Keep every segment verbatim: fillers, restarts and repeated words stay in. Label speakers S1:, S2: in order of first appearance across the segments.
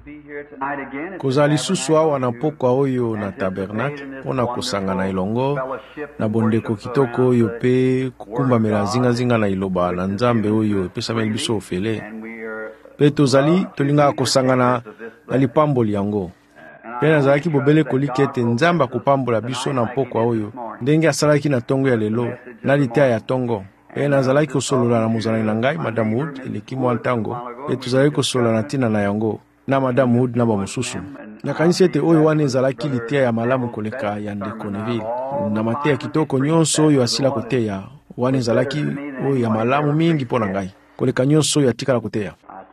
S1: Koza lisusu awa na pokwa oyo na tabernacle pona kosangana elongo na bondeko kitoko oyo pe kukumbamela zinga-zinga na iloba na Nzambe oyo epesameli biso ofele. Pe tozali tolingaka kosangana na lipamboli yango. Pe nazalaki bobele koliki ete Nzambe akopambola biso na pokwa oyo ndenge asalaki na tongo ya lelo na litea ya tongo. Pe nazalaki kosolola na mozalani na ngai Madame Wood eleki mwa ntango. Pe tozalaki kosolola na ntina na yango na Madame Wood na bamosusu. Nakanisi ete oyo wana ezalaki litea ya malamu koleka ya ndeko Neville. Na mateya kitoko nyonso oyo asila koteya wana ezalaki oyo ya malamu mingi pona ngai koleka nyonso oyo atikala koteya.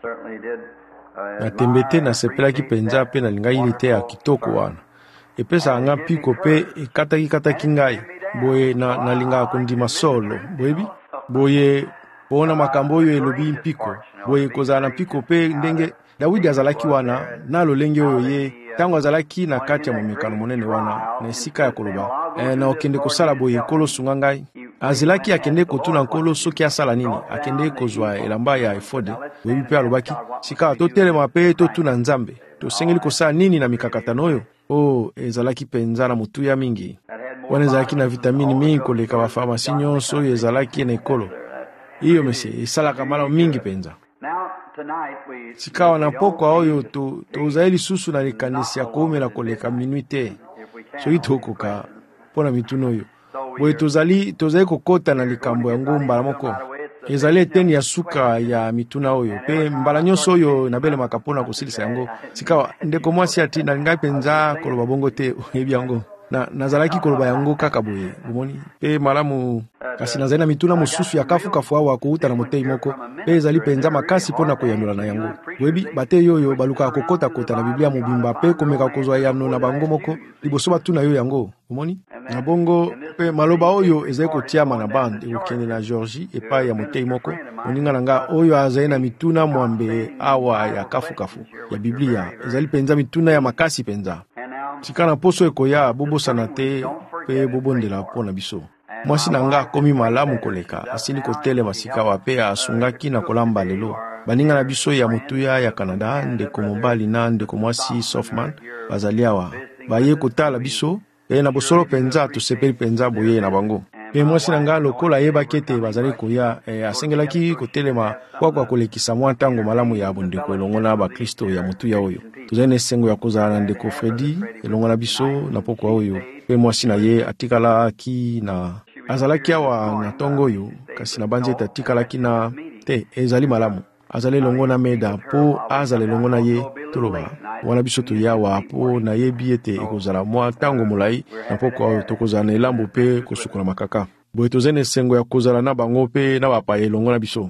S1: Natembete na sepelaki penza pe na lingai litea kitoko wana. Epesa anga piko pe ekataki kataki ngai. Boye na nalinga kondima solo. Boyebi? Boye bona makambo oyo elobi mpiko. Boye kozala na mpiko pe ndenge Dawidi azalaki wana na lolenge oyo ye tango azalaki na kati ya momekano monene wana na esika ya koloba e, na okende kosala boye kolo sunga ngai azelaki akende kotuna nkolo soki asala nini akende kozwa elamba ya efode boyebi pe alobaki sika totelema pe totuna Nzambe tosengeli kosala nini na mikakatano oyo o ezalaki penza na mutuya mingi wana ezalaki na vitamini mingi koleka bafamasi nyonso oyo ezalaki na ekolo iyo mese esalaka malamu mingi penza. Sikawa na pokwa oyo tozali lisusu na likanisi ya koumela koleka minuite soki tokoka pona mituna oyo boye tozali tozali kokota na likambo yango mbala moko ezali eteni ya suka ya mituna oyo pe mbala nyonso oyo nabelemaka pona kosilisa yango sikawa ndeko mwasi ati na ngai penza koloba bongo te oyebi yango na nazalaki koloba yango kaka boye bomoni pe malamu kasi nazali na mituna mosusu ya kafu kafu awa kouta na motei moko pe ezali penza makasi pona koyanula na yango boyebi bate yoyo baluka kokota kota na Biblia mobimba pe komeka kozwa yano na bango moko liboso batuna yo yango bomoni na bongo pe maloba oyo ezali kotiama na bande ekokende na Georgie epai ya motei moko moninga na nga oyo azali na mituna mwambe awa ya kafu kafu ya Biblia ezali penza mituna ya makasi penza sika na poso ekoya bobosana te pe bobondela pona biso mwasi na nga komi malamu koleka asili kotele masika wa pe asungaki na kolamba lelo baninga na biso ya mutuya ya Canada ndeko mobali na ndeko mwasi Softman bazali awa baye kotala biso pe na bosolo penza tosepeli penza boye na bango pe mwasi na nga lokola yebaki ete bazali koya e, asengelaki kotelema kwa kwa kolekisa mwa ntango malamu ya bondeko elongo na bakristo ya mutuya oyo tozali na esengo ya kozala na ndeko Fredi elongo na biso na pokwa oyo pe mwasi na ye atikalaki na azalaki awa na tongo oyo kasi na banzeta atikalaki na te ezali malamu azali elongo na meda po azali elongo na ye toloba wana biso toyawa po na yebi ete ekozala mwa ntango molai na pokwa oyo tokozala na elambo pe kosukola makaka boye tozali na esengo ya kozala na bango pe na bapaya elongo na biso.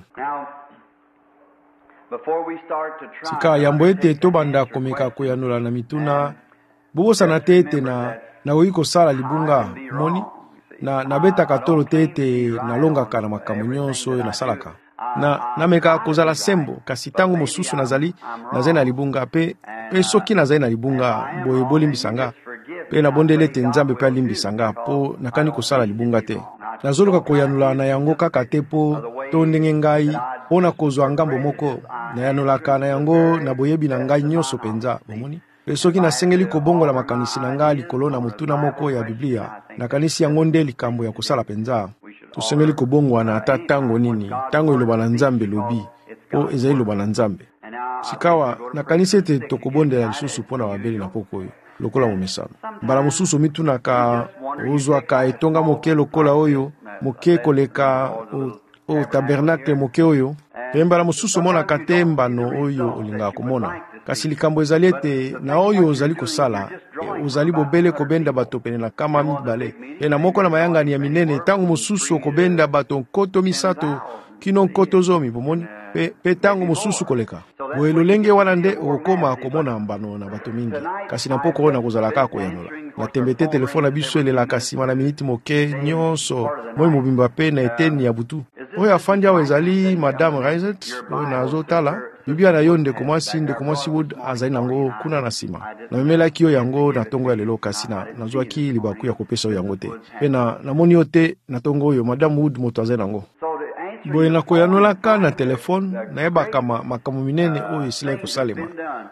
S1: Sika yambo ete tobanda komeka koyanula na mituna bobosana te ete na nakoki kosala libunga moni na nabetaka tolo te ete nalongaka na makambo nyonso oyo nasalaka na nameka kozala sembo kasi tango mosusu nazali nazali na libunga pe pe soki nazali na libunga boye bolimbisanga pe nabondele ete Nzambe pe alimbisanga po nakani kosala libunga te nazoloka koyanula na yango kaka te po to ndenge ngai pona kozwa ngambo moko nayanolaka na yango na boyebi na ngai nyonso penza bomoni pe soki nasengeli kobongola makanisi na ngai likolo na mutuna moko ya Biblia nakanisi yango nde likambo ya kosala penza tosengeli kobongwa na ata tango nini tango iloba na Nzambe lobi po ezali loba na Nzambe sikawa nakanisi ete tokobondela lisusu pona wabeli na poko oyo lokola momesano mbala mosusu mitunaka ozwaka etonga moke lokola oyo moke koleka o, o tabernacle moke oyo pe mbala mosusu monaka te mbano oyo olingaka komona kasi likambo ezali ete na oyo ozali kosala e, ozali bobele kobenda bato pene na kama mibale pe na moko na mayangani ya minene tango mosusu kobenda bato nkoto misato kino nkoto zomi bomoni pe, pe tango mosusu koleka boye lolenge wana nde okoma komona mbano na bato mingi kasi na poko na kozalaka koyanola na tembete telefone biso elelaka nsima na miniti moke nyonso moi mobimba pe na eteni ya butu oyo afandi awo ezali Madame Reiset oyo nazotala Biblia na yo ndeko mwasi ndeko mwasi Wood azali nango kuna na sima na memelaki yo yango na tongo ya lelo kasi na nazwaki libaku ya kopesa yo yango te pe na namoni yo te na tongo oyo Madame Wood moto azali nango boye na koyanolaka na telefone nayebaka makambo minene oyo esilaki kosalema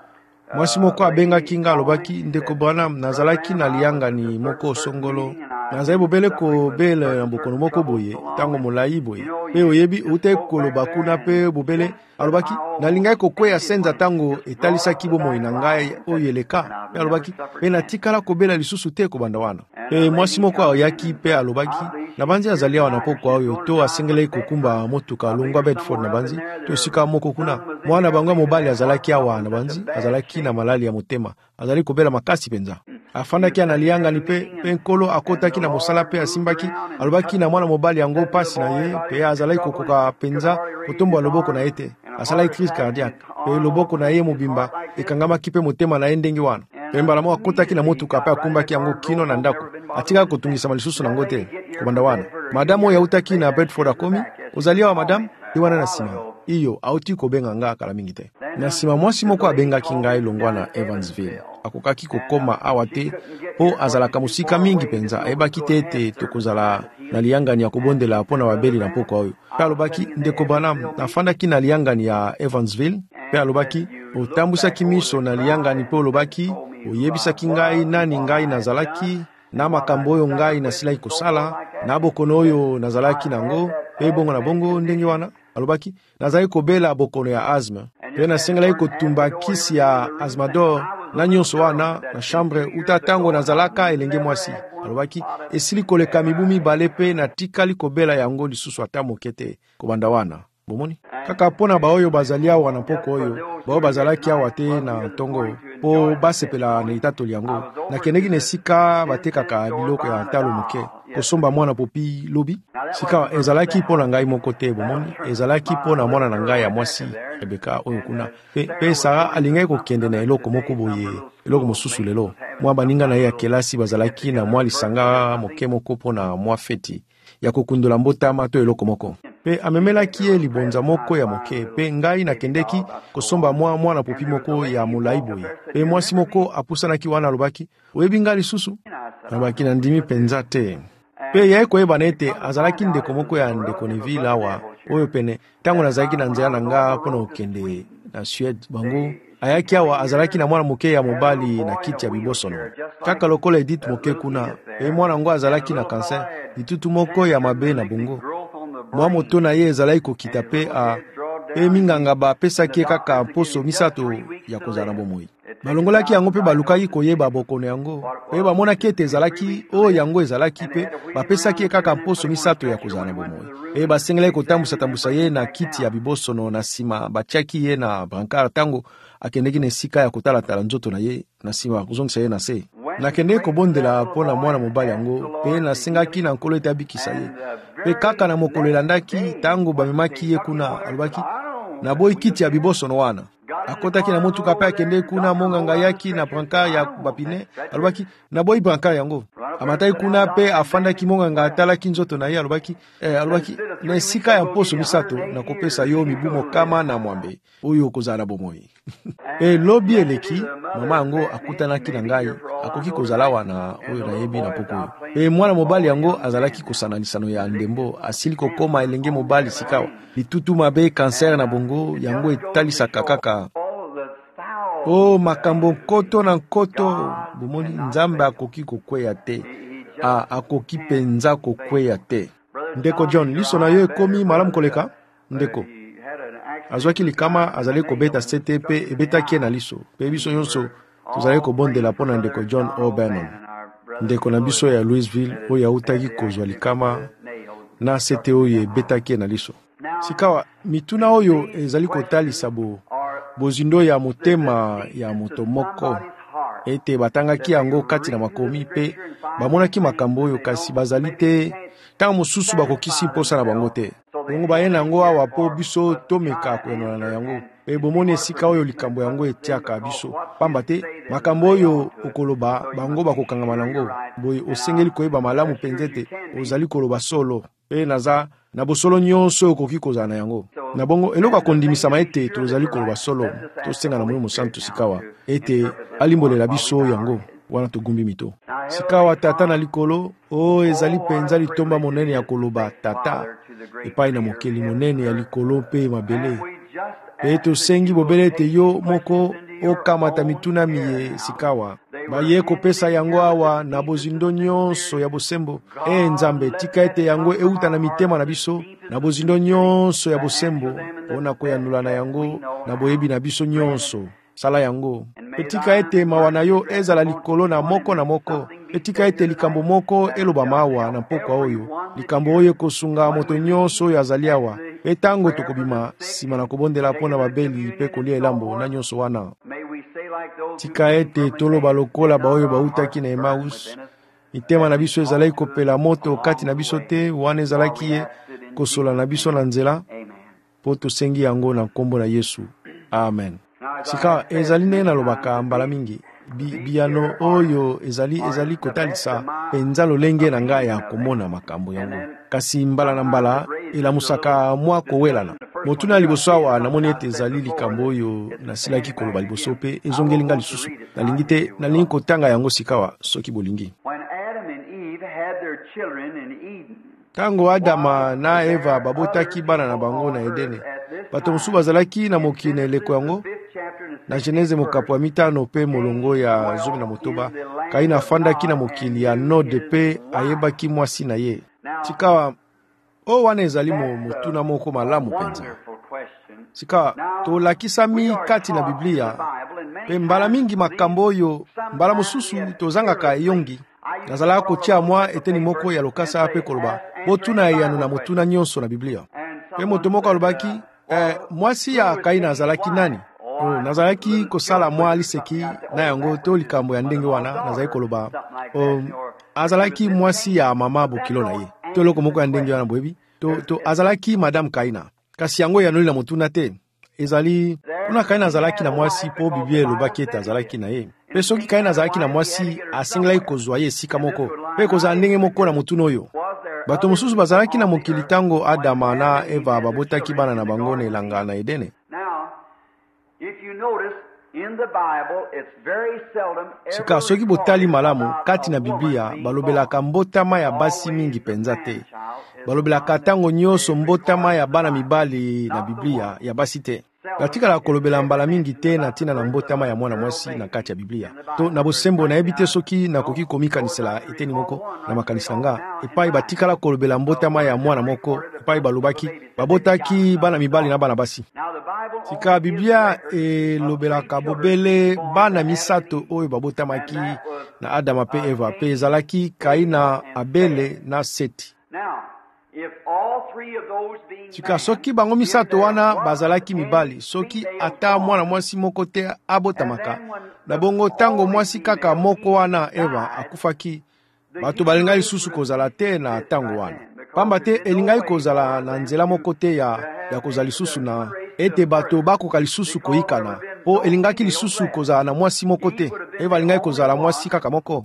S1: mwasi moko abengaki nga alobaki ndeko Branham nazalaki na liangani moko songolo nazali bobele kobela na bokono moko boye tango molai boye pe oyebi ute koloba kuna pe bobele alobaki nalingai kokweya senza tango etalisaki bomoi na ngai oyo eleka pe alobaki pe natikala kobela lisusu te kobanda wana pe mwasi moko ayaki pe alobaki na banzi azali awa na pokwa oyo to asengelaki kokumba motuka longwa Bedford na banzi to esika moko kuna mwana bango mobali azalaki awa na banzi azalaki na malali ya motema azali kobela makasi penza afandaki analianga ni pe pe nkolo akotaki na mosala pe asimbaki alobaki na mwana mobali yango pasi na ye pe azalaki kokoka penza kotomba loboko na yete asalaki crise cardiaque pe loboko na ye mobimba ekangamaki pe motema na ye ndenge wana pe mbala mo akotaki na motuka pe akumbaki yango kino na ndako atika kotungisa malisusu nango te kobanda wana madame oyo autaki na Bedford akomi ozali awa madame iwana na sima iyo auti kobenga nga kala mingi te na sima mwasi moko abengaki ngai longwa na Evansville akokaki kokoma awa te po azalaka musika mingi penza ayebaki te ete tokozala na liangani ya kobondela mpo na babeli na poko oyo pe alobaki ndeko Branham nafandaki na liangani ya Evansville pe alobaki otambwisaki miso na liangani pe olobaki oyebisaki ngai nani ngai nazalaki na makambo oyo ngai nasilaki kosala na bokono oyo nazalaki nango pe bongo na bongo ndenge wana alobaki nazali kobela bokono ya asthme pe nasengelaki kotumba kisi ya asthmador na nyonso wana na chambre uta tango nazalaka elenge mwasi alobaki esili koleka mibu mibale pe natikali kobela yango lisusu ata moke te kobanda wana bomoni kaka pona baoyo bazali awa na poko oyo bao bazalaki awa te na ntongo po basepela na litatoli yango nakendeki na esika batekaka biloko ya talo moke kosomba mwana popi lobi sika ezalaki mpona ngai moko te bomoni ezalaki mpona mwana na ngai ya mwasi Rebeka oyo kuna pe, pe Sara alingaki kokende na eloko moko boye eloko mosusu lelo mwa baninga na ye ya kelasi bazalaki na mwa lisanga moke moko mpona mwa feti ya kokundola mbotama to eloko moko pe amemelaki ye libonza moko ya moke pe ngai nakendeki kosomba mwa mwana popi moko ya molai boye pe mwasi moko apusanaki wana alobaki oyebi ngai lisusu alobaki na ndimi penza te pe yaye koyeba nete azalaki ndeko moko ya ndeko Neville awa oyo pene tango nazalaki na nzela na nga mpona kokende na Suède bango ayaki awa azalaki na mwana moke ya mobali na kiti ya bibosono kaka lokola Edith moke kuna pe mwana ngo azalaki na kanser litutu moko ya mabe na bongo mwa moto na ye ezalaki kokita pe a pe minganga bapesaki kaka poso misato ya kozala na bomoi balongolaki yango pe balukaki koyeba bokono yango pe bamonaki ete ezalaki oyo yango ezalaki pe bapesaki kaka poso misato ya kozala na bomoi pe basengelaki kotambusa-tambusa ye na kiti ya bibosono na nsima batiaki ye na brancard tango akendeki na esika ya kotalatala nzoto na ye na nsima kozongisa ye na se nakendeki kobondela mpo na mwana mobali yango pe nasengaki na nkolo ete abikisa ye pe kaka na mokolo elandaki tango bamemaki ye kuna alobaki naboyi kiti ya bibosono wana akotaki na motuka pe akendeki kuna monganga yaki na brancard ya bapine alobaki naboyi brancard yango amataki kuna pe afandaki monganga atalaki nzoto na ye alobaki eh, alobaki na esika ya poso misato nakopesa yo mibu mokama na mwambe oyo kozala bomoi pe lobi eleki mama yango akutanaki na ngai akoki kozala wana oyo nayebi na poko oyo pe mwana mobali yango azalaki kosana lisano ya ndembo asili kokoma elenge mobali sikawa litutu mabe kanser na bongo yango etalisaka kaka oh makambo nkoto na nkoto bomoni nzambe akoki kokweya te a akoki penza kokweya te ndeko John liso na yo ekomi malamu koleka ndeko azwaki likama azali kobeta sete pe ebetaki na liso pe biso nyonso tozali kobondela mpona ndeko John O'Bannon ndeko na biso ya Louisville oyo autaki kozwa likama na sete oyo ebetaki na liso sikawa mituna oyo ezali kotalisa bo bozindo ya motema ya moto moko ete batangaki yango kati na makomi pe bamonaki makambo oyo kasi bazali te tango mosusu bakokisi mposa na bango te bongo baye nango awa po biso tomeka koyanola na yango pe bomoni esika oyo likambo yango etiaka biso pamba te makambo oyo okoloba bango bakokangama nango boye osengeli koyeba malamu penza te ozali koloba solo pe naza na bosolo nyonso okoki kozala na yango na bongo eloko akondimisama ete tozali koloba solo tosenga na Molimo Santu sikawa ete alimbolela biso yango wana togumbi mito sikawa tata na likolo o ezali penza litomba monene ya koloba tata epai na mokeli monene ya likolo pe mabele pe tosengi bobele ete yo moko okamata mituna miye sikawa baye kopesa yango awa na bozindo nyonso ya bosembo. E Nzambe, tika ete yango euta na mitema na biso na bozindo nyonso ya bosembo mpona koyanula na yango na boyebi na biso nyonso. Sala yango etika ete mawa na yo ezala likolo na moko na moko. Etika ete likambo moko eloba mawa na pokwa oyo, likambo oyo kosunga moto nyonso oyo azali awa. Etango tokobima sima na kobondela mpona babeli pe kolia elambo na nyonso wana. Tika ete toloba lokola baoyo bautaki na Emmaus, mitema na biso ezalaki kopela moto kati na biso te, wana ezalaki ye kosola na biso na nzela. Po tosengi yango na kombo na Yesu. Amen. Sika ezali nde nalobaka mbala mingi Bi, biyano oyo ezali ezali kotalisa penza lolenge na ngai ya komona makambo yango. Kasi mbala na mbala elamusaka mwa kowelana. Motuna liboso awa namoni ete ezali likambo oyo nasilaki koloba liboso pe ezongeli nga lisusu. Nalingi te nalingi kotanga yango sikawa soki bolingi. Tango Adama na Eva babotaki bana na bango na Edene, bato mosusu bazalaki na mokili na eleko yango. Na Genese mokapo ya mitano pe molongo ya zomi na motoba, Kaina afandaki na mokili ya Node pe ayebaki mwasi na ye. Sikawa o wana ezali mo motuna moko malamu penza. Sikawa tolakisami kati na Biblia pe mbala mingi makambo oyo mbala mosusu tozangaka eyongi. Nazalaka kotia mwa eteni moko ya lokasa pe koloba botuna yano na motuna nyonso na Biblia. Pe moto moko alobaki eh, mwasi ya Kaina azalaki nani? Oh, nazalaki kosala mwa aliseki na yango to likambo ya ndenge wana nazalaki koloba um, azalaki mwasi ya mama bokilo na ye to loko moko ya ndenge wana boyebi to, to azalaki Madame Kaina. Kasi yango yanoli na motuna te ezali kuna Kaina azalaki na mwasi po Biblia elobaki ete azalaki na ye. Pe soki Kaina azalaki na mwasi asengelaki kozwa ye esika moko pe kozala ndenge moko na motuna oyo. Bato mosusu bazalaki na mokili tango Adama na Eva babotaki bana na bango na elanga na Edene. Sika soki botali malamu kati na Biblia balobelaka mbotama ya basi mingi penza te. Balobelaka tango nyonso mbotama ya bana mibali na Biblia ya basi te. Katika la kolobela mbala mingi te na tina na mbotama ya mwana mwasi na kati ya Biblia. To na bosembo na ebite soki na koki komika nisela eteni moko na makanisa nga. Epai batika la kolobela mbotama ya mwana moko, epai balobaki babotaki bana mibali na bana basi. Sika Biblia e lobelaka bobele bana misato oyo babotamaki na Adama pe Eva pe ezalaki Kaina, Abele na Seti. Sika soki bango misato wana bazalaki mibali, soki ata mwana mwasi moko te abotamaka, na bongo tango mwasi kaka moko wana Eva akufaki, bato balingai lisusu kozala te na tango wana. Pamba te elingai kozala na nzela moko te ya, ya kozala lisusu na ete bato bakoka lisusu koyikana, po elingaki lisusu kozala na mwasi moko te, Eva alingai kozala mwasi kaka moko.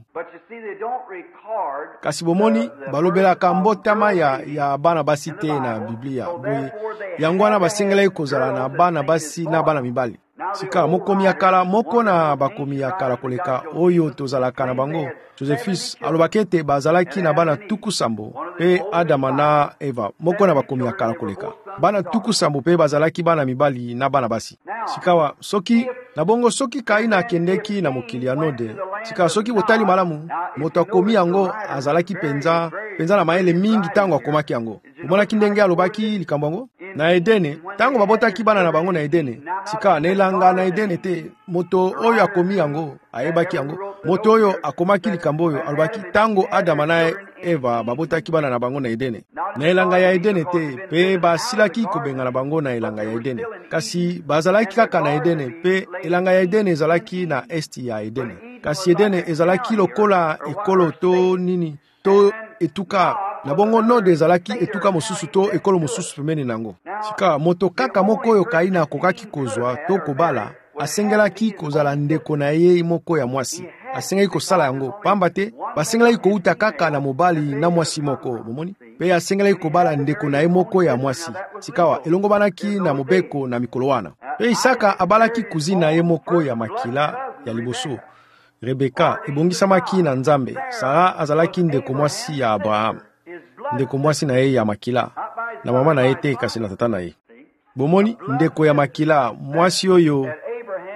S1: Kasi bomoni balobelaka mbotama ya, ya bana basi te na Biblia. Boye yango wana basengelaki kozala na bana basi na bana mibali. Sika mokomi ya kala moko na bakomi ya kala koleka oyo tozalaka na bango, Josephus alobaki ete bazalaki na bana tuku sambo pe Adama na Eva moko na bakomi ya kala koleka. Bana tuku sambo pe bazalaki bana mibali na bana basi. Sikawa soki na bongo soki Kaina akendeki na mokili ya Node, sika soki botali malamu moto akomi yango azalaki penza penza na mayele mingi tango akomaki yango. Omonaki ndenge alobaki likambo yango na Edene tango babotaki bana na bango na Edene. Sika na elanga na Edene te moto oyo akomi yango ayebaki yango. Moto oyo akomaki likambo oyo alobaki tango Adama na Eva babotaki bana na bango na Edene. Na elanga ya Edene te pe basilaki kobenga na bango na elanga ya Edene. Kasi bazalaki kaka na Edene pe elanga ya Edene ezalaki na esti ya Edene. Kasi Edene ezalaki lokola ekolo to nini to etuka na bongo Node ezalaki etuka mosusu to ekolo mosusu pemeni nango. Sika moto kaka moko oyo Kaina akokaki kozwa to kobala asengelaki kozala ndeko na ye moko ya mwasi. Asengelaki kosala yango pamba te basengelaki kouta kaka na mobali na mwasi moko bomoni pe asengelaki kobala ndeko na ye moko ya mwasi. Sikawa elongo banaki na mobeko na mikolo wana. Pe Isaka abalaki kuzina ye moko ya makila ya liboso. Rebeka ebongisamaki na Nzambe. Sara azalaki ndeko mwasi ya Abraham, ndeko mwasi na ye ya makila na mama na ye te kasi na tata na ye. Bomoni ndeko ya makila mwasi oyo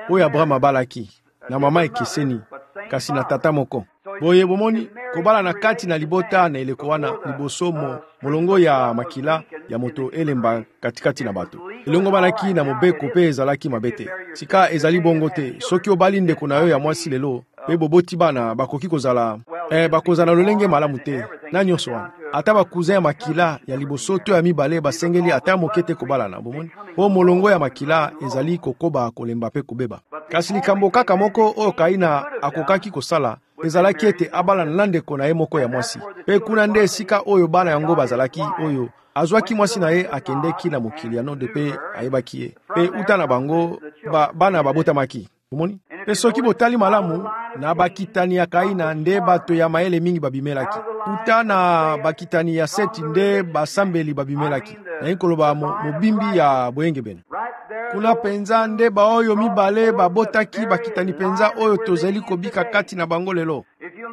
S1: oyo Abraham abalaki na mama ekeseni kasi na tata moko. Boye bomoni kobala na kati na libota na eleko wana liboso mo molongo ya makila ya moto elemba katikati na bato. Elongo balaki na mobeko pe ezalaki mabete. Sika ezali bongo te. Soki obali ndeko na yo ya mwasi lelo pe boboti bana bakoki kozala eh bakozala lolenge malamu te. Na nyonso wana ata bakuza ya makila ya liboso to ya mibale basengeli ata mokete kobala na bomoni. Po molongo ya makila ezali kokoba kolemba pe kobeba. Kasi likambo kaka moko oyo Kaina akokaki kosala ezalaki ete abala na ndeko na ye moko ya mwasi. Pe kuna nde esika oyo bana yango bazalaki oyo azwaki mwasi na ye akendeki na mokili ya node pe ayebaki ye. Pe uta na bango ba, bana babotamaki. Omoni? Pe soki botali malamu na bakitani ya Kaina nde bato ya mayele mingi babimelaki. Uta na bakitani ya Seti nde basambeli babimelaki. Na inkoloba mo, mobimbi ya boyenge bene. Kuna penza nde ba oyo mibale babotaki bakitani penza oyo tozeli kobika kati na bango lelo.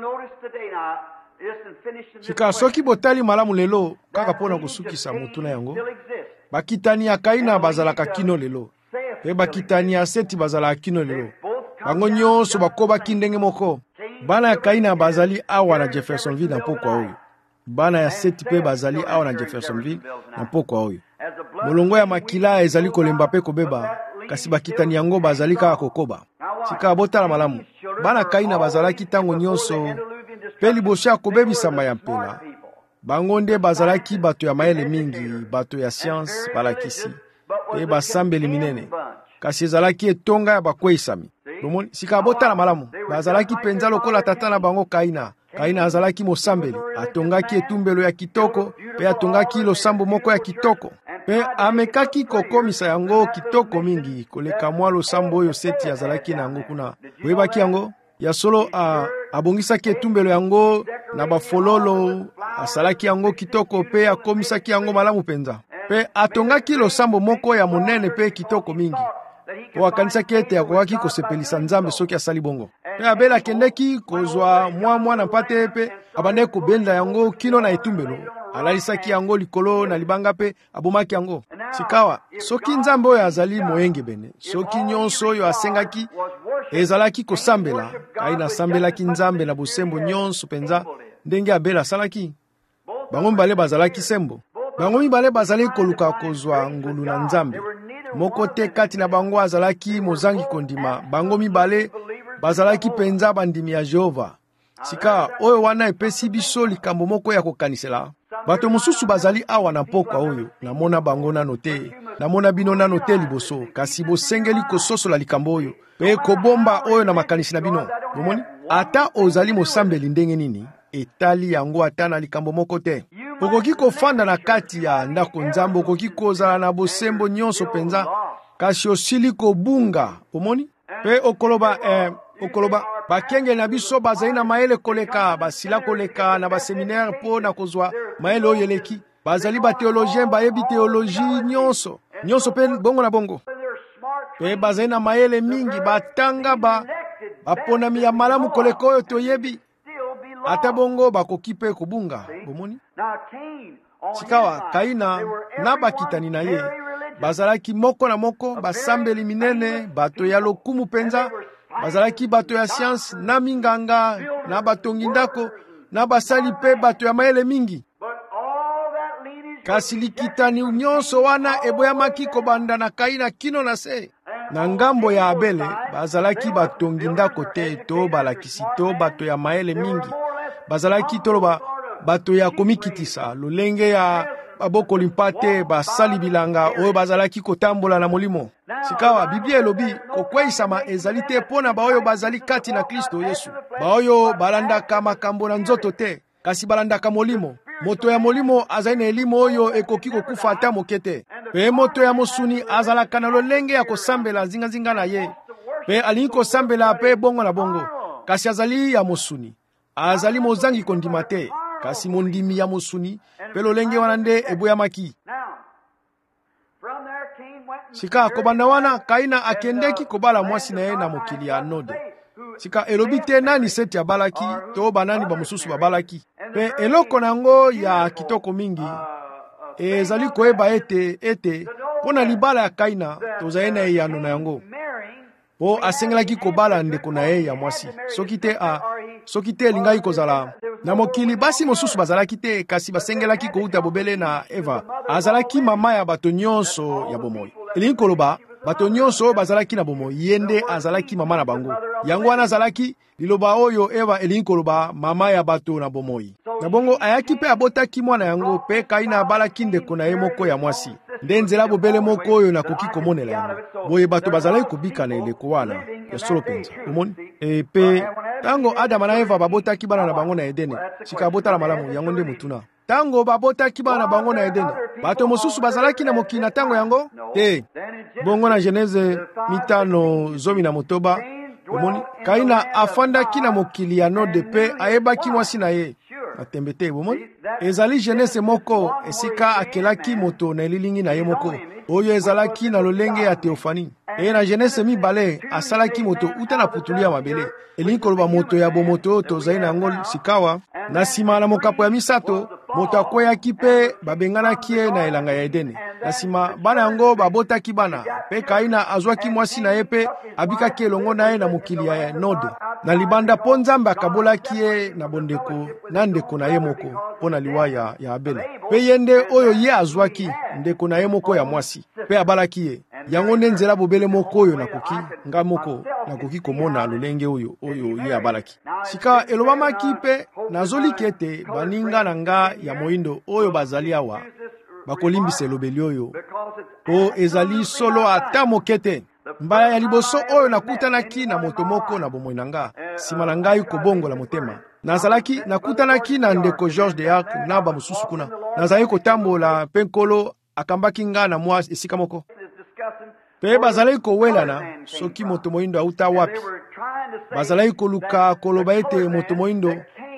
S1: Sika soki botali malamu lelo kaka pona kusukisa mutuna yango. Bakitani ya Kaina bazalaka kino lelo. Pe bakitani ya Seti bazalaka kino lelo. Bango nyonso bakobaki ndenge moko. Bana ya Kaina bazali awa na Jeffersonville na pokwa oyo. Bana ya Seti pe bazali awa na Jeffersonville na pokwa oyo. Molongo ya makila ezali kolemba pe kobeba kasi bakitani yango bazali kaka kokoba. Sika botala malamu. Bana Kaina bazalaki tango nyonso pe liboso ya kobebisama ya mpela. Bango nde bazalaki bato ya mayele mingi, bato ya science balakisi pe basambeli minene. Kasi ezalaki etonga ya bakweisami. Bomoni sika botala malamu. Bazalaki penza lokola tata na bango Kaina. Kaina azalaki mosambeli, atongaki etumbelo ya kitoko, pe atongaki losambo moko ya kitoko. Pe amekaki kokomisa yango kitoko mingi, koleka mwa losambo oyo Seti azalaki na yango kuna. Webaki yango, ya solo a, abongisaki etumbelo yango na bafololo, asalaki yango kitoko pe akomisaki yango malamu penza. Pe atongaki losambo moko ya monene pe kitoko mingi. Wakanisaki ete akokaki kosepelisa Nzambe soki asali bongo. Pe Abel akendeki kozwa mwa mwana mpate pe abande kobenda yango kino na etumbelo. Alalisaki yango likolo na libanga pe abomaki yango. Sikawa soki Nzambe oyo azali moyenge bene, soki nyonso oyo asengaki ezalaki kosambela, Kaina asambelaki Nzambe na bosembo nyonso penza ndenge Abel asalaki. Bango mibale bazalaki sembo. Bango mibale bazali koluka kozwa ngolu na Nzambe. Moko te kati na bango azalaki mozangi kondima. Bango mibale bazalaki penza bandimi ya Jehova. Sika oyo wana epesi biso likambo moko ya kokanisela. Bato mosusu bazali awa na pokwa oyo namona bango nano te. Namona bino nano te liboso. Kasi bosengeli kososola likambo oyo pe kobomba oyo na makanisi na bino. Bomoni? Ata ozali mosambeli ndenge nini etali yango ata na likambo moko te. Okoki kofanda na kati ya ndako Nzambe, okoki kozala na bosembo nyonso penza kasi osili kobunga. Omoni? Pe okoloba eh, okoloba bakenge na biso bazali na mayele koleka, basila koleka na baseminaire po na kozwa mayele oyo eleki. Bazali ba théologien bayebi théologie nyonso. Nyonso pe bongo na bongo. Pe bazali na mayele mingi batanga ba baponami ya malamu koleka oyo toyebi. Ata bongo bakoki pe kubunga. Bomoni? Sikawa Kaina na bakitani na ye bazalaki moko na moko basambeli minene, bato ya lokumu penza, bazalaki bato ya science na minganga na batongi ndako na basali pe bato ya mayele mingi. Kasi likitani nyonso wana eboyamaki kobanda na Kaina kino na se. Na ngambo ya Abele bazalaki batongi ndako te to balakisi to bato ya mayele mingi. Bazalaki toloba bato ya komikitisa lolenge ya baboko limpate basali bilanga oyo bazalaki kotambola na molimo. Sikawa Biblia elobi kokweisama ezali te pona baoyo bazali kati na Kristo Yesu. Baoyo balandaka makambo na nzoto te kasi balandaka molimo. Moto ya molimo azali na elimo oyo ekoki kokufa ata mokete. Pe moto ya mosuni azalaka na lolenge ya kosambela zinga zinga na ye. Pe alingi kosambela pe bongo na bongo. Kasi azali ya mosuni. Azali mozangi kondima te. Kasi mondimi ya mosuni pe lolenge wana nde eboyamaki. Sika kobanda wana Kaina akendeki kobala mwasi na ye na mokili ya Node. Sika elobi te nani Seti abalaki to banani ba mosusu babalaki. Pe eloko nango ya kitoko mingi ezali koyeba ete ete pona libala ya Kaina tozali na eyano na yango. po asengelaki kobala ndeko na ye ya mwasi. Soki te a soki te elingai kozala na mokili, basi mosusu bazalaki te, kasi basengelaki kouta bobele na Eva. Azalaki mama ya bato nyonso ya bomoi. Elingi koloba bato nyonso bazalaki na bomoi, yende azalaki mama na bango. Yango wana azalaki liloba oyo Eva elingi koloba mama ya bato na bomoi. Na bongo ayaki pe abotaki mwana yango, pe Kaina abalaki ndeko na ye moko ya mwasi. Nde nzela bobele moko oyo nakoki komonela yango. Boye bato bazalaki kobika na eleko wana ya solo penza. Omoni? E pe tango Adama na Eva babotaki bana na bango na Edene, sika abotala malamu yango nde mutuna. Tango babotaki bana na bango na Edene, bato mosusu bazalaki na mokili na tango yango te. Bongo na Genese mitano zomi na motoba, omoni Kaina afandaki na mokili ya Node pe ayebaki mwasi na ye atembe te. Bomoni ezali Genese moko esika akelaki moto na elilingi na ye moko oyo ezalaki na lolenge ya Teofani. E na Genese mibale asalaki moto uta na putuli ya mabele. Elingi koloba moto ya bomoto tozali na yango sikawa. Na sima na mokapo ya misato moto akweyaki pe babenganaki ye na elanga ya Edene. Na sima bana yango babotaki bana, pe Kaina azwaki mwasi na ye pe abikaki elongo na ye na mokili ya Node. Na libanda po Nzambe akabolaki ye na bondeko na ndeko na ye moko po na liwa ya, ya Abele. Pe yende oyo ye azwaki ndeko na ye moko ya mwasi pe abalaki ye. Yango nde nzela bobele moko oyo nakoki nga moko nakoki komona lolenge oyo oyo ye abalaki. Sika elobamaki pe nazoliki ete baninga na nga ya moindo oyo bazali awa bakolimbisa elobeli oyo po ezali solo ata moke te. Mbala ya liboso oyo nakutanaki na moto moko na bomoi na nga sima na ngai kobongola motema. Nazalaki nakutanaki na ndeko George de Arc na ba mosusu kuna. Nazalaki kotambola pe nkolo akambaki nga na mwa esika moko. Pe bazalaki kowelana soki moto moindo auta wapi. Bazalaki koluka koloba ete moto moindo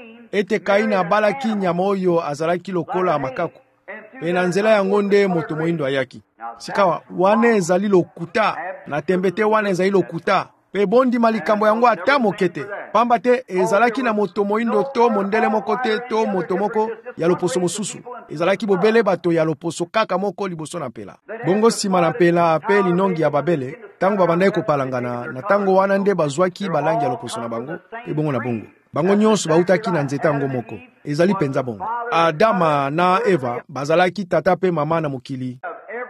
S1: ete Kaina abalaki nyama oyo azalaki lokola makaku. Pe na nzela yango nde moto moindo ayaki. Sikawa wane ezali lokuta na tembete wane ezali lokuta. Pe bondi malikambo yango ata mokete. Pamba te ezalaki na moto moindo to mondele moko te to moto moko ya loposo mosusu. Ezalaki bobele bato ya loposo kaka moko liboso na pela. Bongo sima na pela pe linongi ya Babele, tango babandai kopalangana na tango wana nde bazwaki balangi ya loposo na bango, e bongo na bongo. Bango nyonso bautaki na nzeta yango moko. Ezali penza bongo. Adama na Eva bazalaki tata pe mama na mokili.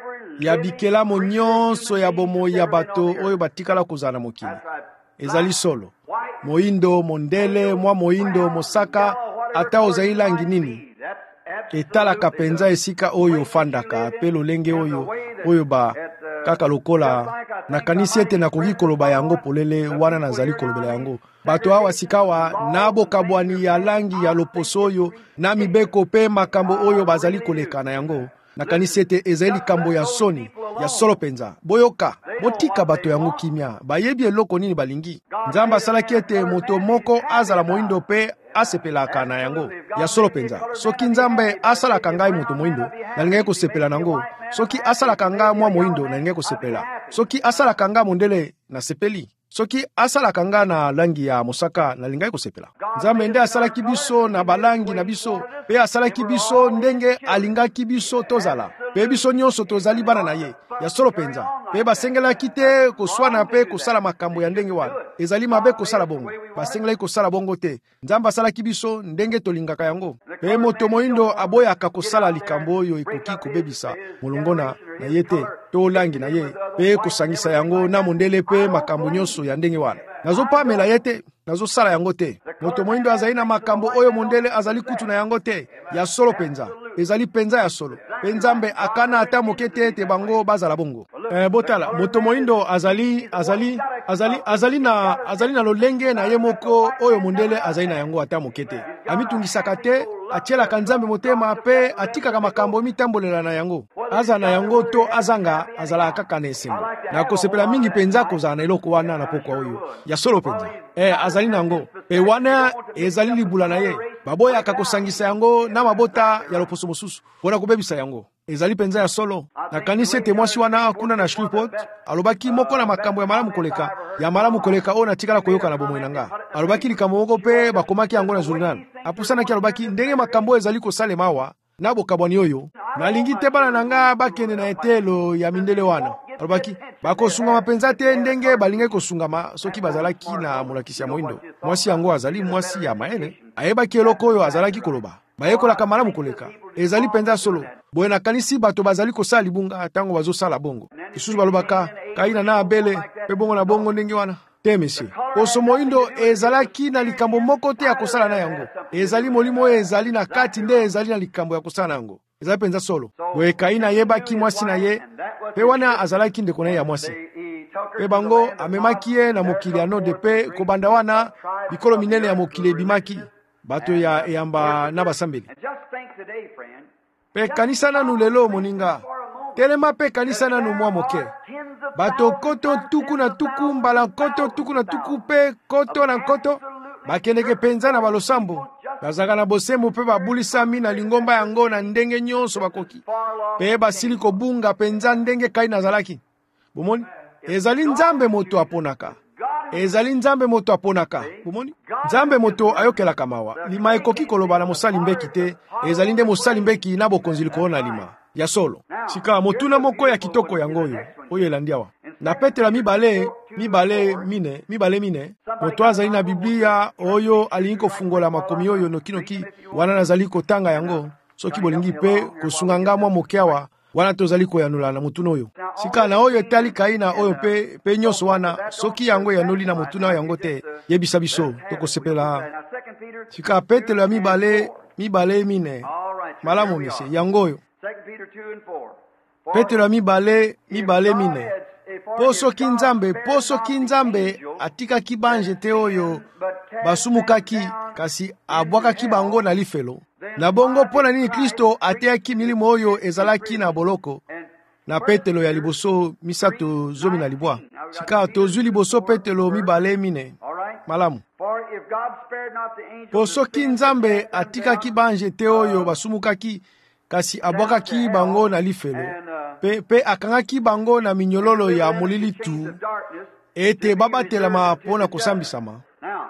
S1: Ya bikelamo nyonso ya bomo ya bato oyo batikala kozala na mokili. Ezali solo. Moindo, mondele, mwa moindo, mosaka, ata ozali langi nini. Etalaka penza esika oyo fandaka, pe lolenge oyo, oyo ba kaka lokola. Nakanisi ete nakoki koloba yango polele wana nazali kolobela yango. Bato awa sikawa nabo kabwani ya langi ya loposo oyo, na mibeko pe makambo oyo bazali koleka na yango. Nakanisi ete ezali kambo ya soni, ya solo penza. Boyoka, botika bato yango kimia, bayebi eloko nini balingi. Nzamba asalaki ete moto moko azala moindo pe asepelaka na yango, ya solo penza. Soki Nzambe asalaka ngai moto moindo, nalingai kosepela nango. Soki asalaka nga mwa moindo, nalingai kosepela. Soki asalaka nga mondele, nasepeli. Soki asalaka nga na langi ya mosaka, nalingai kosepela. Nzambe nde asalaki biso na balangi na biso, pe asalaki biso ndenge alingaki biso tozala. Pe biso nyonso tozali bana na ye, ya solo penza. Pe basengelaki te koswana pe kosala makambo ya ndenge wana. Ezali mabe kosala bongo. Basengelaki kosala bongo te. Nzambe asalaki biso ndenge tolingaka yango. Pe moto moindo aboyaka kosala likambo oyo ekoki kobebisa molongona na ye te, to langi na ye, pe kosangisa yango na mondele pe makambo nyonso ya ndenge wana. Nazo pamela ye te, nazo sala yango te. Moto moindo azali na makambo oyo mondele azali kutu na yango te, ya solo penza. Ezali penza ya solo. Pe Nzambe akana ata mokete ete bango bazala bongo. Eh, botala, moto moindo azali, azali, azali, azali na, azali na lolenge na ye moko oyo mondele azali na yango ata mokete. Amitungisaka te, atielaka Nzambe motema pe atikaka makambo mitambolela na yango. Aza na yango to azanga azala kaka na esengo. Na kosepela mingi penza kozala na eloko wana na pokwa oyo. Ya solo penza. Eh, azali na yango. Pe wana ezali libula na ye. Baboya kakosangisa yango na mabota ya loposo mosusu. Pona kubebisa yango. Ezali penza ya solo. Na kanisi ete mwasi wana kuna na Shreveport, alobaki moko na makambo ya malamu koleka. Ya malamu koleka o na tikala koyoka na bomoi nanga. Alobaki likambo moko pe bakomaki yango na journal. Apusana ki alobaki ndenge makambo ezali kosalema wa na bokabwani oyo. Na lingi te bana nanga bakene na etelo ya mindele wana. alobaki bakosunga mapenza te ndenge balingi kosungama soki bazalaki na molakisi ya moindo. Mwasi yango azali mwasi ya mayele, ayebaki eloko oyo azalaki koloba. Bayekolaka malamu koleka. Ezali penza solo. Boye nakanisi bato bazali kosala libunga tango bazosala bongo. Lisusu balobaka Kaina na Abele pe bongo na bongo ndenge wana. Te monsieur. Poso moindo ezalaki na likambo moko te ya kosala na yango. Ezali molimo ezali na kati nde ezali na likambo ya kosala na yango. Ezali penza solo. Boye Kaina yebaki mwasi na ye pe wana azalaki ndeko na ye ya mwasi. Pe bango amemaki ye na mokili ya Node pe kobanda wana bikolo minene ya mokili ebimaki. Bato ya eyamba na basambeli. Pe kanisa nanu lelo moninga. Telema pe kanisa nanu mwa moke. Bato koto tuku na tuku mbala koto tuku na tuku pe koto na koto. Bakendeke penza na balosambo. Bazaka na bosembo pe babulisami na lingomba yango na ndenge nyonso bakoki. Pe basili kobunga penza ndenge Kaina azalaki. Bomoni? Ezali nzambe moto aponaka. Ezali nzambe moto aponaka. Bomoni? Nzambe moto ayokelaka mawa. Lima ekoki koloba na mosali mbeki te. Ezali nde mosali mbeki na bokonzi likona lima. Ya solo. Sika motuna moko ya kitoko yango oyo. Oyo elandiawa. Na Petela mibale, mibale mine, mibale mine. Moto azali na Biblia oyo alingi kofungola makomi oyo nokinoki wana nazali kotanga yango. Soki bolingi pe kosunga mwa mokeawa wana tozali koyanula na mutuna oyo. Sika na oyo etali Kaina oyo pe pe nyoso wana soki yango yanoli na mutuna yango te yebisa biso tokosepela. Sika Petela mibale, mibale mine. Malamu mise yango oyo. Petela mibale, mibale mine. Poso kinzambe, poso kinzambe atika kibanje te oyo basumukaki kasi abwakaki bango na lifelo. Na bongo pona nini Kristo ateaki milimo oyo ezalaki na boloko. Na Petelo ya liboso misato zomi na libwa. Sika tozwi liboso Petelo mibale mine. Malamu. Poso kinzambe atika kibanje te oyo basumukaki kasi abwakaki bango na lifelo. Pe, pe akangaki bango na minyololo ya molili tu ete babatelama pona kosambisama.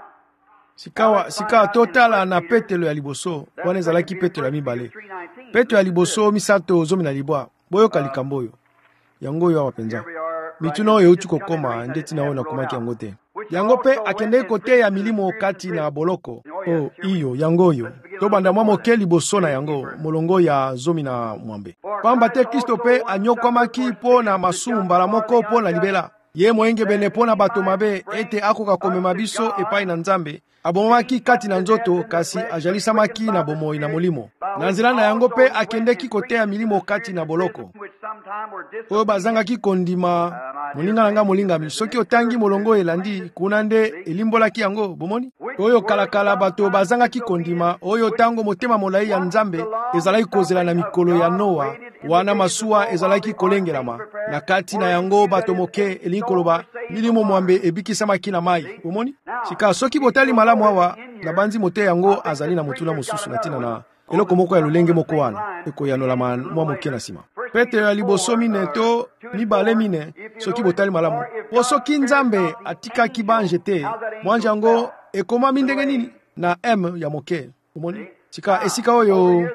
S1: Sikawa, sikawa totala na Petelo ya liboso wana ezalaki Petelo ya mibale. Petelo ya liboso misato zomi na libwa boyoka likambo oyo. Yango oyo awa penza. Mituna oyo euti kokoma ndeti na oyo nakomaki yango te. Yango pe akende kote ya milimo kati na boloko. Oh, iyo, yango oyo. Tobanda mwa moke liboso na yango, molongo ya zomi na mwambe. Pamba te Kristo pe anyokwamaki po na masumu mbala moko po na libela. Ye moenge bene po na bato mabe ete akoka komema biso epai na Nzambe. Abomaki kati na nzoto kasi ajalisamaki na bomoi na molimo. Na nzela na yango pe akendeki kote ya milimo kati na boloko. Oyo bazangaki kondima moninga nanga molingami. Soki otangi molongo elandi kuna nde elimbolaki yango bomoni. Oyo kalakala bato bazangaki kondima oyo tango motema molai ya Nzambe ezalaki kozela na mikolo ya Noa wana masuwa ezalaki kolengelama. Na kati na yango bato moke elingi koloba milimo mwambe ebikisamaki na mai bomoni. Sika soki botali malamu awa na banzi mote yango azali na motuna mosusu na tina na eloko moko ya lolenge moko wana eko yanola mwa moke na sima. Petelo ya liboso mine to mibale mine soki botali malamu. Po soki Nzambe atika kibanje te mwanja yango ekoma mindenge nini na M ya moke. Umoni? Sika esika oyo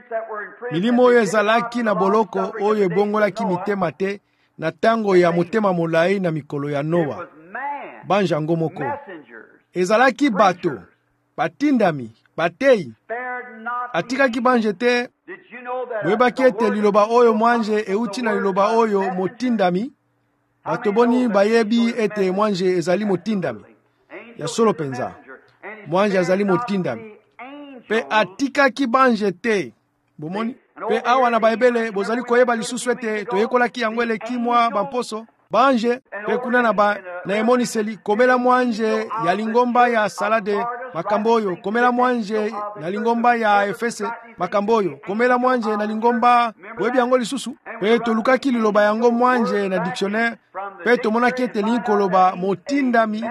S1: milimo oyo ezalaki na boloko oyo ebongolaki mitema te na tango ya motema molai na mikolo ya Noa. Banjango moko. Ezalaki bato, batindami, batei. Atika kibanje te, webaki ete liloba oyo mwanje euti na liloba oyo motindami. Bato boni bayebi ete mwanje ezali motindami. Ya solo penza. Mwanje ezali motindami. Pe atika kibanje te. Bomoni? Pe awa na baebele, bozali koyeba lisusu ete toyekolaki yango eleki mwa bamposo. Banje, pe kuna na ba na emoni seli, komela mwanje ya lingomba ya Salade makamboyo, komela mwanje na lingomba ya Efese makamboyo, komela mwanje na lingomba webi yango lisusu. Pe tolukaki liloba yango mwanje na dictionnaire, pe tomonaki ete lingi koloba motindami,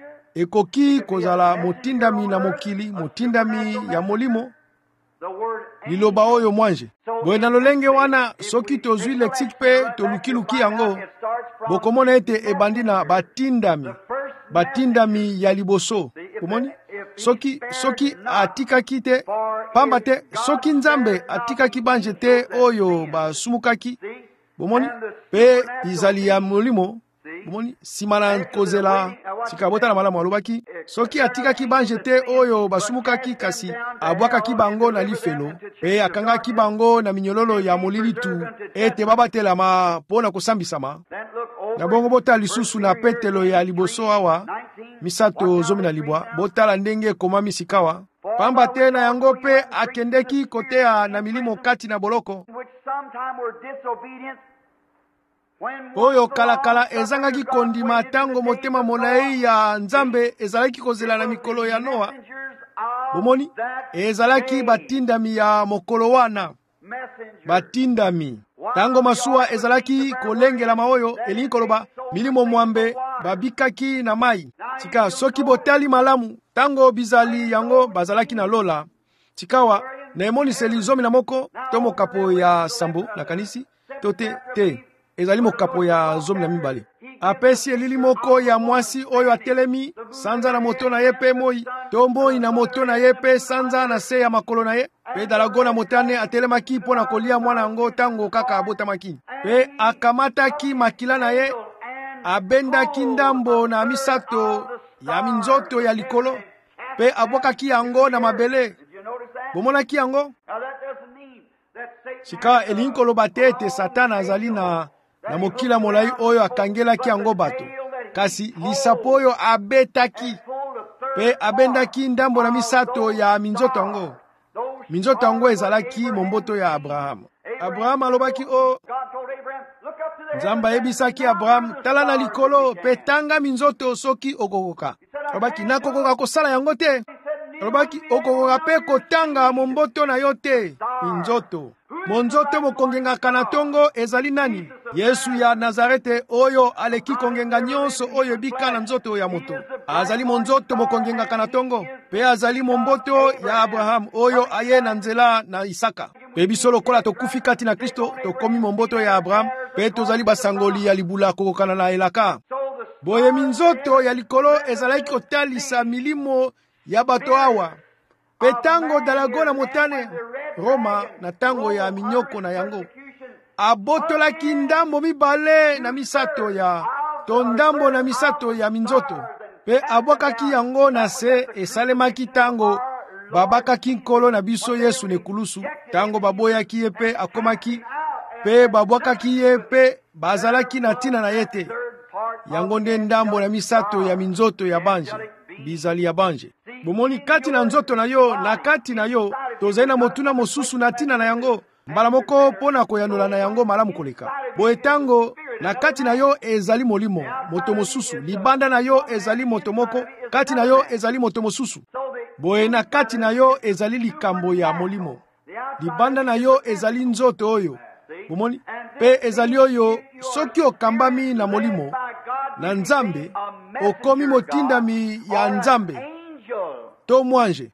S1: ekoki kozala motindami na mokili, motindami ya molimo, liloba oyo mwanje. Boye na lolenge wana, soki tozwi leksik pe tolukiluki yango, bokomona ete ebandi na batindami, batindami ya liboso. Kumoni? Soki, soki atikaki te, pamba te, soki Nzambe atikaki banje te oyo basumukaki, bomoni pe izali ya molimo bomoni nsima na kozela sika botala malamu alobaki soki atikaki banze te oyo basumukaki kasi abwakaki bango na lifelo pe akangaki bango na minyololo ya molilitu ete babatelama mpo na kosambisama. Na bongo botala lisusu na Petelo ya liboso awa misato zomi na libwa botala ndenge ekomami sikawa pamba te na yango pe akendeki kotea na milimo kati na boloko oyo kalakala ezangaki kondima tango motema molai ya Nzambe ezalaki kozela na mikolo ya Noa. Bomoni ezalaki batindami ya mokolo wana batindami tango masuwa ezalaki kolengela maoyo elingi koloba milimo mwambe babikaki na mai sika soki botali malamu tango bizali yango bazalaki na lola sikawa na emoniseli zomi na moko to mokapo ya sambo na kanisi to te te ezali mokapo ya zomi na mibale apesi elili moko ya mwasi oyo atelemi sanza na moto na ye pe moi to moi na moto na ye pe sanza na se ya makolo na ye pe dalago na motane atelemaki mpo na kolia mwana yango tango kaka abotamaki pe akamataki makila na ye abendaki ndambo na misato ya minzoto ya likolo pe abwakaki yango na mabele. Bomonaki yango sika elingi koloba te ete Satana azali na na mokila molai oyo akangelaki yango bato kasi lisapo oyo abetaki pe abendaki ndambo na misato ya minzoto yango. Minzoto yango ezalaki momboto ya Abraham. Abraham alobaki o Nzambe ayebisaki Abraham tala na likolo pe tanga minzoto soki okokoka. Alobaki nakokoka kosala yango te. Alobaki okokoka pe kotanga momboto na yo te minzoto. Monzoto mokongengaka na tongo ezali nani? Yesu ya Nazarete oyo aleki kongenga nyonso oyo ebika na nzoto ya moto. Azali monzoto mokongengaka na tongo pe azali momboto ya Abraham oyo aye na nzela na Isaka. Pe biso lokola tokufi kati na Kristo tokomi momboto ya Abraham pe tozali basangoli ya libula kokokana na elaka. Boye minzoto ya likolo ezalaki kotalisa milimo ya bato awa. Pe tango dalago na motane Roma na tango ya minyoko na yango abotolaki ndambo mibale na misato ya to ndambo na misato ya minzoto pe abwakaki yango na se esalemaki tango babakaki nkolo na biso Yesu nekulusu tango baboyaki ye pe akomaki pe babwakaki ye pe bazalaki na tina na yete yango nde ndambo na misato ya minzoto ya banje bizali ya banje. Bomoni kati na nzoto na yo na kati na yo tozali na motuna mosusu na tina na yango mbala moko pona koyandola na yango malamu koleka. Boye tango na kati na yo ezali molimo moto mosusu libanda na yo ezali moto moko kati na yo ezali moto mosusu. Boye na kati na yo ezali likambo ya molimo libanda na yo ezali nzoto oyo. Bomoni pe ezali oyo soki okambami na molimo na Nzambe okomi motindami ya Nzambe to mwanje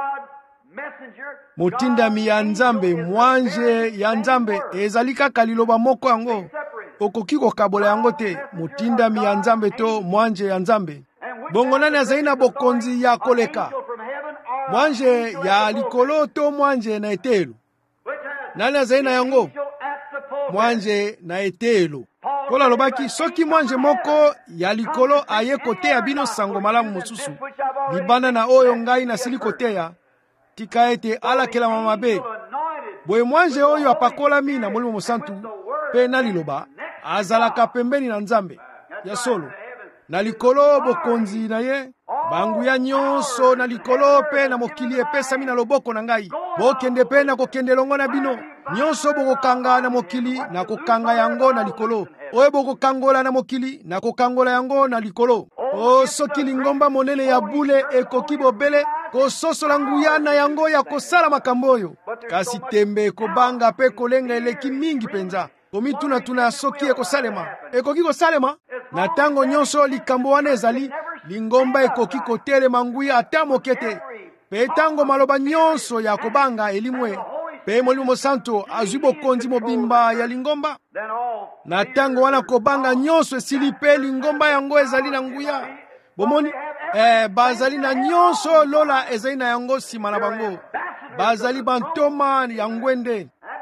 S1: motindami ya Nzambe mwanje ya Nzambe ezali kaka liloba moko yango okoki kokabola yango te motindami ya Nzambe to mwanje ya Nzambe. Bongo nani azali na bokonzi ya koleka mwanje ya likolo to mwanje na etelo? Nani azali na yango? Mwanje na etelo. Pola lobaki soki mwanje moko ya likolo aye koteya bino sango malamu mosusu libanda na oyo ngai nasili koteya tika ete alakela mamabe. Boye mwanje oyo apakolami na molimo mosantu pe na liloba azalaka pembeni na Nzambe ya solo na likolo bokonzi na ye bangu ya nyonso na likolo pe na mokili epesami na loboko na ngai bokende pe na kokende longo na bino nyonso bokokanga na mokili na kokanga yango na likolo oyo bokokangola na mokili na kokangola yango na likolo. O soki lingomba monene ya bule ekoki bobele kososola nguya na yango ya kosala makambo oyo kasi tembe kobanga pe kolenga eleki mingi penza komituna tuna soki ekosalema ekoki kosalema na tango nyonso likambo wana ezali lingomba ekoki kotelema nguya ata mokete pe tango maloba nyonso ya kobanga elimwe pe molimo santo azwi bokonzi mobimba ya lingomba na tango wana kobanga nyonso esili pe lingomba yango ezali na nguya. Bomoni eh, bazali na nyonso lola ezali na yango sima na bango bazali bantoma ya ngwende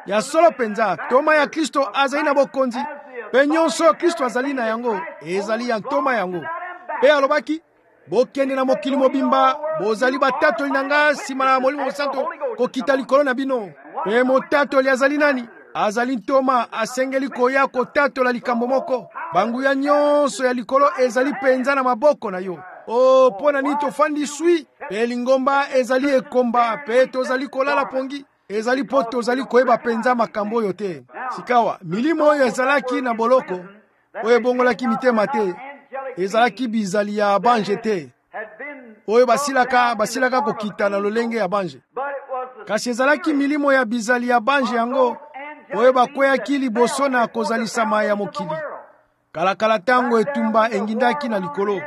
S1: ya solo penza ntoma ya Kristo azali na bokonzi pe nyonso Kristo azali na yango ezali ya ntoma yango. Pe alobaki bokende na mokili mobimba bozali batatoli na nga nsima na Molimo Mosantu kokita likolo na bino. Pe motatoli azali nani? Azali ntoma asengeli koya kotatola likambo moko. Banguya nyonso ya likolo ezali penza na maboko na yo. O pona ni tofandi sui pe lingomba ezali ekomba pe tozali kolala pongi ezali po tozali koyeba penza makambo oyo te. Sikawa milimo oyo ezalaki na boloko oyo ebongolaki mitema te, ezalaki bizali ya banje te oyo basilaka basilaka kokita na lolenge ya banje, kasi ezalaki milimo ya bizali ya banje yango oyo bakweyaki liboso na kozalisama ya mokili. Kalakala tango etumba engindaki na likolo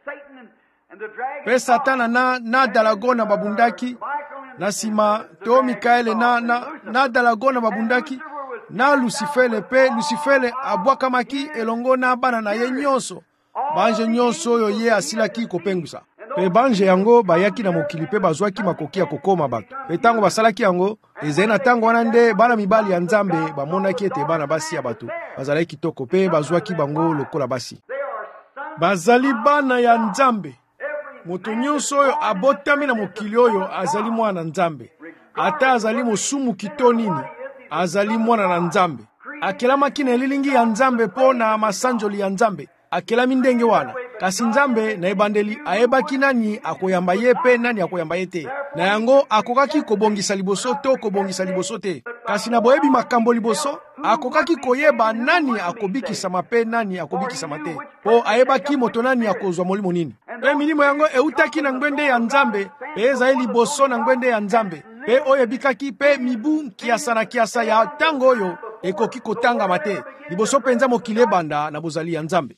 S1: pe Satana na, na dalago na babundaki na sima to Mikaele na, na, na dalago na babundaki na Lucifele pe Lucifele abwakamaki elongo na bana na ye nyonso. Banje nyonso oyo ye asilaki kopengusa. Pe banje yango bayaki na mokili pe bazwaki makoki ya kokoma bato. Pe tango basalaki yango ezali na tango wana nde bana mibali ya Nzambe bamonaki ete bana basi ya bato bazalaki kitoko pe bazwaki bango lokola basi. Bazali bana ya Nzambe. Moto nyonso oyo abotami na mokili oyo azali mwana Nzambe. Ata azali mosumu kito nini azali mwana na Nzambe. Akelamaki na elilingi ya Nzambe po na masanjoli ya Nzambe. Akelami ndenge wana. Kasi Nzambe na ebandeli ayebaki nani akoyamba ye pe nani akoyamba ye te. Na yango akokaki kobongisa liboso to kobongisa liboso te. Kasi na boyebi makambo liboso akokaki koyeba nani akobikisama pe nani akobikisama te. Po ayebaki moto nani akozwa molimo nini. Pe milimo yango eutaki na ngwende ya Nzambe pe ezali liboso na ngwende ya Nzambe. Pe oyo ebikaki pe mibu kiasa na kiasa ya tango oyo ekoki kotanga mate. Liboso penza mokili ebanda na bozali ya Nzambe.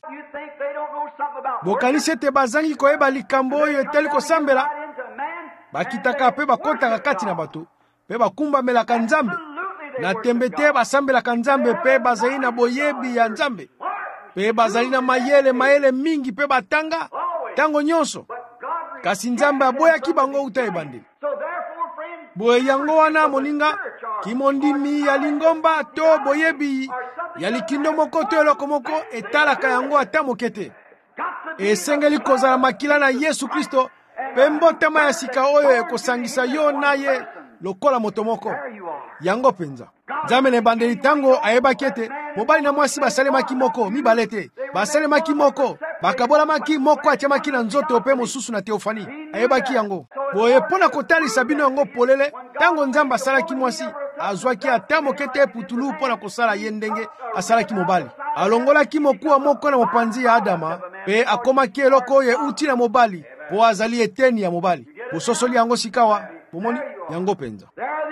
S1: Bokanisi ete bazangi koyeba likambo oyo eteli kosambela. Bakitaka pe bakotaka kati na bato pe bakumbamelaka Nzambe. Na tembe te basambelaka Nzambe pe bazali na boyebi ya Nzambe. Pe bazali na mayele mayele mingi pe batanga tango nyonso. Kasi Nzambe aboyaki bango uta ebandeli. Boye yango wana moninga kimondimi ya lingomba to boyebi ya likindo moko to eloko moko etalaka yango ata mokete. Esengeli kozala makila na Yesu Kristo pe mbotama ya sika oyo ekosangisa yo na ye lokola moto moko. Yango penza Nzambe na ebandeli tango ayebaki ete mobali na mwasi basalemaki moko mibale te. Basalemaki moko bakabolamaki moko atiamaki na nzoto pe mosusu na teofani. Ayebaki yango boye pona kotalisa bino yango polele tango Nzambe asalaki mwasi azwaki ata mokete putulu pona kosala ye ndenge asalaki mobali. Alongolaki mokuwa moko na mopanzi ya Adama pe akomaki eloko oyo uti na mobali po azali eteni ya mobali. Bososoli yango sikawa pomoni yango penza.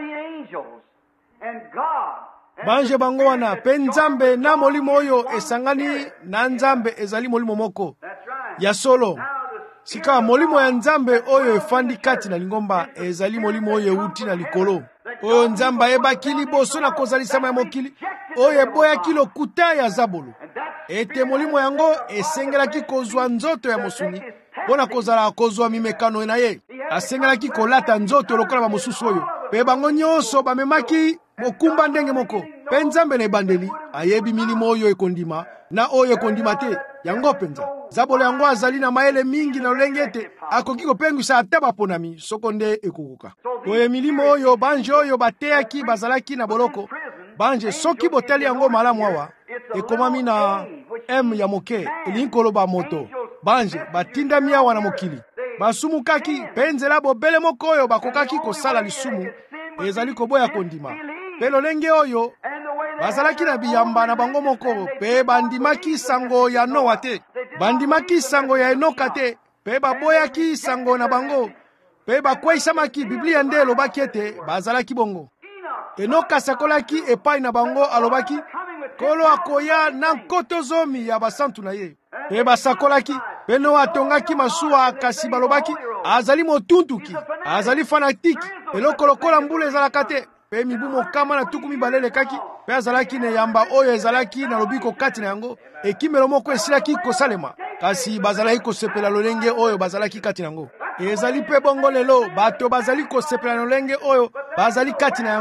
S1: Banje bango wana pe Nzambe na molimo oyo esangani na Nzambe ezali molimo moko ya solo. Sika molimo ya Nzambe oyo efandi kati na lingomba ezali molimo oyo uti na likolo. Oyo Nzambe ayebaki liboso na kozalisama ya mokili oyo eboyaki lokuta ya Zabulu. Ete molimo yango esengelaki kozwa nzoto ya mosuni pona kozala kozwa mimekano na ye. Asengelaki kolata nzoto lokola ba mosusu oyo. Pe bango nyonso bamemaki mokumba ndenge moko. Pe Nzambe na ebandeli ayebi milimo oyo ekondima na oyo ekondima te. Yango penza Zabolo yango azali na mayele mingi na lolengete akoki kopengwisa ata baponami soko nde ekokuka. Oyo milimo oyo banje oyo bateyaki bazalaki na boloko. Banje soki boteli yango malamu awa ekomami na M ya moke elinkoloba moto. Banje batindami awa na mokili basumukaki penzela bobele moko oyo bakokaki kosala lisumu ezali koboya kondima. Pe lolenge oyo bazalaki na biyamba na bango moko pe bandimaki sango ya Noa te. Bandimaki sango ya Enoka te pe baboyaki sango na bango pe bakweisamaki. Biblia nde elobaki ete bazalaki bongo. Enoka sakolaki epai na bango alobaki kolo akoya na nkoto zomi ya basantu na ye. Pe basakolaki pe Noa atongaki masuwa kasi balobaki azali motuntuki azali fanatiki eloko lokola mbula ezalaka te. Pe mibu mokama na tuku mibale lekaki pe azalaki na yamba oyo ezalaki na lobiko kati na yango ekimelo moko esilaki kosalema kasi bazalaki kosepela lolenge oyo bazalaki kati na yango. Ezali pe bongo lelo bato bazali kosepela lolenge oyo bazali kati na yango.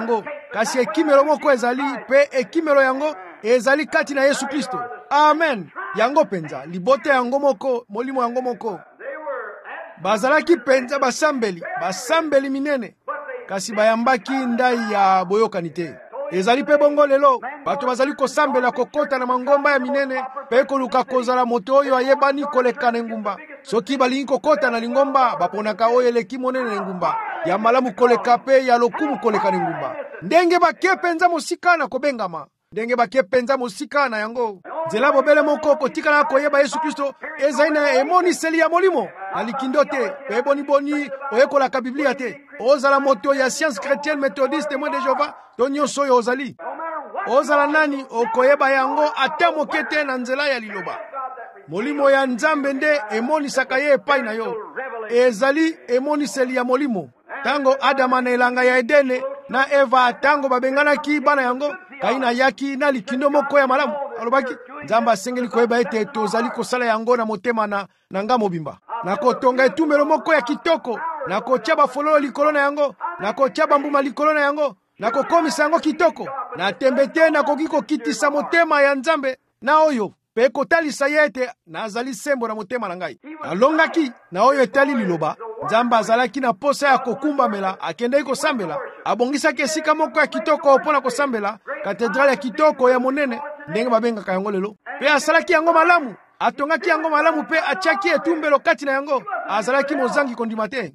S1: kasi ekimelo moko ezali pe ekimelo yango ezali kati na Yesu Kristo. Amen. Yango penza libota yango moko, molimo yango moko. Bazalaki penza basambeli, basambeli minene, kasi bayambaki ndai ya boyokani te. Ezali pe bongo lelo, bato bazali kosambela kokota na mangomba ya minene, pe koluka kozala moto oyo ayebani koleka na ngumba. Soki balingi kokota na lingomba, baponaka oyo eleki monene na ngumba. Ya malamu koleka pe ya lokumu koleka na ngumba. Ndenge bake penza mosika na kobengama. Ndenge bake penza mosika na yango. Nzela bobele moko kotikala koyeba Yesu Kristo ezali na emoniseli ya molimo. Na likindo te, pe boni boni oyekolaka Biblia te. Ozala moto ya science chrétienne méthodiste témoin de Jéhovah, to nyonso oyo ozali. Ozala nani okoyeba yango ata moke te na nzela ya liloba. Molimo ya Nzambe nde emonisaka ye epai na yo. Ezali emoniseli ya molimo. Tango Adama na elanga ya Edene na Eva tango babenganaki bana yango, Kaina yaki na likindo moko ya malamu. Alobaki Nzambe asengeli koyeba ete tozali kosala yango na motema na nanga mobimba. Na kotonga etumelo moko ya kitoko, na kotia bafololo likolo na yango, na kotia bambuma likolo na yango, na kokomisa yango kitoko, na tembete na koki kokitisa motema ya Nzambe na oyo pe kotalisa ye ete nazali sembo na motema na ngai. Alongaki na oyo etali liloba, Nzambe azalaki na posa ya kokumbamela, akendeki kosambela, abongisaki esika moko ya kitoko mpona kosambela, katedrale ya kitoko ya monene, ndenge babengaka yango lelo. Pe asalaki yango malamu, atongaki yango malamu pe atiaki etumbelo kati na yango, azalaki mozangi kondima te.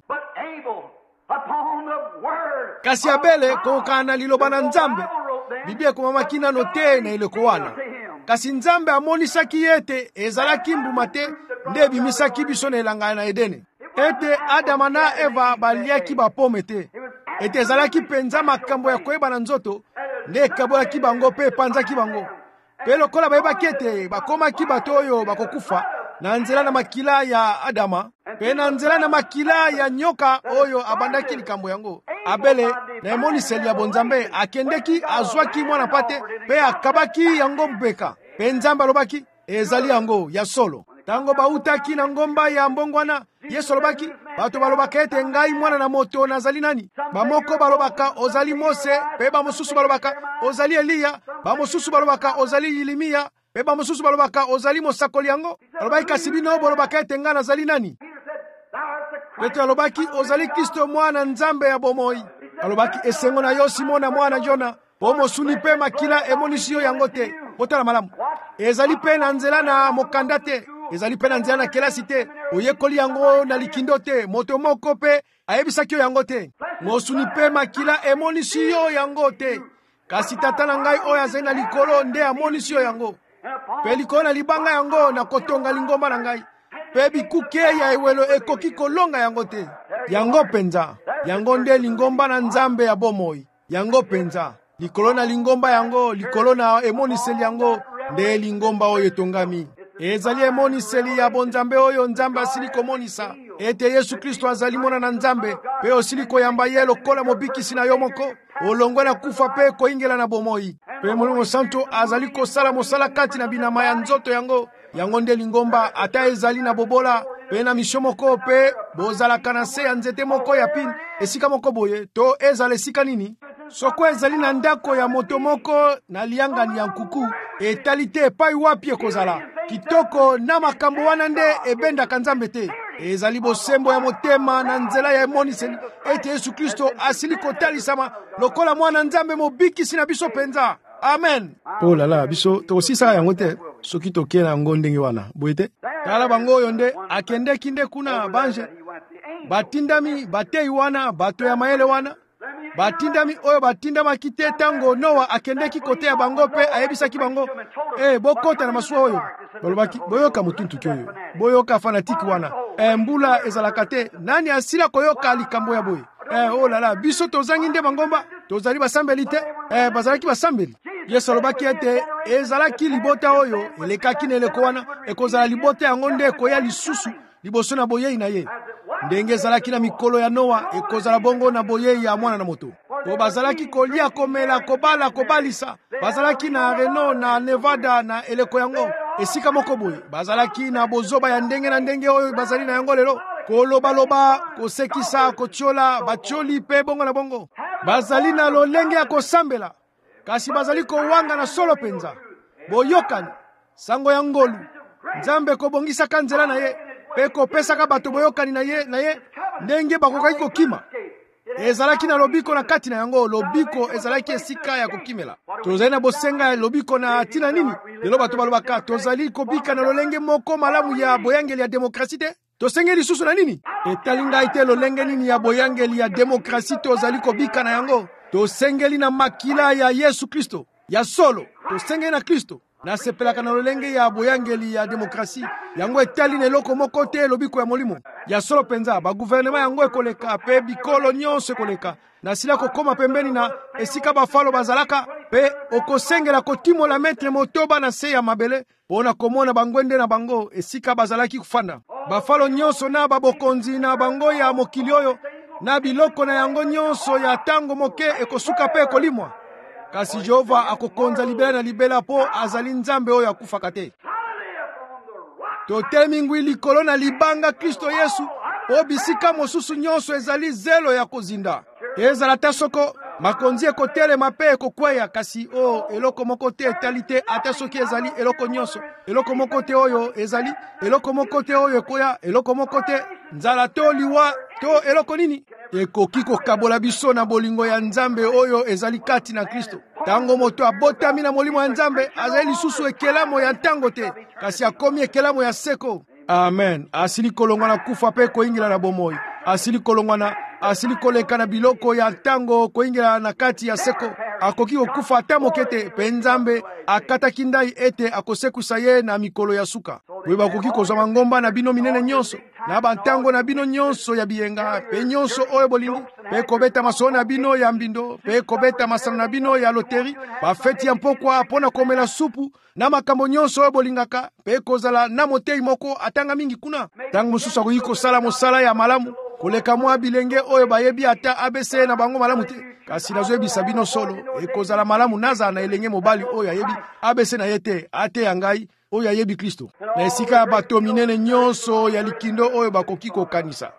S1: Kasi Abele kokana na liloba na Nzambe, Biblia ekomamaki nano te na eleko wana. Kasi Nzambe amonisaki ete ezalaki mbuma te nde ebimisaki biso na elanga na Edene. Ete Adama na Eva baliaki bapome te. Ete ezalaki penza makambo ya koyeba na nzoto nde ekabolaki bango pe epanzaki bango. Pe lokola bayebaki ete bakomaki bato oyo bakokufa na nzela na makila ya Adama, pe na nzela na makila ya nyoka oyo abandaki likambo yango. Abele na emoniseli ya bonzambe akendeki azwaki mwana pate pe akabaki yango mbeka. Pe Nzambe alobaki ezali yango ya solo. Tango bautaki na ngomba ya mbongwana, Yesu alobaki bato balobaka ete ngai mwana na moto nazali nani. Bamoko balobaka ozali Mose, pe bamosusu balobaka ozali Eliya, bamosusu balobaka ozali Yeremia, pe bamosusu balobaka ozali mosakoli yango. Alobaki kasi bino balobaka ete ngai nazali nani. Petro alobaki ozali Kristo mwana Nzambe ya bomoi. Alobaki esengo na yo Simona mwana Jona, po mosuni pe makila emonisi yo yango te. Botala malamu. Ezali pe na nzela na mokanda te. Ezali pe na nzela na kelasi te. Oyekoli yango na likindo te. Moto moko pe ayebisaki yo yango te. Mosuni pe makila emonisi yo yango te. Kasi tata na ngai oyo azali na likolo nde amonisi yo yango. Pe likolo na libanga yango na kotonga lingomba na ngai. Pe bikuke ya ewelo ekoki kolonga yango te. Yango penza. Yango nde lingomba na Nzambe ya bomoi. Yango penza. Likolo na lingomba yango, likolo na emoniseli yango, nde lingomba oyo etongami. Ezali emoniseli ya bonzambe oyo Nzambe asili komonisa. Ete Yesu Kristo azali mwana na Nzambe, pe osili koyamba ye lokola mobikisi na yo moko, olongwe na kufa pe koingela na bomoi. Pe Molimo Santo azali kosala mosala kati na binama ya nzoto yango, yango nde lingomba ata ezali na bobola, pe na misho moko pe bozalaka na se ya nzete moko ya pine, esika moko boye, to ezala esika nini? Soko ezali na ndako ya moto moko na liangani ya nkuku, etali te epai wapi ekozala. Kitoko na makambo wana nde ebendaka Nzambe te. Ezali bosembo ya motema na nzela ya emoniseli ete Yesu Kristo asili kotalisama lokola mwana Nzambe mobikisi na biso penza. Amen. Oh la la, biso tokosisa yango te soki toke na yango ndenge wana. Boye te? Tala bango oyo nde akendeki nde kuna banje. Batindami batei wana bato ya mayele wana. Batindami oyo batindamaki te tango Noa akendeki kote ya bango pe ayebisaki bango eh bokota na masuwa oyo. Bolobaki boyoka mutuntu oyo. Boyoka fanatiki wana. Eh mbula ezalaka te. Nani asila koyoka likambo ya boye. Eh oh la la, biso tozangi nde bangomba tozali basambeli te. Eh bazalaki basambeli. Yesu alobaki ete ezalaki libota oyo elekaki na eleko wana ekozala libota yango nde ekoya lisusu liboso na boyei na ye. Ndenge ezalaki na mikolo ya Noa ekozala bongo na boyei ya mwana na moto. Po bazalaki kolia komela kobala kobalisa. Bazalaki na Reno na Nevada na eleko yango esika moko boye. Bazalaki na bozoba ya ndenge na ndenge oyo bazali na yango lelo. Koloba loba kosekisa kotiola batioli pe bongo na bongo. bazali na lolenge ya kosambela kasi bazali kowanga na solo penza. Boyokani sango ya ngolu Nzambe kobongisaka nzela na ye pe kopesaka bato boyokani na ye na ye ndenge bakokaki kokima. Ezalaki na lobiko na kati na yango, lobiko ezalaki esika ya kokimela. Tozali na bosenga lobiko na tina nini? Lelo bato balobaka tozali kobika na lolenge moko malamu ya boyangeli ya demokrasi te. Tosengeli susu na nini? Etali ngai te lolenge nini ya boyangeli ya demokrasi tozali kobika na yango. Tosengeli na makila ya Yesu Kristo ya solo. Tosengeli na Kristo na sepelaka na lolenge ya boyangeli ya demokrasi. Yango etali na eloko moko te lobiko ya molimo ya solo penza. Ba gouvernement yango ekoleka pe bikolo nyonso ekoleka na sila kokoma pembeni na esika bafalo bazalaka pe okosengela kotimola metre motoba na se ya mabele pona komona bangwende na bango esika bazalaki kufanda. Bafalo nyonso na babokonzi na bango ya mokili oyo na biloko na yango nyonso ya tango moke ekosuka pe kolimwa. Kasi Jehova akokonza libela na libela po azali Nzambe oyo akufaka te. Totelemi ngwi likolo na libanga Kristo Yesu po bisika mosusu nyonso ezali zelo ya kozinda. Ezala ta soko makonzi ekotelema pe ekokweya kasi o oh, eloko moko te etali te ata soki ezali eloko nyonso. Eloko moko te oyo ezali, eloko moko te oyo ekoya, eloko moko te nzala to liwa to eloko nini ekoki kokabola biso na bolingo ya Nzambe oyo ezali kati na Kristo. Tango moto abotami na molimo ya Nzambe azali lisusu ekelamo ya ntango te kasi akomi ekelamo ya seko. Amen. Asili kolongwa na kufa pe koingila na bomoi. Asili kolongwa na asili koleka na biloko ya ntango koingila na kati ya seko. Akoki kokufa ata mokete pe Nzambe akataki ndai ete akosekusa ye na mikolo ya suka. Weba akoki kozwa ngomba na bino minene nyonso na bantango na bino nyonso ya biyenga pe nyonso oyo bolingi pe kobeta masolo na bino ya mbindo pe kobeta masano na bino ya loteri bafeti ya mpokwa pona komela supu na makambo nyonso oyo bolingaka pe kozala na motei moko atanga mingi kuna. Tango mosusu akoki kosala mosala ya malamu koleka mwa bilenge oyo bayebi ata A B C na bango malamu te kasi nazoyebisa bino solo ekozala malamu nazala na elenge mobali oyo ayebi A B C na ye te ate ya ngai oyo ayebi Kristo na esika ya bato minene nyonso ya likindo oyo bakoki kokanisa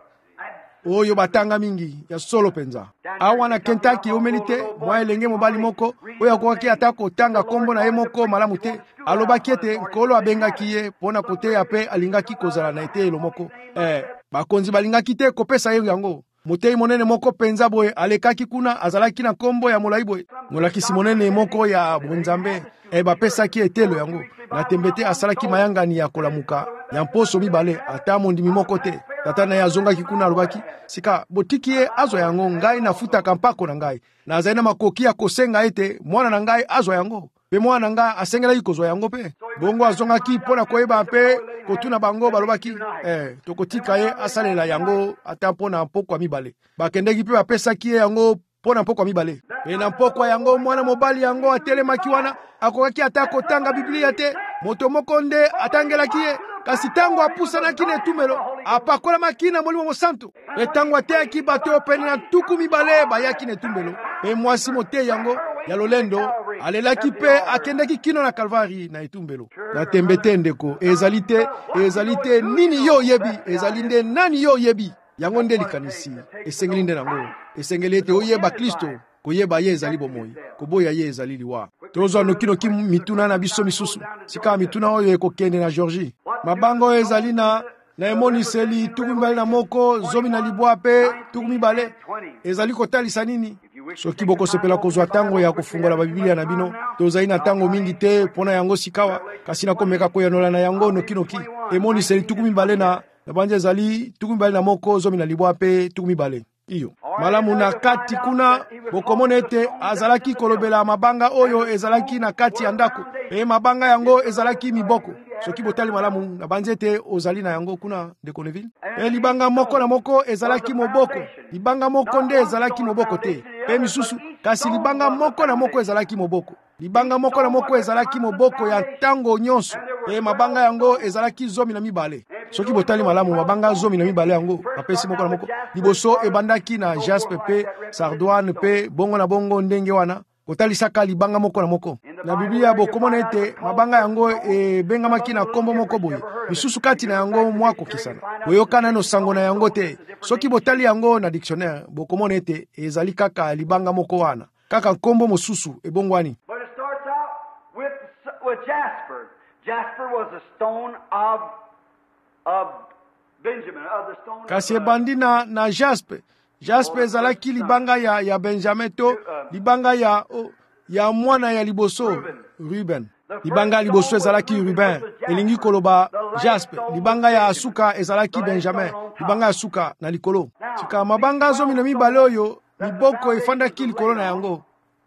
S1: oyo batanga mingi ya solo penza. Awa na Kentucky omeli te mwa elenge mobali moko oyo akokaki ata kotanga kombo na ye moko malamu te alobaki ete nkolo abengaki ye mpona koteya pe alingaki kozala na eteyelo moko. Eh, bakonzi balingaki te kopesa ye yango. Motei monene moko penza boye alekaki kuna azalaki na kombo ya molai boye. Molakisi monene moko ya Nzambe e bapesaki etelo yango. Na tembete asalaki mayangani ya kolamuka ya mposo mibale ata mondimi moko te. Tata na yazongaki kuna alobaki sika botiki ye azwa yango ngai nafutaka mpako na ngai. Na azali na makoki ya kosenga ete mwana na ngai azwa yango. Pe mwana nga asengelaki kozwa yango pe. Bongo azongaki mpona koyeba pe kotuna bango balobaki eh tokotika ye asalela yango ata mpona mpokwa mibale. Bakendeki pe bapesaki ye yango mpona mpokwa mibale. Pe na mpokwa yango mwana mobali yango atelemaki wana akokaki ata kotanga Biblia te. Moto moko nde atangelaki ye kasi tango apusanaki na etumelo apakolamaki na molimo mosantu. Pe tango ateyaki bato pene na tuku mibale bayaki na etumbelo. Pe mwasi motei yango ya lolendo alelaki pe akendeki kino na Kalvari na etumbelo. Na tembete ndeko ezalite ezalite nini yo yebi ezalinde nani yo yebi yango nde likanisi esengeli nde nango esengeli ete oyeba Kristo koyeba ye ezali bomoi koboya ye ezali liwa. Tozwa nokinoki mituna na biso misusu sika mituna oyo ekokende na Georgie mabango ezali na na emoniseli tuku mibale na moko zomi na libwa pe tuku mibale ezali kotalisa nini. Soki boko sepela kozwa tango ya kofungola Biblia na bino tozali na tango mingi te pona yango sikawa kasi na komeka koyanola na yango nokinoki emoniseli tuku mibale na na banje ezali tuku mibale na moko zomi na libwa pe tuku mibale iyo malamu na kati kuna bokomona ete azalaki kolobela mabanga oyo ezalaki na kati ya ndako e mabanga yango ezalaki miboko. Soki botali malamu na banzete ozali na yango kuna de Conneville e libanga moko na moko ezalaki moboko libanga moko nde ezalaki moboko te pe misusu kasi libanga moko na moko ezalaki moboko libanga moko na moko ezalaki moboko ya tango nyonso e mabanga yango ezalaki zomi na mibale. Soki botali malamu mabanga zomi na mibale yango apesi moko na moko liboso ebandaki na jaspe pe sardoine pe bongo na bongo ndenge wana kotalisaka libanga moko na moko. na Biblia bokomona ete mabanga yango ebengamaki na kombo moko boye misusu kati na yango mwako kisana boyokana no sango na yango te soki botali yango na dictionnaire bokomona ete ezali kaka libanga moko wana kaka kombo mosusu ebongwani.
S2: But it starts out with with Jasper. Jasper was a stone of of Benjamin, of the stone
S1: kasi ebandi na na jaspe. Jaspe ezalaki libanga ya ya Benjamin to libanga ya oh, ya mwana ya liboso Ruben. Libanga liboso ezalaki Ruben elingi koloba Jaspe. Libanga ya asuka ezalaki Benjamin. Libanga ya asuka na likolo. Sika mabanga zomi na mibale oyo miboko efandaki likolo na yango.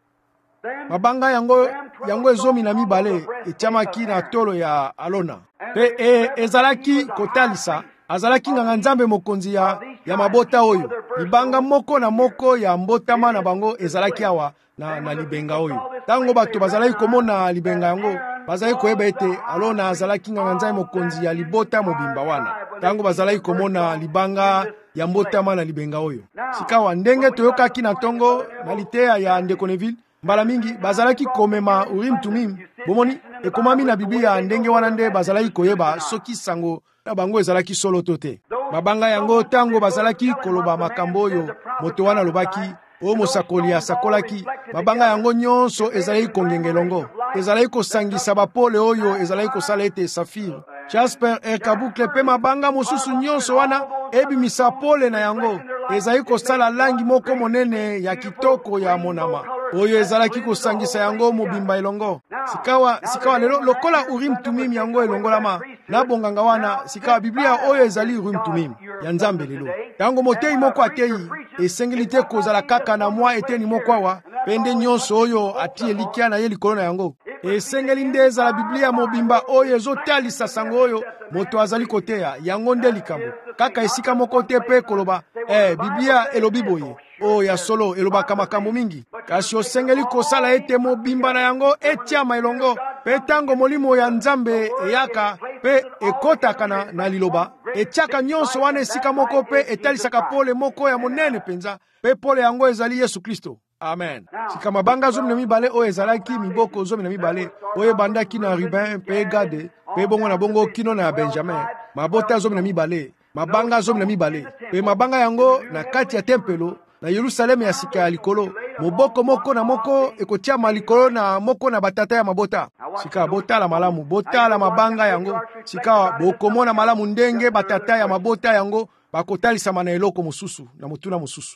S1: Mabanga yango yango ezomi na mibale etiamaki na tolo ya Alona. Pe e, ezalaki kotalisa azalaki nganga nzambe mokonzi ya, ya mabota oyo. Libanga moko na moko ya mbotama na bango ezalaki awa na, na libenga oyo. Tango bato bazalaki komona libenga yango bazalaki koyeba ete Alona azalaki nganga nzambe mokonzi ya libota mobimba wana. Tango bazalaki komona libanga ya mbotama na libenga oyo. Sikawa ndenge toyokaki na tongo na liteya ya ndeko Neville mbala mingi bazalaki komema Urim Tumim bomoni ekomami na Biblia ndenge wana nde bazalaki koyeba soki sango na bango ezalaki solo tote. Mabanga yango tango bazalaki koloba makambo oyo moto wana lobaki o mosakoli asakolaki mabanga yango nyonso ezalaki kongengelongo ezalaki kosangisa bapole oyo ezalaki kosala ete safir Jasper ekabukle pe mabanga mosusu nyonso wana ebimisa pole na yango ezalaki kosala langi moko monene ya kitoko ya monama oyo ezalaki kosangisa yango mobimba elongo. Sikawa sikawa lelo lokola Urim Tumim yango elongolama na bonganga wana sikawa Biblia oyo ezali Urim Tumim ya nzambe lelo. Tango motei moko atei esengilite kozala kaka na mwa eteni moko awa pende nyonso oyo ati elikia na ye likolo na yango. Esengeli nde ezala Biblia mobimba oyo ezotalisa sango oyo moto azali koteya yango nde likambo kaka esika moko te pe koloba eh Biblia elobi boye o ya solo elobaka makambo mingi kasi osengeli kosala ete mobimba na yango etiama elongo pe tango molimo ya nzambe eyaka pe ekotaka na, na liloba etiaka nyonso wana esika moko pe etalisaka pole moko ya monene penza pe pole yango ezali Yesu Kristo. Amen. Sika mabanga zomi na mibale oyo ezalaki miboko zomi na mibale oyo bandaki na Ruben pe Gade pe bongo na bongo kino na Benjamin mabota zomi na mibale mabanga zomi na mibale pe mabanga yango na kati ya tempelo na Yerusalemu ya sika ya likolo moboko moko na moko ekotia malikolo na moko na batata ya mabota. Sika botala malamu botala mabanga yango sika bokomona malamu ndenge batata ya mabota yango bakotalisa mana eloko mosusu na motuna mosusu.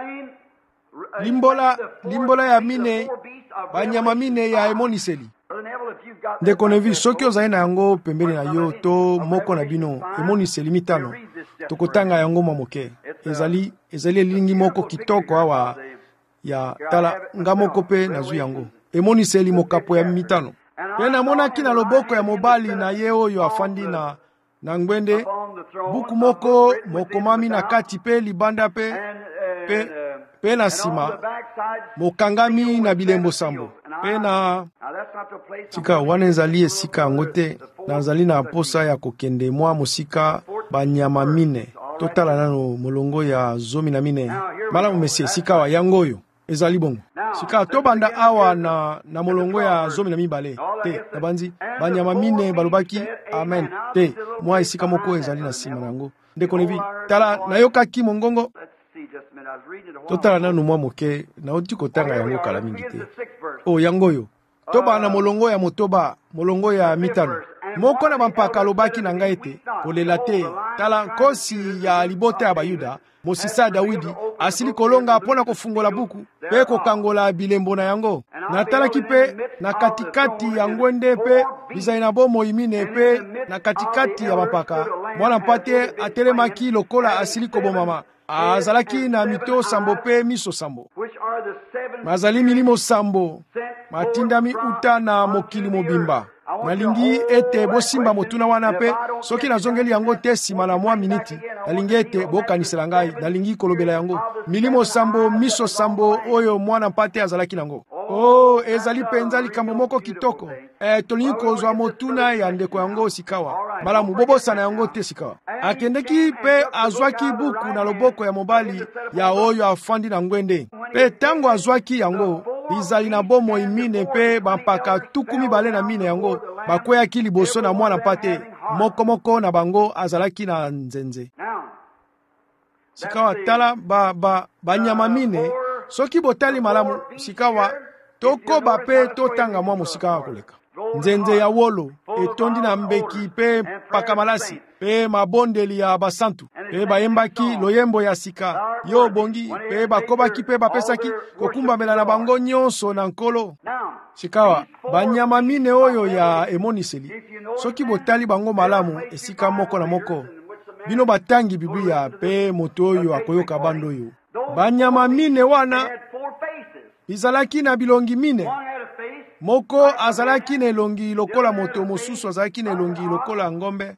S1: Limbola limbola ya mine banyama mine ya emoniseli ndeko Nevi soki ozali na yango pembeni na yo to moko na bino emoniseli mitano tokotanga yango mamoke ezali ezali elingi moko kitoko awa ya tala nga moko pe nazwi yango emoniseli mokapo ya mitano pe namonaki na loboko ya mobali na ye oyo afandi na na ngwende buku moko mokomami na kati pe libanda pe pe pe na sima mokangami na bilembo sambo pe na sika wana ezali esika yango te nazali na posa ya kokende mwa mosika banyama mine totala nano molongo ya zomi na mine malamu mesie sika wa yango oyo ezali bongo sika tobanda awa na na molongo ya zomi na mibale te na banzi banyama mine balobaki amen te mwa esika moko ezali na sima nango ndeko Nevi tala nayokaki mongongo totala nanu mwa moke na oti kotanga yango kala mingi te o yango oyo toba na molongo ya motoba molongo ya mitano moko na bampaka lobaki na ngai ete kolela te tala nkosi ya libota ya Bayuda mosisa ya Dawidi asili kolonga mpona kofungola buku pe kokangola bilembo na yango natalaki pe na katikati ya ngwende pe bizali na bomoi mine pe na katikati ya bampaka mwana mpate atelemaki lokola asili kobomama azalaki na mito sambo pe miso sambo mazali milimo sambo matindami uta na mokili mobimba nalingi ete bosimba motuna wana pe soki nazongeli yango te sima na mwa miniti nalingi ete bokanisela ngai nalingi kolobela yango milimo sambo miso sambo oyo mwana mpate azalaki nango oh ezali penza likambo moko kitoko eh tolingi kozwa motuna ya ndeko yango sikawa bala mubobosa na yango te sikawa akendeki pe azwaki buku na loboko ya mobali ya oyo afandi na ngwende pe tango azwaki yango bizali na bomoi mine mpe bampaka tuku mibale na mine yango bakweyaki liboso na mwana mpate mokomoko na bango azalaki na nzenze. Sikawa tala ba, ba, banyama mine soki botali malamu sikawa tokoba pe totanga mwa mosika wa koleka. Nzenze ya wolo etondi na mbeki pe pakamalasi pe mabondeli ya basantu pe bayembaki loyembo ya sika yo bongi pe bakobaki pe bapesaki kokumbamela na bango nyonso na nkolo. Sikawa banyama mine oyo ya emoniseli soki botali bango malamu esika moko na moko bino batangi Biblia pe moto oyo akoyoka bando oyo. Banyama mine wana izalaki na bilongi mine. Moko azalaki na elongi lokola moto, mosusu azalaki na elongi lokola ngombe.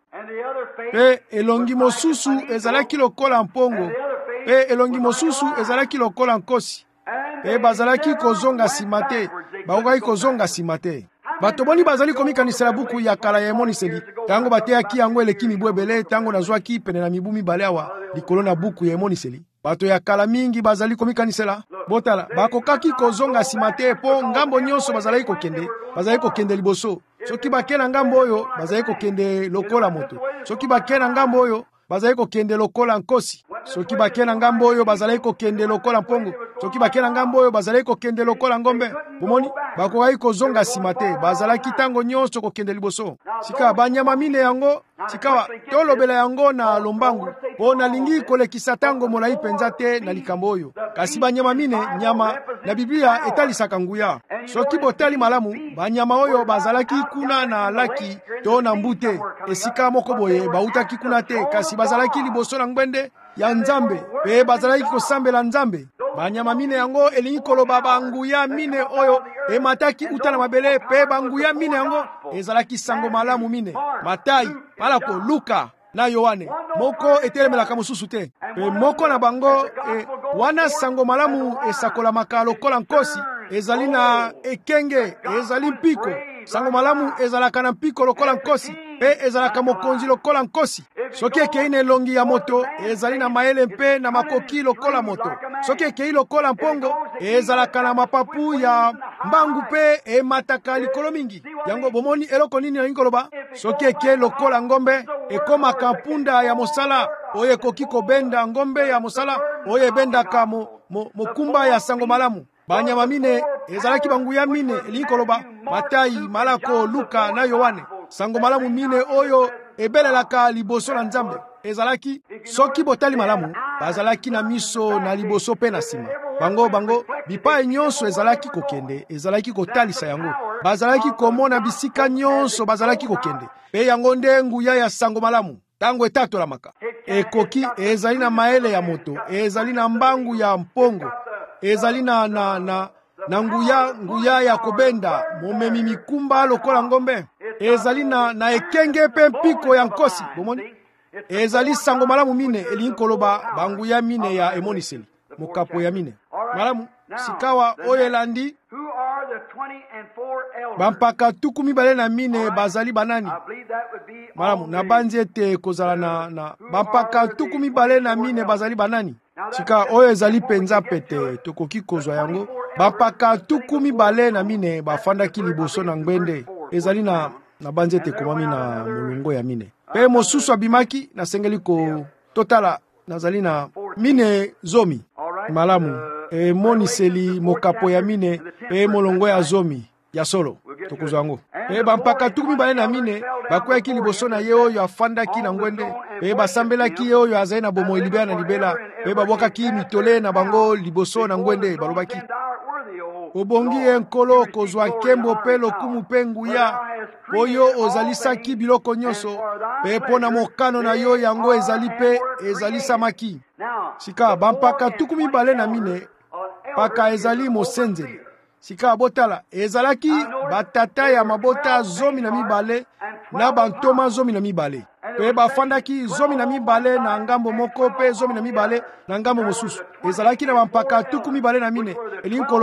S1: Pe elongi mosusu ezalaki lokola mpongo. Pe elongi mosusu ezalaki lokola nkosi. Pe bazalaki kozonga simate. Baokaki kozonga simate. Bato boni bazali komikanisela buku ya kala ya emoniseli. Tango bateyaki yango eleki mibu ebele, tango nazwaki pene na mibu mibale awa likolo na buku ya emoniseli. Bato ya kala mingi bazali komikanisela. Botala, bakokaki kozonga simate po ngambo nyonso bazali kokende, bazali kokende liboso. Soki bakena ngambo oyo, bazali kokende lokola moto. Soki bakena ngambo oyo, bazali kokende lokola nkosi. Soki bakena ngambo oyo, bazali kokende lokola mpongo. Soki bakena ngambo oyo, bazali kokende lokola ngombe. Bomoni, bakokaki kozonga simate, bazalaki tango nyonso kokende liboso. Sika banyama mine yango, sikawa tolobela yango na lombangu. Po nalingi kolekisa tango molai penza te na likambo oyo. Kasi banyama mine nyama na Biblia etalisaka nguya. Soki botali malamu, banyama oyo bazalaki kuna na laki to na mbute. Esika moko boye bautaki kuna te, kasi bazalaki liboso na ngwende ya Nzambe. Pe bazalaki kosambela Nzambe. Banyama mine yango elingi koloba banguya mine oyo emataki uta na mabele pe banguya mine yango ezalaki sango malamu mine. Matai, Malako, Luka na Yohane. Moko etelemelaka mosusu te. Pe moko na bango e, wana sango malamu esakola maka lokola nkosi ezali na ekenge ezali mpiko. Sango malamu ezalaka na mpiko lokola nkosi pe ezalaka mokonzi lokola nkosi. Soki ekei na elongi ya moto ezali na maele mpe na makoki lokola moto. Soki ekei lokola mpongo ezalaka na mapapu ya mbangu pe emataka likolo mingi. Yango bomoni eloko nini na ngoloba? Soki ekei lokola ngombe ekomaka mpunda ya mosala oyo ekoki kobenda ngombe ya mosala oyo ebendaka mo, mo, mokumba ya sango malamu. Banyama mine ezalaki banguya mine elingi koloba Matai, Malako, Luka na Yohane. Sango malamu mine oyo ebelelaka liboso na Nzambe. Ezalaki soki botali malamu bazalaki na miso na liboso pe na sima. Bango bango bipai nyonso ezalaki kokende, ezalaki kotalisa yango. Bazalaki komona bisika nyonso bazalaki kokende. Pe yango nde nguya ya sango malamu. Tango etatolamaka. Ekoki ezali na maele ya moto, ezali na mbangu ya mpongo, ezali na na na na nguya nguya ya kobenda momemi mikumba lokola ngombe. Ezali na na ekenge pe mpiko ya nkosi. Bomoni ezali sango malamu mine elingi koloba banguya mine ya emoniseli mokapo ya mine malamu. Sikawa oyo elandi bampaka tuku mibale na mine bazali banani malamu na banzi ete kozala na, na bampaka tuku mibale na mine bazali banani. Sika oyo ezali penza pete tokoki kozwa yango. Bampaka tuku mibale na mine bafandaki liboso na ngwende ezali na na banzi ete komami na molongo ya mine. Pe mosusu abimaki na sengeli ko totala nazali na mine zomi malamu. E moniseli mokapo ya mine pe molongo ya zomi ya solo tokozwa yango. Pe bampaka tuku mibale na mine bakweyaki liboso na ye oyo afandaki na ngwende. Pe basambelaki ye oyo azali na bomoi libela na libela. Pe babwakaki mitole na bango liboso na ngwende balobaki obongi ye nkolo kozwa nkembo pe lokumu pe nguya oyo ozalisaki biloko nyonso pe pona mokano na yo yango ezali pe ezalisamaki. Sika bampaka tuku mibale na mine paka ezali mosenzeli. Sika botala ezalaki batata ya mabota zomi na mibale na bantoma zomi na mibale. Pe bafandaki zomi na mibale na ngambo moko pe zomi na mibale na ngambo mosusu. Ezalaki na bampaka tuku mibale na mine elingi koloba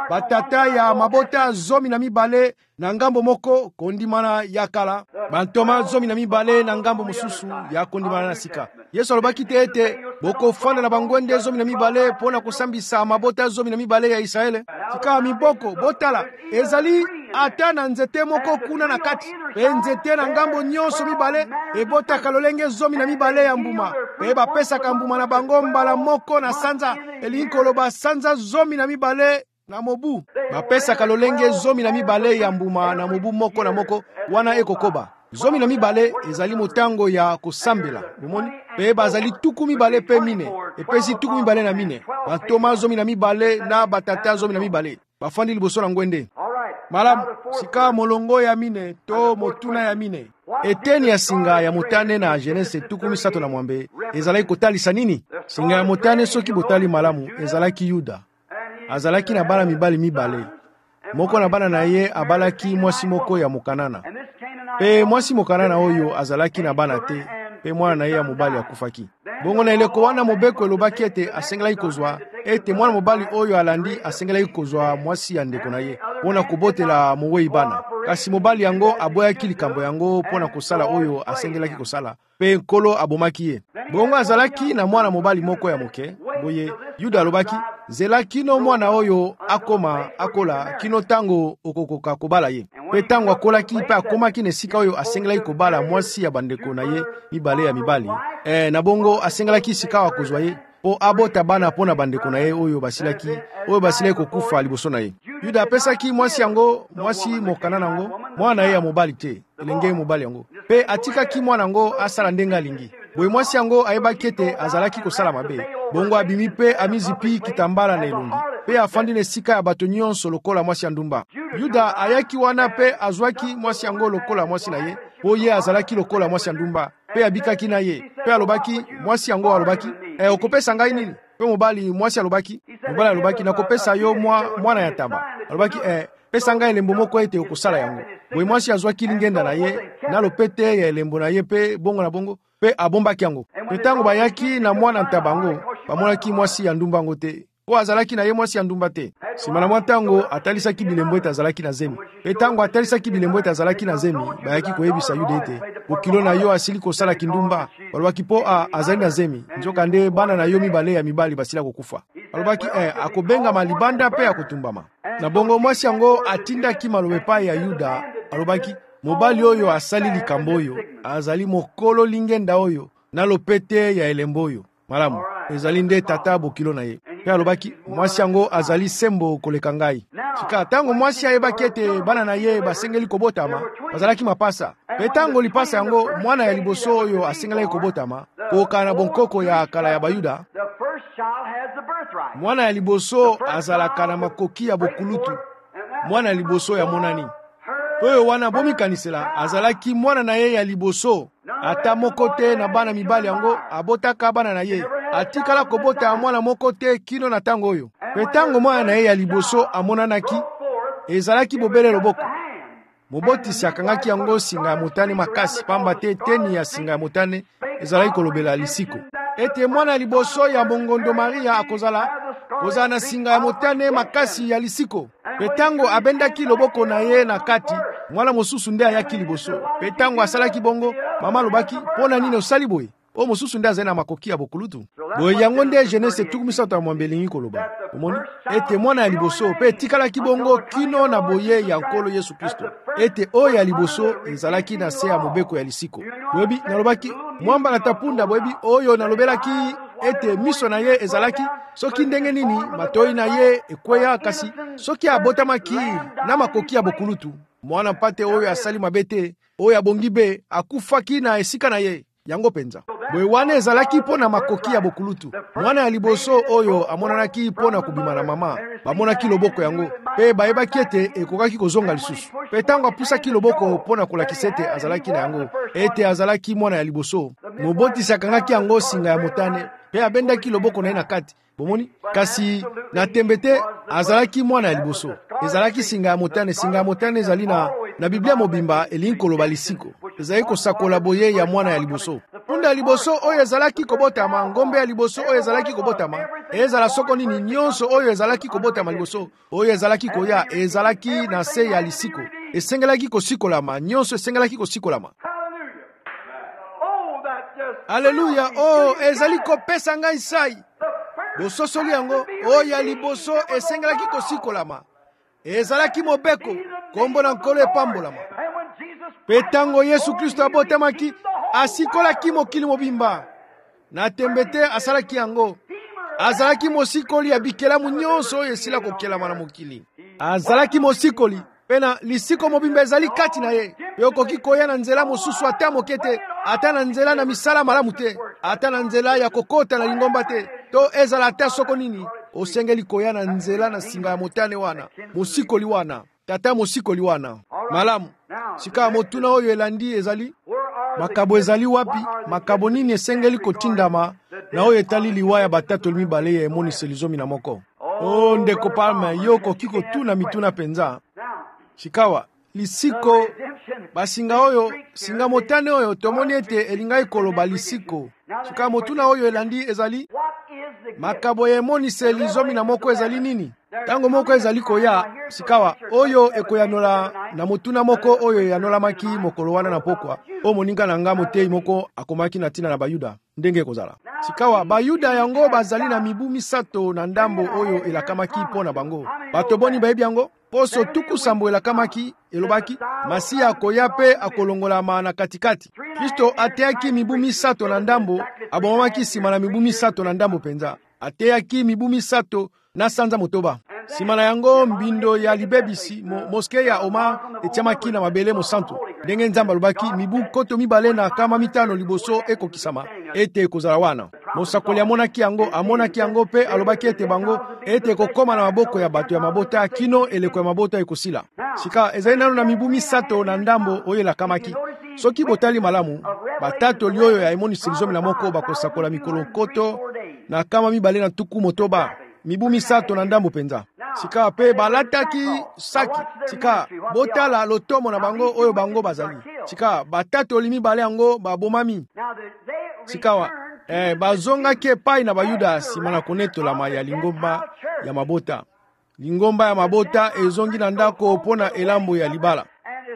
S1: batata ya mabota zomi na mibale na ngambo moko kondimana ya kala, bantoma zomi na mibale na ngambo mosusu ya kondimana na sika. Yesu alobaki te ete bokofanda na bangwende zomi na mibale pona kosambisa mabota zomi na mibale ya Israele. Sika miboko botala ezali ata na nzete moko kuna na kati, pe nzete na ngambo nyonso mibale ebotaka lolenge zomi na mibale ya mbuma, pe bapesaka mbuma na bango mbala moko na sanza, elingi koloba sanza zomi na mibale na mobu. Bapesaka lolenge zomi na mibale ya mbuma na mobu moko na moko wana ekokoba. Zomi na mibale ezali motango ya kosambela, bomoni? Pe bazali tuku mibale pe mine, epesi tuku mibale na mine. Bantoma zomi na mibale na batata zomi na mibale bafandi liboso na ngwende. Malamu, sika molongo ya mine to motuna ya mine. Eteni ya singa ya motane na Genese tuku misato na mwambe ezalaki kotalisa nini? Singa ya motane soki botali malamu ezalaki Yuda. Azalaki na bana mibali mibale. Moko na bana na ye abalaki mwasi moko ya mokanana. Pe mwasi mokanana oyo azalaki na bana te, pe mwana na ye ya mobali akufaki. Bongo na eleko wana mobeko elobaki ete asengelaki kozwa, ete mwana mobali oyo alandi asengelaki kozwa mwasi ya ndeko na ye pona kobotela mowei bana. Kasi mobali yango aboyaki likambo yango pona kosala oyo asengelaki kosala, pe nkolo abomaki ye. Bongo azalaki na mwana mobali moko ya moke. Boye Yuda alobaki, zela kino mwana oyo akoma akola kino tango okokoka kobala ye. Pe tango akolaki pe akomaki na esika oyo asengelaki kobala mwasi ya bandeko na ye mibale ya mibali, eh, na bongo asengelaki sika wa kozwa ye po abota bana pona bandeko na ye oyo basilaki oyo basilaki kokufa liboso na ye. Yuda apesaki mwasi yango mwasi mokana nango mwana ye ya mobali te, elenge mobali yango, pe atikaki mwana yango asala ndenga lingi. Boye mwasi yango ayebaki ete azalaki kosala mabe, bongo abimi pe amizipi kitambala na elongi, pe afandi na esika ya bato nyonso lokola mwasi ya ndumba. Yuda ayaki wana pe azwaki mwasi yango lokola mwasi na ye, po ye azalaki lokola mwasi ya ndumba, pe abikaki na ye, pe alobaki mwasi yango alobaki, eh, okopesa ngai nini? Pe mobali mwasi alobaki, mobali alobaki, nakopesa yo mwa, mwana ya taba. Alobaki, eh, pesa ngai elembo moko ete okosala yango. Boye mwasi azwaki lingenda na ye, na lopete ya elembo na ye pe bongo na bongo, pe abombaki yango. Pe tango bayaki na mwana ntabango, bamonaki mwasi ya ndumba ngo te, po azalaki na ye mwasi ya ndumba te. Sima na mwa tango atalisaki bilembo ete azalaki na zemi. Pe tango atalisaki bilembo ete azalaki na zemi, bayaki koyebisa Yuda ete bokilo na yo asili kosala kindumba. Balobaki po a azali na zemi, nzoka nde bana na yo mibale ya mibali basila kokufa. Balobaki eh, akobenga malibanda pe akotumbama. Na bongo mwasi yango atindaki malobe pa ya Yuda, alobaki mobali oyo asali likambo oyo azali mokolo lingenda oyo na lopete ya elembo oyo. Malamu, ezali nde tata bokilo na ye. Pe alobaki mwasi yango azali sembo koleka ngai. Sika tango mwasi ayebaki ete bana na ye basengeli kobotama, bazalaki mapasa. Pe tango lipasa yango mwana ya liboso oyo asengelaki kobotama, koka na bonkoko ya kala ya Bayuda, mwana ya liboso azalaka na makoki ya bokulutu, mwana ya liboso ya monani. Oyo wana bomikanisela azalaki mwana na ye ya liboso, ata moko te na bana mibali yango abotaka bana na ye, atikala kobota mwana moko te kino na tango oyo. Pe tango mwana na ye ya liboso amonanaki, ezalaki bobele loboko. Mobotisi akangaki yango singa ya motane makasi, pamba te teni ya singa ya motane ezalaki kolobela lisiko. Ete mwana liboso ya mongondo Maria akozala kozala na singa ya motane makasi ya lisiko. Pe tango abendaki loboko na ye na kati, mwana mosusu nde ayaki liboso. Pe tango asalaki bongo, mama lobaki, pona nini osali boye? O mosusu nde azali na makoki ya bokulutu. Boye yango nde Genese tuku misato ya mwambelingi koloba. Omoni, ete mwana ya liboso pe tikalaki bongo kino na boye ya nkolo Yesu Kristo. Ete oyo ya liboso ezalaki na se ya mobeko ya lisiko. Boyebi nalobaki mwamba na tapunda, boyebi oyo nalobelaki ete miso na ye ezalaki soki ndenge nini matoi na ye ekweya, kasi soki abotamaki na makoki ya bokulutu, mwana mpate oyo asali mabete oyo abongi be akufaki na esika na ye yango penza. Boye wana ezalaki pona makoki ya bokulutu. Mwana ya liboso oyo amonanaki pona kubima na mama, bamonaki loboko yango, pe bayebaki ete ekokaki kozonga lisusu. Pe tango apusaki loboko pona kolakisa ete azalaki na yango, ete azalaki mwana ya liboso, mobotisi akangaki yango singa ya motane, pe abendaki loboko na ye na kati. Bomoni, kasi na tembete azalaki mwana ya liboso, ezalaki singa ya motane. Singa ya motane ezali na na Biblia mobimba elingi koloba lisiko, ezali kosakola boye ya mwana ya liboso. mpunda ya liboso oyo ezalaki kobotama, ngombe ya liboso oyo ezalaki kobotama, ezala soko nini nyonso oyo ezalaki kobotama liboso oyo ezalaki koya ezalaki na se ya lisiko, esengelaki kosikolama, nyonso esengelaki kosikolama. Haleluya! Oh, ezali kopesa ngai sai. Bososoli yango oyo ya liboso esengelaki kosikolama, ezalaki mobeko, kombo na nkolo epambolama. Pe tango Yesu Kristo abotamaki, asikolaki mokili mobimba. Na tembe te asalaki yango. Azalaki mosikoli ya bikelamu nyonso oyo esila kokelama na mokili. Azalaki mosikoli, pena lisiko mobimba ezali kati na ye. Pe okoki koya na nzela mosusu ata moke te, ata na nzela na misala malamu te, ata na nzela ya kokota na lingomba te, to ezala ata soko nini, osengeli koya na nzela na singa ya motane wana, mosikoli wana, tata mosikoli wana. Malamu, sika motuna oyo elandi ezali, makabo ezali wapi, makabo nini esengeli kotindama, na oyo etali liwa ya batato mibale ya emonisi lizomi na moko. Oh, ndeko Palme, yoko kiko tuna mituna penza. Shikawa, lisiko, basinga oyo, singa motane oyo, tomoni ete elingai koloba lisiko. Shikawa motuna oyo elandi ezali, makabo ya emonisi lizomi na moko ezali nini? Tango moko ezali koya, sikawa, oyo ekoyanola na motuna moko oyo yanolamaki mokolo wana na pokwa. O moninga na nga motei moko akomaki na tina na bayuda. Ndenge kozala. Sikawa, bayuda yango bazali na mibu misato na ndambo oyo elakamaki po na bango. Bato boni bayebi yango, poso tuku sambo elakamaki, elobaki, Masiya akoya pe akolongolama na katikati. Kristo ateaki mibu misato na ndambo, abomaki sima na mibu misato na ndambo penza. Ateaki mibu misato na sanza motoba. Sima na yango mbindo ya libebisi, mo, moske ya Oma etiamaki na mabele mosantu. Ndenge nzamba alobaki, mibu koto mibale na kama mitano liboso eko kisama, ete kozala wana. Mosakoli amonaki yango, amonaki yango pe alobaki ete bango, ete kokoma na maboko ya bato ya mabota, kino eleko ya mabota ekosila. Sika, ezali nano na mibu misato na ndambo oyo elakamaki. Soki botali malamu, batato lioyo ya emonisi lizomi na moko bakosakola mikolo koto, na kama mibale na tuku motoba, mibu misato na ndambo penza. Sika pe balataki saki. Sika botala lotomo na bango oyo bango bazali. Sika batato limi bale yango babomami. Sikawa eh, bazonga ke pai na bayuda sima na konetolama ya lingomba ya mabota. Lingomba ya mabota ezongi na ndako pona elambo ya libala.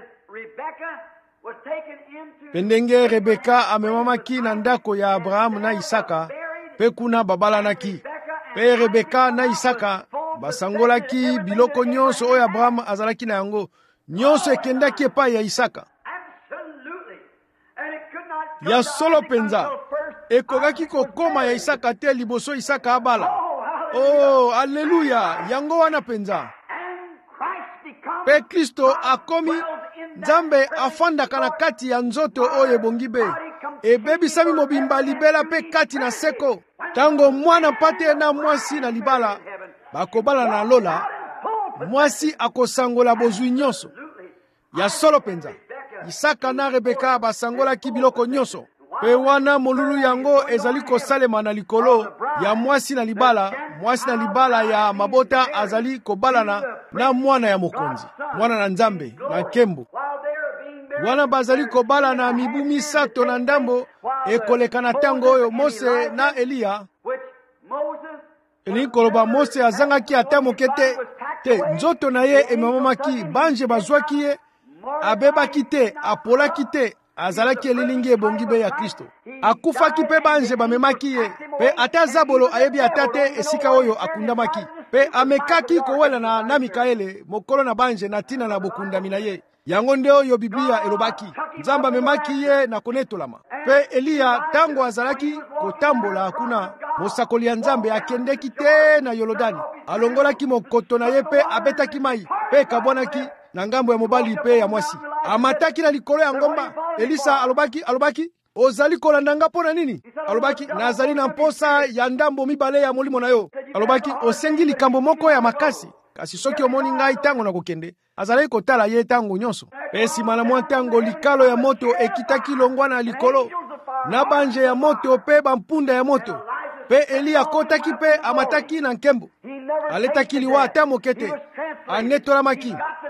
S1: Pendenge Rebeka amemamaki na ndako ya Abraham na Isaka, pe kuna babalanaki. Pe Rebeka na Isaka basangolaki biloko nyonso oyo Abraham azalaki na yango, nyonso ekendaki epai ya Isaka. Ya solo penza, ekokaki kokoma ya Isaka te liboso Isaka abala. Oh, haleluya, yango wana penza. Pe Kristo akomi, Nzambe afandaka na kati ya nzoto oyo ebongibe. Ebebisami mobimba libela pe kati na seko. Tango mwana pate na mwasi na libala, bakobala na lola, mwasi akosangola bozwi nyonso. Ya solo penza, Isaka na Rebeka basangola ki biloko nyonso. Pe wana molulu yango ezali kosalema na likolo ya mwasi na libala, mwasi na libala ya mabota azali kobalana na mwana ya mokonzi, mwana na Nzambe, na nkembo. Wana bazali kobala na mibu misato na ndambo, ekoleka na tango oyo Mose na Eliya. Eli koloba Mose azangaki ata moke te, te nzoto na ye emamamaki, banje bazwaki ye, abebaki te, apolaki te, azalaki elilingi ebongibe ya Kristo. Akufaki pe banje bamemaki ye, pe ata Zabolo ayebi ata te esika oyo akundamaki. Pe amekaki kowela na, na Mikaele, mokolo na banje na tina na bokundami na ye. Yango nde oyo Biblia elobaki, Nzamba memaki ye na konetolama. Pe Eliya tango azalaki kotambola kuna, mosakoli ya Nzambe akendeki te na Yolodani. Alongolaki mokoto na ye pe abetaki mai, pe kabwanaki na ngambo ya mobali pe ya mwasi. Amataki na likolo ya ngomba. Elisa alobaki, alobaki, ozali kolandanga pona nini? Alobaki, nazali na mposa ya ndambo mibale ya molimo na yo. Alobaki, osengi likambo moko ya makasi. Kasi soki omoni ngai tango na kokende, azalaki kotala ye tango nyonso. Pe sima na mwa tango likalo ya moto ekitaki longwa na likolo, na banje ya moto pe bampunda ya moto. Pe Eliya kotaki pe amataki na nkembo. Aletaki liwa ata moke te, anetolamaki.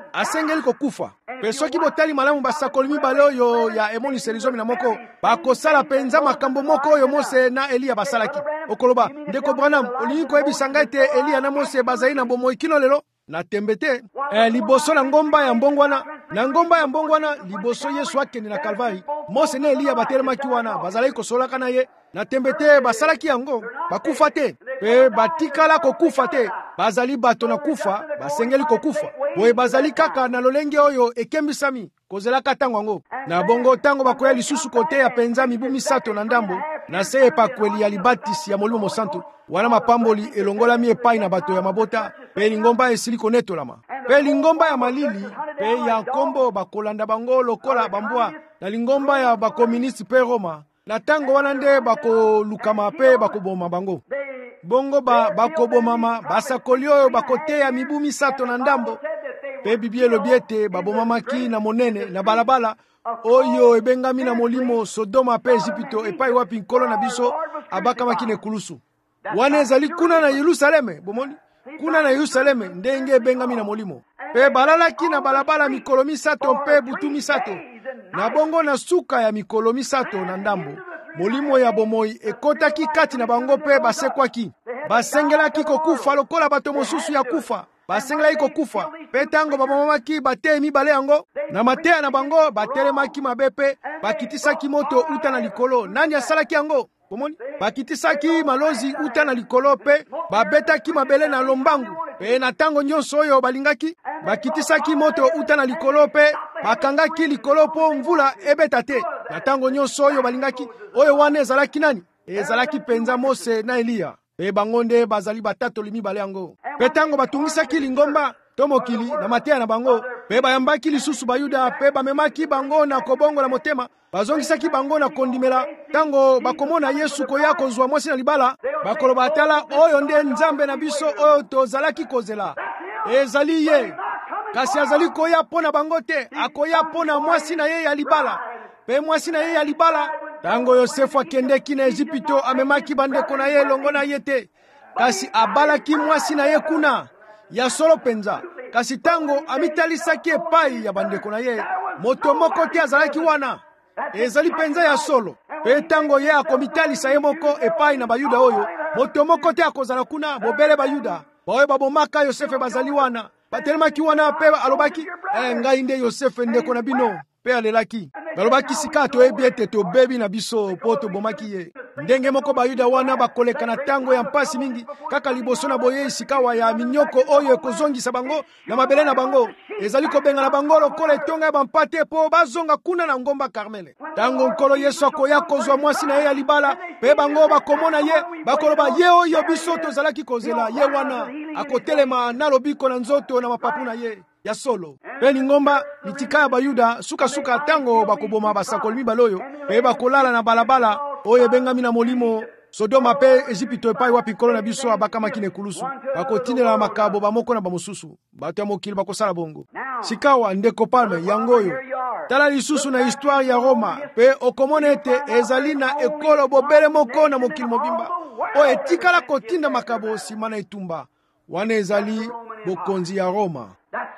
S1: asengeli kokufa. Pe soki botali malamu basakoli mibale oyo ya emoniseli zomi na moko, bakosala penza makambo moko oyo Mose na Eliya basalaki. Okoloba, ndeko Branham, olingi koyebisa ngai ete Eliya na Mose bazali na bomoi kino lelo? Na tembe te. Eh, liboso na ngomba ya mbongwana, na ngomba ya mbongwana, liboso Yesu akende na Kalvari, Mose na Eliya batelemaki wana, bazalaki kosolaka na ye. Na tembe te basalaki yango, bakufa te. Pe batikala kokufa te. Bazali bato na kufa, basengeli kokufa. Oye bazali kaka na lolenge oyo ekembisami, kozelaka tango yango. Na bongo tango bakoya lisusu kote ya penza mibu misato na ndambo, na se epakweli ya libatisi ya Molimo Mosantu, wana mapamboli elongolami epai na bato ya mabota, pe lingomba esili konetolama. Pe lingomba ya malili, pe ya nkombo bakolanda bango lokola bambwa, na lingomba ya bakoministi pe Roma, na tango wana nde bakolukama pe bakoboma bango. Bongo ba bakobomama basakoli oyo bakoteya mibu misato na ndambo, pe Biblia elobi ete babomamaki na monene na balabala oyo ebengami na molimo Sodoma pe Ejipito epai wapi nkolo na biso abakamaki na ekulusu. Wana ezali kuna na Yerusaleme, bomoni? Kuna na Yerusaleme ndenge ebengami na molimo. Pe balalaki na balabala mikolo misato pe butu misato. Na bongo na suka ya mikolo misato na ndambo, molimo ya bomoi ekotaki kati na bango pe basekwaki. Basengelaki kokufa lokola bato mosusu ya kufa. Basengelaki kokufa. Pe tango babomamaki bateye mibale yango, na mateya na bango batelemaki mabe pe bakitisaki moto uta na likolo. Nani asalaki yango? Pomoni? Bakitisaki malozi uta na likolo pe babetaki mabele na lombangu. Pe na tango nyonso oyo balingaki, bakitisaki moto uta na likolo pe bakangaki likolo po mvula ebeta te. Na tango nyonso oyo balingaki, oyo wana ezalaki nani? Ezalaki penza Mose na Eliya. Pe bango nde bazali batatoli mibale yango. Pe tango batungisaki lingomba to mokili na mateya na bango, pe bayambaki lisusu bayuda pe bamemaki bango na kobongo na motema, bazongisaki bango na kondimela. Tango bakomona Yesu koya kozwa mwasi na libala, bakoloba atala oyo nde Nzambe na biso oyo tozalaki kozela. Ezali ye, kasi azali koya pona bango te, akoya pona mwasi na ye ya libala. Pe mwasi na ye ya libala, tango Yosefu akendeki na Ejipito amemaki bandeko na ye longo na ye te, kasi abalaki mwasi na ye kuna ya solo penza. Kasi tango amitalisaki epai ya bandeko na ye, moto moko te azalaki wana, ezali penza ya solo. Pe tango ye akomitalisa ye moko epai na bayuda oyo, moto moko te akozala kuna, bobele bayuda baoyo babomaka Yosefe bazali wana. Batelemaki wana pe alobaki, eh, ngai nde Yosefe ndeko na bino. Pe alelaki, balobaki sika toyebi ete tobebi na biso po tobomaki ye. Ndenge moko bayuda wana bakoleka na tango ya mpasi mingi, kaka liboso na boye isikawa ya minyoko oyo ekozongisa bango na mabele na bango. Ezali kobenga na bango lokola etonga ya bampate po bazonga kuna na ngomba Karmele. Tango nkolo Yesu akoya kozwa mwasi na ye ya libala, pe bango bakomona ye, bakoloba ye oyo biso tozalaki kozela, ye wana akotelema na lobiko na nzoto na mapapu na ye ya solo. Pe lingomba litika ya bayuda suka suka tango bakoboma basakoli mibale oyo, pe bakolala na balabala oyo ebengami na molimo Sodoma pe Ejipito epai wapi nkolo na biso abakamaki na ekulusu. Bakotinela makabo bamoko na bamosusu, bato ya mokili bakosala bongo. Sikawa ndeko Palme yango oyo, tala lisusu na histoire ya Roma, pe okomona ete ezali na ekolo bobele moko na mokili mobimba oyo etikala kotinda makabo nsima na etumba. Wana ezali bokonzi ya Roma.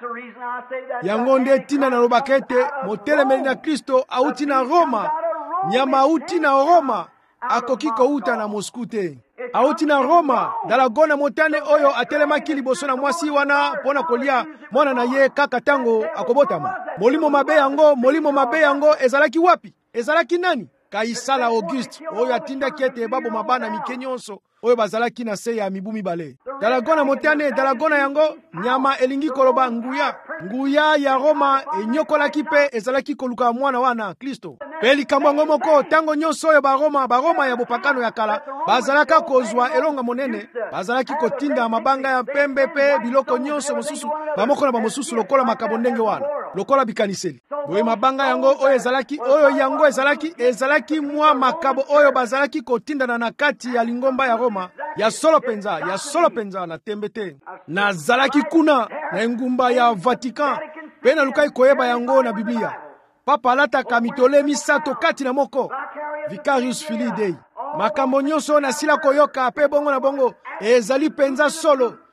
S1: Yango nde tina na lobaka ete motelemeli na Kristo auti na Roma, nyama auti na Roma akoki kouta na Moscou te. Auti na Roma, dalagona motane oyo atelemaki liboso na mwasi wana pona kolia mwana na ye kaka tango akobotama. Molimo mabe yango, molimo mabe yango ezalaki wapi? Ezalaki nani? Kaisala Auguste oyo atindaki ete babo mabana mike nyonso oyo bazalaki na se ya mibu mibale. Dalagona motane, dalagona yango, nyama elingi koloba nguya. Nguya ya Roma enyokolaki pe ezalaki koluka mwana wana Kristo. Pe likambo yango moko tango nyonso oyo ba Roma, ba Roma ya bopakano ya kala, bazalaka kozwa elonga monene, bazalaki kotinda mabanga ya pembe pe biloko nyonso mosusu, bamoko na bamosusu lokola makabo ndenge wana, lokola bikaniseli. Boye mabanga yango oyo ezalaki, oyo yango ezalaki, ezalaki mwa makabo oyo bazalaki kotinda na nakati ya lingomba ya Roma, ya solo penza, ya solo penza na tembete. Na zalaki kuna na ngumba ya Vatican, pe na lukai koyeba yango na Biblia. Papa alataka mitole misato kati na moko, Vicarius Filii Dei. Makambo nyonso na sila koyoka pe bongo na bongo, ezali penza solo.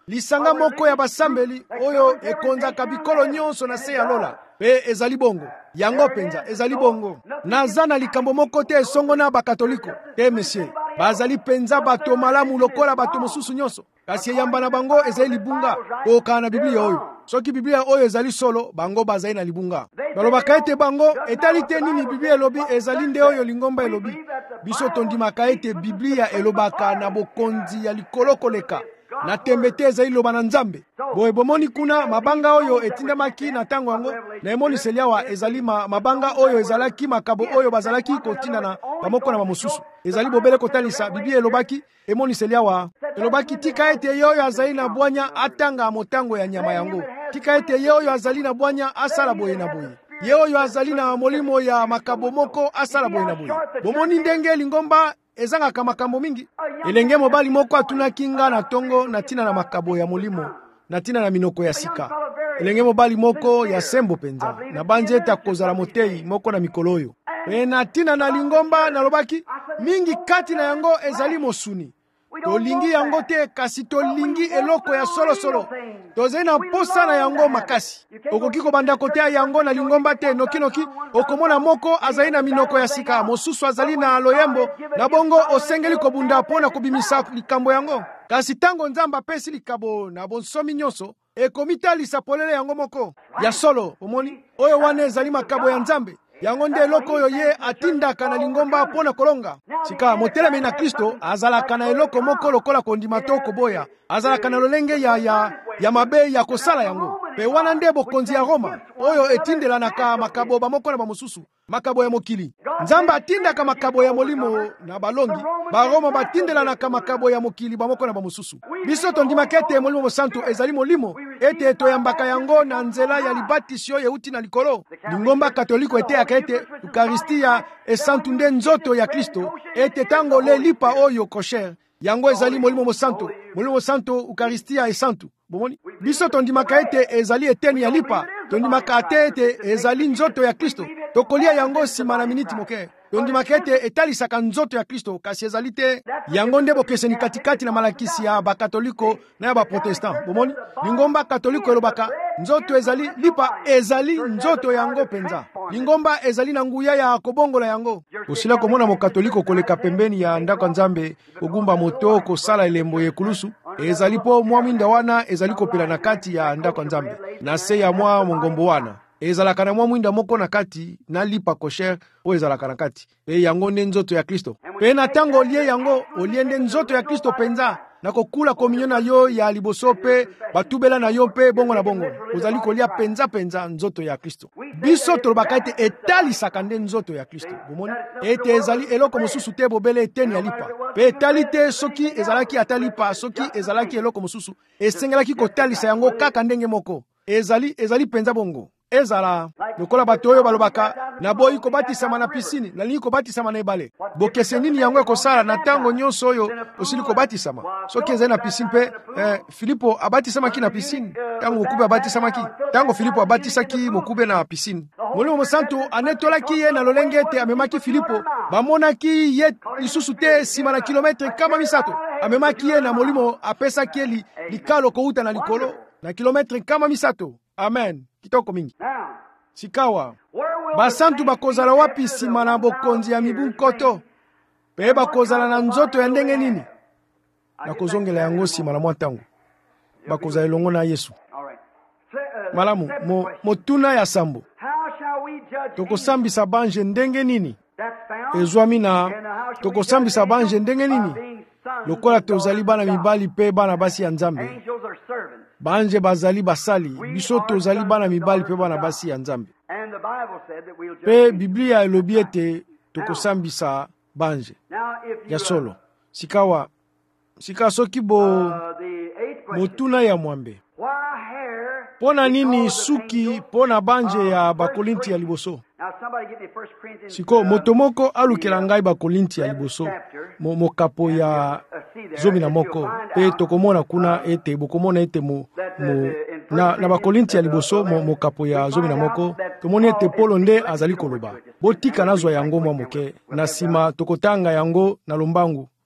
S1: lisanga moko ya basambeli oyo ekonzaka bikolo nyonso na se ya lola pe ezali bongo yango penza ezali bongo naza na likambo moko te esongo na bakatoliko te monsieur bazali penza bato malamu lokola bato mosusu nyonso kasi eyamba na bango ezali libunga koka na biblia oyo soki biblia oyo ezali solo bango bazali na libunga balobaka ete bango etali te nini biblia elobi ezali nde oyo lingomba elobi biso tondimaka ete biblia elobaka na bokonzi ya likolo koleka na tembe te ezali loba na nzambe boye bomoni kuna mabanga oyo etindamaki na ntango yango na emoniseli awa ezali ma, mabanga oyo ezalaki makabo oyo bazalaki kotinda na bamoko na bamosusu ezali bobele kotalisa biblia elobaki emoniseli awa elobaki tika ete ye oyo azali na bwanya atanga motango ya nyama yango tika ete ye oyo azali na bwanya asala boye na boye ye oyo azali na molimo ya makabo moko asala boye na boye bomoni ndenge lingomba ezangaka makambo mingi elenge mobali moko atunaki nga na tongo na tina na makabo ya molimo na tina na minoko ya sika elenge mobali moko ya sembo penza na banje ete akozala motei moko na mikolo oyo e na tina na lingomba nalobaki mingi kati na yango ezali mosuni tolingi yango te kasi tolingi eloko ya solosolo tozali na posa na yango makasi okoki kobanda kotea yango na lingomba te nokinoki okomona moko azali na minoko ya sika mosusu azali na loyembo na bongo osengeli kobunda mpo na kobimisa likambo yango kasi ntango nzambe apesi likabo na bonsomi nyonso ekomitalisa polele yango moko ya solo omoni oyo wana ezali makabo ya nzambe yango nde eloko oyo ye atindaka na lingomba mpo na kolonga sika motelemi na kristo azalaka na eloko moko lokola kondima to koboya azalaka na lolenge ya, ya, ya mabe ya kosala yango pe wana nde bokonzi ya Roma oyo etindelanaka makabo bamoko na bamosusu makabo ya mokili nzambe atindaka makabo ya molimo na balongi baroma batindelanaka makabo ya mokili bamoko na bamosusu biso tondimaka ete molimo mosantu ezali molimo ete toyambaka yango na nzela ya libatisi oyo euti na likolo lingomba katoliko eteyaka ete eukaristia esantu nde nzoto ya kristo ete tango le lipa oyo kosher yango ezali molimo mosantu molimo mosantu eukaristia esantu bomoni biso tondimaka ete ezali eteni ya lipa tondimaka ate ete ezali nzoto ya kristo tokolia yango nsima na miniti moke tondimaka ete etalisaka nzoto ya kristo kasi ezali te yango nde bokeseni katikati na malakisi ya bakatoliko na ya baprotestant bomoni lingomba katoliko elobaka nzoto ezali lipa ezali nzoto yango penza lingomba ezali na nguya ya kobongola yango osila komona mokatoliko koleka pembeni ya ndako nzambe kogumba moto kosala elembo yekulusu ezali po mwa mwinda wana ezali kopela na kati ya ndako nzambe na se ya mwa mongombo wana ezalaka na mwa mwinda moko na kati na lipa kosher o ezalaka na kati pe yango nde nzoto ya kristo pe na ntango olie yango olie nde nzoto ya kristo penza na kokula kominyo na yo ya liboso pe batubela na yo pe bongo na bongo ozali kolia penza penza nzoto ya kristo biso tolobaka ete etalisaka nde nzoto ya kristo bomoni ete ezali eloko mosusu te bobele eteni ya lipa pe etali te soki ezalaki ata lipa soki ezalaki eloko mosusu esengelaki kotalisa yango kaka ndenge moko ezali ezali penza bongo ezala lokola bato oyo balobaka naboyi kobatisama na pisini nalingi kobatisama na ebale bokese nini yango ekosala na ntango nyonso oyo osili kobatisama soki ezali na pisini mpe eh, Filipo abatisamaki na pisini ntango mokube abatisamaki ntango Filipo abatisaki mokube na pisini molimo mosantu anetolaki ye na lolenge ete amemaki Filipo bamonaki ye lisusu te nsima na kilometre nkama misato amemaki ye na molimo apesaki ye li, likalo kouta na likolo na kilometre nkama misato amen kitoko mingi sikawa basantu bakozala wapi nsima na bokonzi ya mibu nkoto pe bakozala na nzoto ya ndenge nini na kozongela yango nsima na mwa ntango bakozala elongo na Yesu malamu mo, motuna ya sambo tokosambisa banje ndenge nini ezwami na tokosambisa banje ndenge nini lokola tozali bana mibali pe bana basi ya nzambe banje bazali basali biso tozali bana mibali pe bana basi ya nzambe pe biblia elobi ete tokosambisa banje ya solo sikawa sika soki bo motuna ya mwambe pona nini suki pona banje ya bakolinti ya liboso siko moto moko alukela ngai bakolinti ya liboso mo, mokapo ya zomi na moko pe tokomona kuna ete bokomona ete mo, mo na, na bakolinti ya liboso mo, mokapo ya zomi na moko tomoni ete Polo nde azali koloba botika nazwa yango mwa moke na sima tokotanga yango na lombangu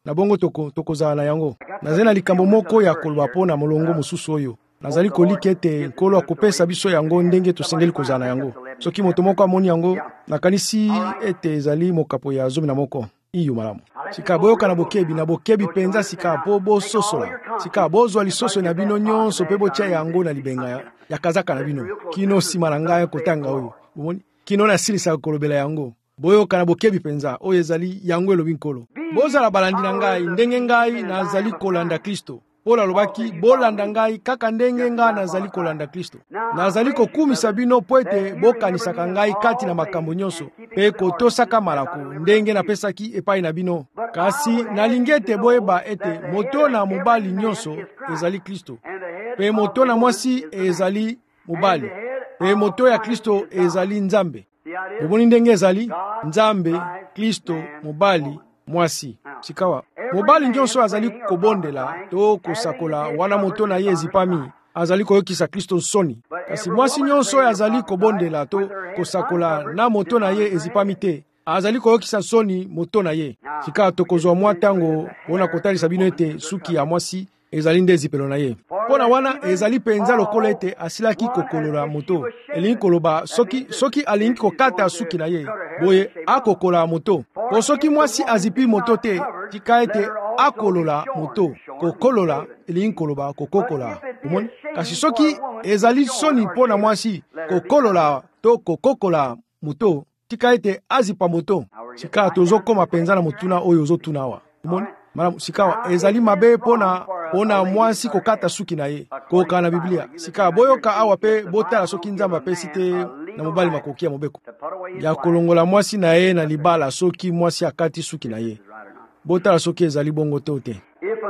S1: na bongo toko tokozala na yango. Nazali na likambo moko ya koloba pona molongo mosusu oyo. Nazali kolika ete nkolo akopesa biso yango ndenge tosengeli kozala na yango. Soki moto moko amoni yango, nakanisi ete ezali mokapo ya zomi na moko. Iyo malamu. Sika boyoka na bokebi na bokebi penza sika po bososola. Sika bozwa lisoso na bino nyonso pe botia yango na libenga ya, ya kazaka na bino. Kino sima na ngai kotanga oyo. Bomoni? Kino na silisa kolobela yango. Boyoka na bokebi penza oyo ezali yango elobi nkolo. Bozala balandi na ngai ndenge ngai nazali kolanda Kristo. Pola lobaki bolanda ngai kaka ndenge nga nazali kolanda Kristo. Nazali kokumisa bino po ete bokanisaka ngai kati na makambo nyonso pe kotosaka malako ndenge napesaki epai na bino. Kasi nalingi ete boyeba ete moto na mobali nyonso ezali Kristo. Pe moto na mwasi ezali mobali. Pe moto ya Kristo ezali Nzambe. Boboni ndenge ezali Nzambe, Kristo, mobali, mwasi. Sikawa mobali nyonso azali kobondela to kosakola wana moto na ye ezipami azali koyokisa Kristo soni. Kasi mwasi nyonso azali kobondela to kosakola na moto na ye ezipami te azali koyokisa soni moto na ye. Sika tokozwa mwa tango ona kotalisa bino ete suki ya mwasi ezali nde ezipelo na ye. Pona wana ezali penza lokola ete asilaki kokolola moto. Elingi koloba soki soki alingi kokata suki na ye boye akokola moto. Po soki mwasi azipi moto te tika ete akolola moto. Kokolola elingi koloba kokokola. Umoni? Kasi soki ezali soni pona mwasi kokolola to kokokola moto tika ete azipa moto. Sika tozokoma penza na motuna oyo ozotunawa. Umoni? Mara sika ezali mabe pona pona mwasi kokata suki na ye koka na Biblia. Sika boyoka awa pe botala soki Nzambe apesi te na mobali makoki ya mobeko ya kolongola mwasi na ye na libala soki mwasi akati suki na ye. Botala soki ezali bongo to te.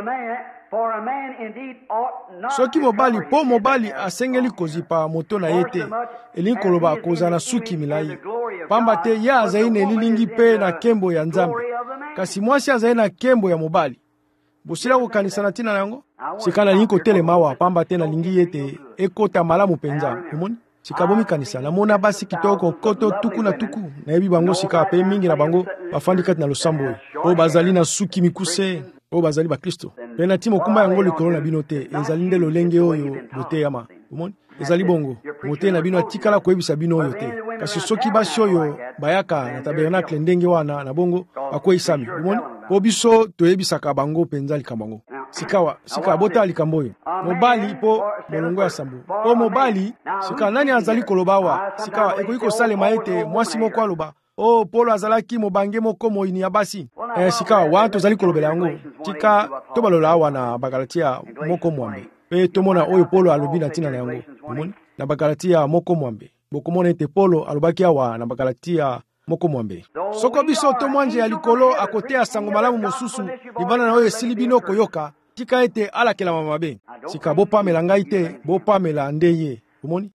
S1: Soki mobali po mobali asengeli kozipa moto na ye te elingi koloba kozala suki milai. Pamba te ya azali na elilingi pe na kembo ya Nzambe. Kasi mwasi azali na kembo ya mobali. Bosila kokanisa na tina yango? Sika na lingi kotelema wa pamba te na lingi yete ekota malamu penza. Umoni? Sika bomi kanisa na mona basi kitoko koto tuku na tuku na ebi bango sika pe mingi na bango bafandi kati na losambo. O bazali na suki mikuse, o bazali ba Kristo. Pena timo kumba yango likolo na bino te, ezali nde lolenge oyo bote yama. Umoni? Ezali bongo. Mote na bino atikala koyebisa bino oyo te. Kasi soki basi oyo bayaka na tabernacle ndenge wana na bongo akoyisami. Umoni? Obiso toyebisaka bango penza likambango. Sikawa, sika bota likambo oyo. Mobali po molongo ya sambo. Po mobali, sika nani azali kolobawa. Sikawa ekoki kosalema ete mwasi moko aloba. Oh, Polo azalaki mobange moko moyini ya basi. Eh, sikawa wanto azali kolobela yango. Tika tobalola awa na Bagalatia moko mwambe. Pe tomona oyo Polo alobi na tina na yango. Umoni? Na Bagalatia moko mwambe. Bokomona ete Polo alobaki awa na Bagalatia moko mwambe. Soko biso to mwanje ya likolo akote ya sango malamu mosusu libana na oyo esili bino koyoka tika ete alakela mamabe. Sika bo pamela ngai te bo pamela ndeye. Umoni?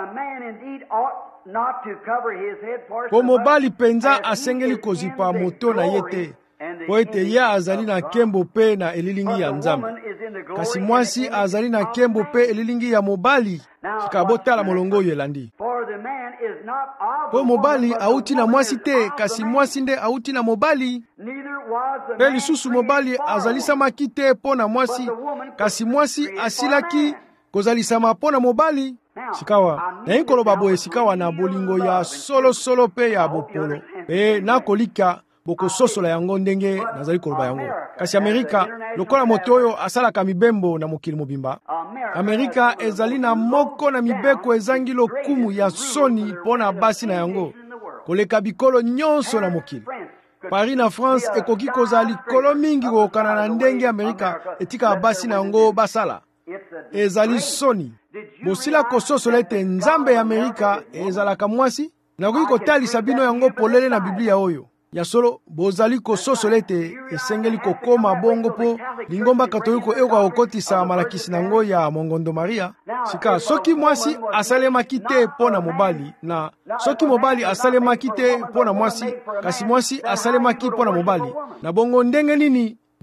S1: Po mobali penza asengeli kozipa moto na yete po ete ya azali na kembo pe na elilingi ya Nzambe. Kasi mwasi azali na kembo pe elilingi ya mobali. Sika botala molongo oyo elandi. Po mobali auti na mwasi te, kasi mwasi nde auti na mobali. Pe lisusu mobali azalisamaki te po na mwasi, kasi mwasi asilaki kozalisama po na mobali. Sikawa, na inkoloba boye sikawa na bolingo ya solo solo pe ya bopolo. Pe na kolika boko sosola yango ndenge nazali koloba yango. Kasi Amerika, lokola moto oyo asalaka mibembo na mokili mobimba. Amerika ezali na moko na mibeko ezangi lokumu ya soni pona basi na yango. Koleka bikolo nyonso na mokili. Paris na France ekoki kozali kolo mingi kokana na ndenge Amerika etika basi na yango basala. Ezali soni. Bosila kososola ete Nzambe ya Amerika ezalaka mwasi. Nakoki kotalisa bino yango polele na Biblia oyo. Ya solo bozali kososola ete esengeli kokoma bongo po lingomba katoliko eko okotisa malakisi nango ya Mongondo Maria. Sika soki mwasi asalemaki te pona mobali na soki mobali asalemaki te pona mwasi kasi mwasi asalemaki pona mobali na bongo ndenge nini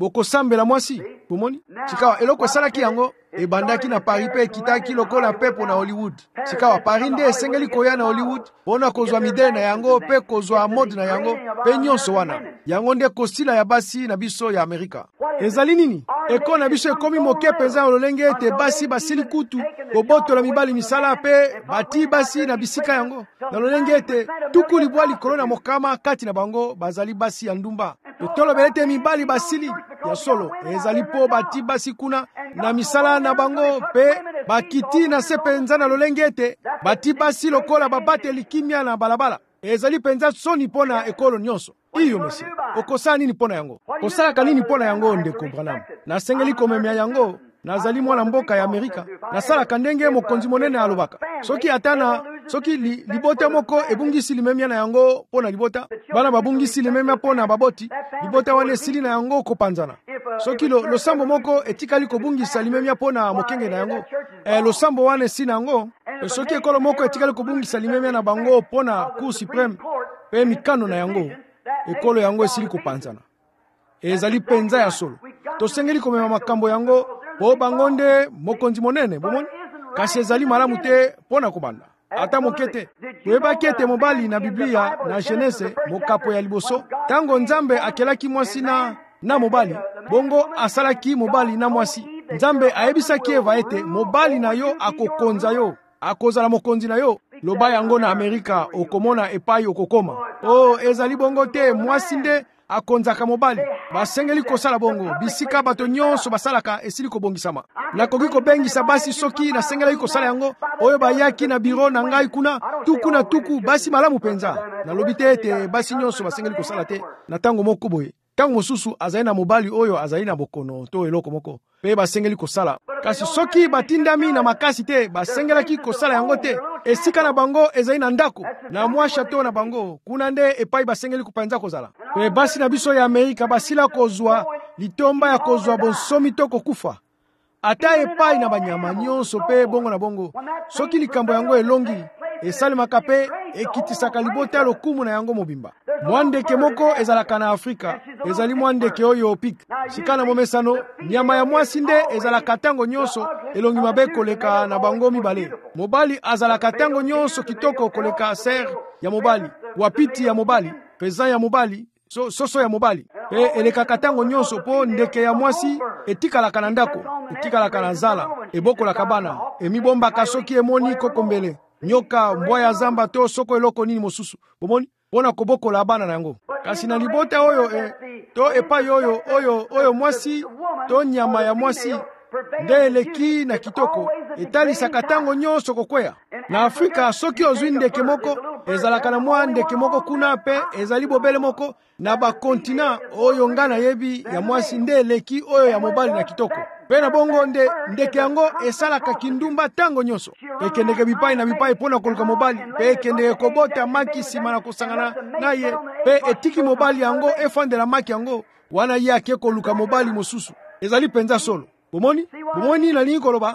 S1: bokosambela mwasi bomoni sikawa eloko esalaki yango ebandaki na Paris pe ekitaki lokola pepo na Hollywood. Sikawa Paris nde esengeli koya na Hollywood mpona kozwa midele na yango pe kozwa mode na yango pe nyonso wana. Yango nde kosila ya basi na biso ya Amerika. Ezali nini? Eko na biso ekomi moke penza lolenge ete basi basili kutu kobotola mibali misala pe bati basi na bisika yango. Na lolenge ete tuku libwa likolo na mokama kati na bango bazali basi ya ndumba. Tolo belete mibali basili ya solo ezali po bati basi kuna na misala na bango pe bakiti na se penza na lolenge ete bati basi lokola babate likimia na balabala. Ezali penza soni pona ekolo nyonso. Iyo mesi okosala nini pona yango? Kosalaka nini pona yango ndeko Branham? Nasengeli komemia yango nazali mwana mboka ya Amerika. Nasalaka ndenge mokonzi monene alobaka. Soki atana soki li, libota moko ebungisi limemia na yango pona libota bana babungisi limemia pona baboti libota wane sili na yango kopanzana. Soki lo, lo sambo moko etikali kobungisa limemia pona mokenge na yango eh, lo sambo wane si na yango e, soki ekolo moko etikali kobungisa limemia na bango pona Cour suprême pe mikano na yango ekolo yango esili kopanzana. Ezali penza ya solo. Tosengeli komema makambo yango po bango nde mokonzi monene bomoni kasi ezali malamu te pona kobanda ata mokete. Toyebaki ete mobali na Biblia na Genese mokapo ya liboso tango Nzambe akelaki mwasi na na mobali bongo asalaki mobali na mwasi. Nzambe ayebisaki Eva ete mobali na yo akokonza yo akozala mokonzi na yo. Loba yango na Amerika okomona epai okokoma. Oh ezali bongo te mwasi nde akonzaka mobali. Basengeli kosala bongo bisika bato nyonso basalaka esili kobongisama. Nakoki kobengisa basi soki nasengeli kosala yango oyo bayaki na biro na ngai kuna tuku na tuku basi malamu penza. Nalobi te ete basi nyonso basengeli kosala te na tango moko boye. Tango mosusu azali na mobali oyo azali na bokono to eloko moko pe basengeli kosala. Kasi soki batindami na makasi te basengelaki kosala yango te. Esika na bango ezali na ndako na mwa chateau na bango kuna nde epai basengeli kupanza kozala. Pe basi na biso ya Amerika basila kozwa litomba ya kozwa bonsomi to kokufa ata epai na banyama nyonso pe bongo na bongo. Soki likambo yango elongi esalemaka pe ekitisaka libota lokumu na yango mobimba. Mwandeke moko ezalaka na Afrika ezali mwandeke oyo pik sika na momesano nyama ya mwasi nde ezalaka tango nyonso elongi mabe koleka na bango mibale. Mobali azalaka tango nyonso kitoko koleka ser ya mobali wapiti ya mobali peza ya mobali so, soso ya mobali pe elekaka tango nyonso po ndeke ya mwasi etikalaka na ndako etikalaka na zala ebokolaka bana emibombaka soki emoni kokombele nyoka mbwa ya zamba to soko eloko nini mosusu bomoni pona kobokola bana na yango. Kasi na libota oyo eh, to epai oyo oyo oyo mwasi to nyama ya mwasi nde eleki na kitoko etalisaka tango nyonso kokwea. Na Afrika soki ozwi ndeke moko ezalaka na mwa ndeke moko kuna pe ezali bobele moko na bakontina oyo nga na yebi ya mwasi nde eleki oyo ya mobali na kitoko. Pe na bongo nde ndeke yango esalaka kindumba tango nyonso ekendeke bipai na bipai pona koluka mobali pe ekendeke kobota maki sima na kosangana na ye pe etiki mobali yango efandela maki yango wana ye ake koluka mobali mosusu. Ezali penza solo bomoni bomoni na lingi koloba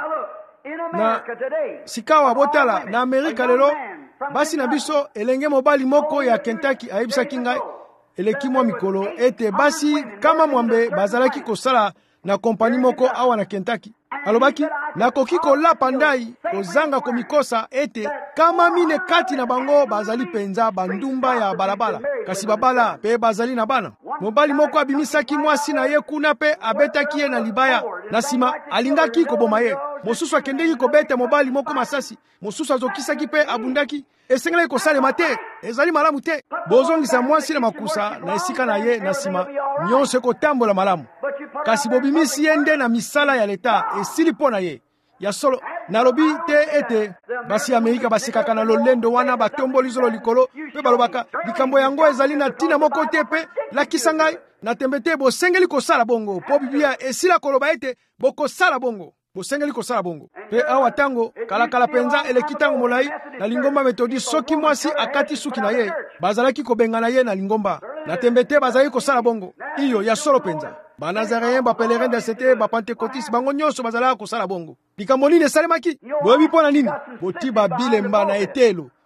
S1: na sikawa botala na Amerika lelo basi na biso elenge mobali moko ya Kentucky ayebisaki ngai eleki mwa mikolo ete basi kama mwambe bazalaki kosala na kompani moko awa na Kentucky. Alobaki nakoki kolapa ndai kozanga komikosa ete kama mine kati na bango bazali penza bandumba ya balabala kasi babala pe bazali na bana. Mobali moko abimisaki mwasi na ye kuna pe abetaki ye na libaya na sima alingaki koboma ye. Mosusu akendeki kobeta mobali moko masasi mosusu azokisaki pe abundaki. Esengelaki kosalema te ezali malamu te. Bozongisa mwasi na makusa na esika na ye na sima nyonso ekotambola malamu. Kasi bobimisi ye nde na misala ya leta esili pona ye ya solo. Nalobi te ete basi Amerika basekaka na lolendo wana batomboli zolo likolo pe balobaka likambo yango ezali na tina moko te pe lakisa ngai na tembe te bosengeli kosala bongo po Biblia esila koloba ete bokosala bongo bosengeli kosala bongo pe awa tango kala kala penza eleki tango molai na lingomba metodi soki mwasi akati suki na ye bazalaki kobengana ye na lingomba na tembe te bazalaki kosala bongo iyo ya solo penza. Ba Nazaréen ba pèlerin de c'était ba Pentecôtiste bango nyonso bazalaka kosala bongo likambo nini esalemaki boyebi pona nini botiba bilemba na etelo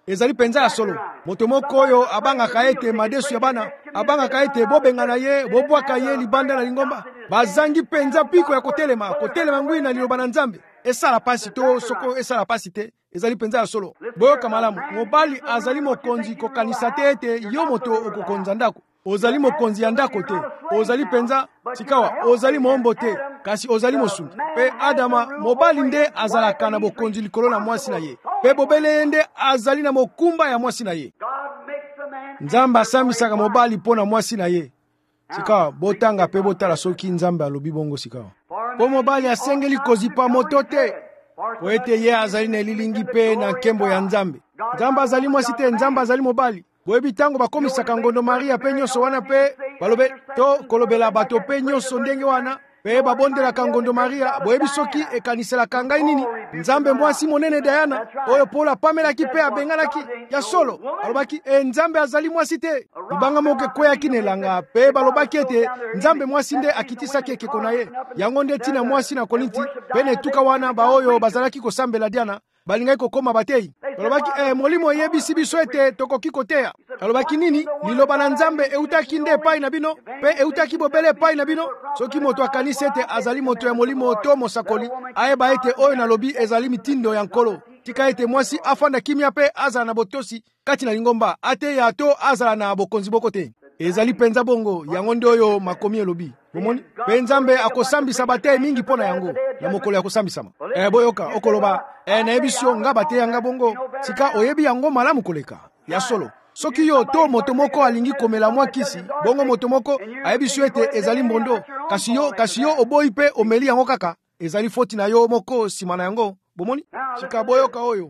S1: ezali penza ya solo. Moto moko oyo abangaka ete madesu ya bana, abangaka ete bobenga na ye, bobwaka ye libanda na lingomba, bazangi penza piko ya kotelema, kotelema ngwi na liloba na Nzambe. Esala pasi to soko esala pasi te, ezali penza ya solo. Boyoka malamu, mobali azali mokonzi kokanisa te ete yo moto okokonza ndako. Ozali mokonzi ya ndako te, ozali penza sikawa, ozali mombo te, kasi ozali mosungi. Pe Adama, mobali nde azalaka na bokonzi likolo na mwasi na ye. Pe bobele nde azali na mokumba ya mwasi na ye. Nzambe asambisaka mobali pona mwasi na ye. Sikawa, botanga pe botala soki Nzambe alobi bongo sikawa. Po mobali asengeli kozipa moto te, po ete ye azali na lilingi pe na nkembo ya Nzambe. Nzambe azali mwasi te, Nzambe azali mobali. Boyebi tango bakomisaka ngondo Maria pe nyonso wana pe balobe to kolobela bato pe nyonso ndenge wana pe babondelaka ngondo Maria. Boyebi soki ekaniselaka ngai nini? Nzambe mwasi monene Diana oyo Paul apamelaki pe abenganaki ya solo, alobaki e Nzambe azali mwasi te. Libanga moko ekweyaki na elanga pe balobaki ete Nzambe mwasi nde akitisaki ekeko na ye. Yango nde tina mwasi na Korinti pe na etuka wana baoyo bazalaki kosambela Diana balingai kokoma batei. Alobaki eh molimo yebisi biso ete tokoki koteya. Alobaki nini? Liloba na Nzambe eutaki nde epai na bino pe eutaki bobele epai na bino. Soki moto akanisi ete azali moto ya molimo to mosakoli, ayeba ete oyo nalobi ezali mitindo ya nkolo. Tika ete mwasi afanda kimia pe azala na botosi kati na lingomba, ate ya to azala na bokonzi boko te. Ezali penza bongo, yango nde oyo makomi elobi. Bomoni? Pe Nzambe akosambisa bate mingi pona yango na mokolo ya kosambisama. Eh boyoka okoloba eh na ebisio nga bate yanga bongo, sika oyebi yango malamu koleka ya solo. Soki yo to moto moko alingi komela mwa kisi, bongo moto moko ayebisio ete ezali mbondo, kasi yo kasi yo oboyi pe omeli yango kaka, ezali foti na yo moko sima na yango. Bomoni? Sika boyoka oyo.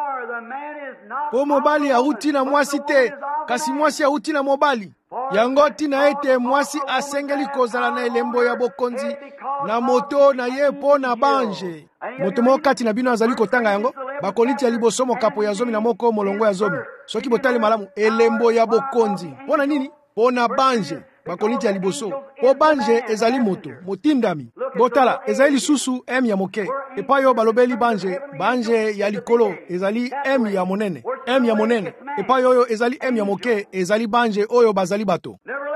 S1: Po mobali auti na mwasi te, kasi mwasi auti na mobali. Yango tina ete mwasi asengeli kozala na elembo ya bokonzi na moto na ye po na banje. Moto mo kati na bino azali kotanga yango, bakoliti ya liboso mokapo ya zomi na moko molongo ya zomi. Soki botali malamu, elembo ya bokonzi. Pona nini? Po na banje. Bakoliti ya liboso. Po banje ezali moto, motindami. Botala, ezali lisusu M ya moke. Epa yo balobeli banje, banje ya likolo, ezali M ya monene. M ya monene. Epa yo yo ezali M ya moke, ezali banje oyo bazali bato.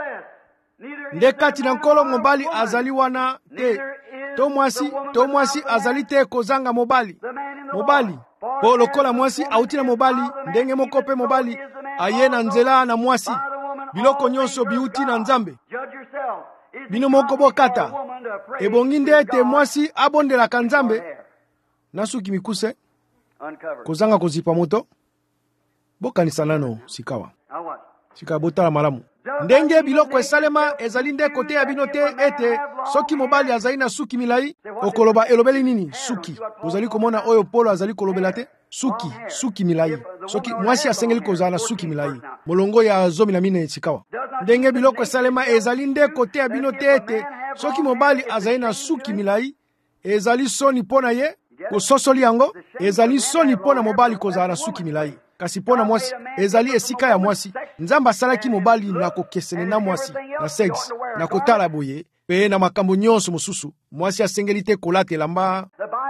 S1: Nde kati na nkolo mobali azali wana te. To mwasi, to mwasi azali te kozanga mobali. Mobali. Po lokola mwasi auti na mobali, ndenge moko pe mobali, aye na nzela na mwasi. Biloko nyonso biuti na Nzambe. Bino moko bokata. Ebongi nde ete mwasi abondelaka Nzambe. Nasuki mikuse. Kozanga kozipa moto. Bokanisa nano sikawa. Sika botala malamu. Ndenge biloko esalema ezali nde kote ya bino te ete soki mobali azali na suki milai, okoloba elobeli nini? Suki. Ozali komona oyo Polo azali kolobela te? Suki, suki milai. Soki mwasi asengeli kozala na suki milai. Molongo ya zomi na mine sikawa. Ndenge biloko esalema ezali nde kote ya bino te ete soki mobali azali na suki milai, ezali soni pona ye, kososoli yango, ezali soni pona mobali kozala na suki milai. Kasi pona mwasi, ezali esika ya mwasi. Nzambe asalaki mobali na kokesene na mwasi, na sex, na kotala boye, pe na makambo nyonso mosusu. Mwasi asengeli te kolata elamba.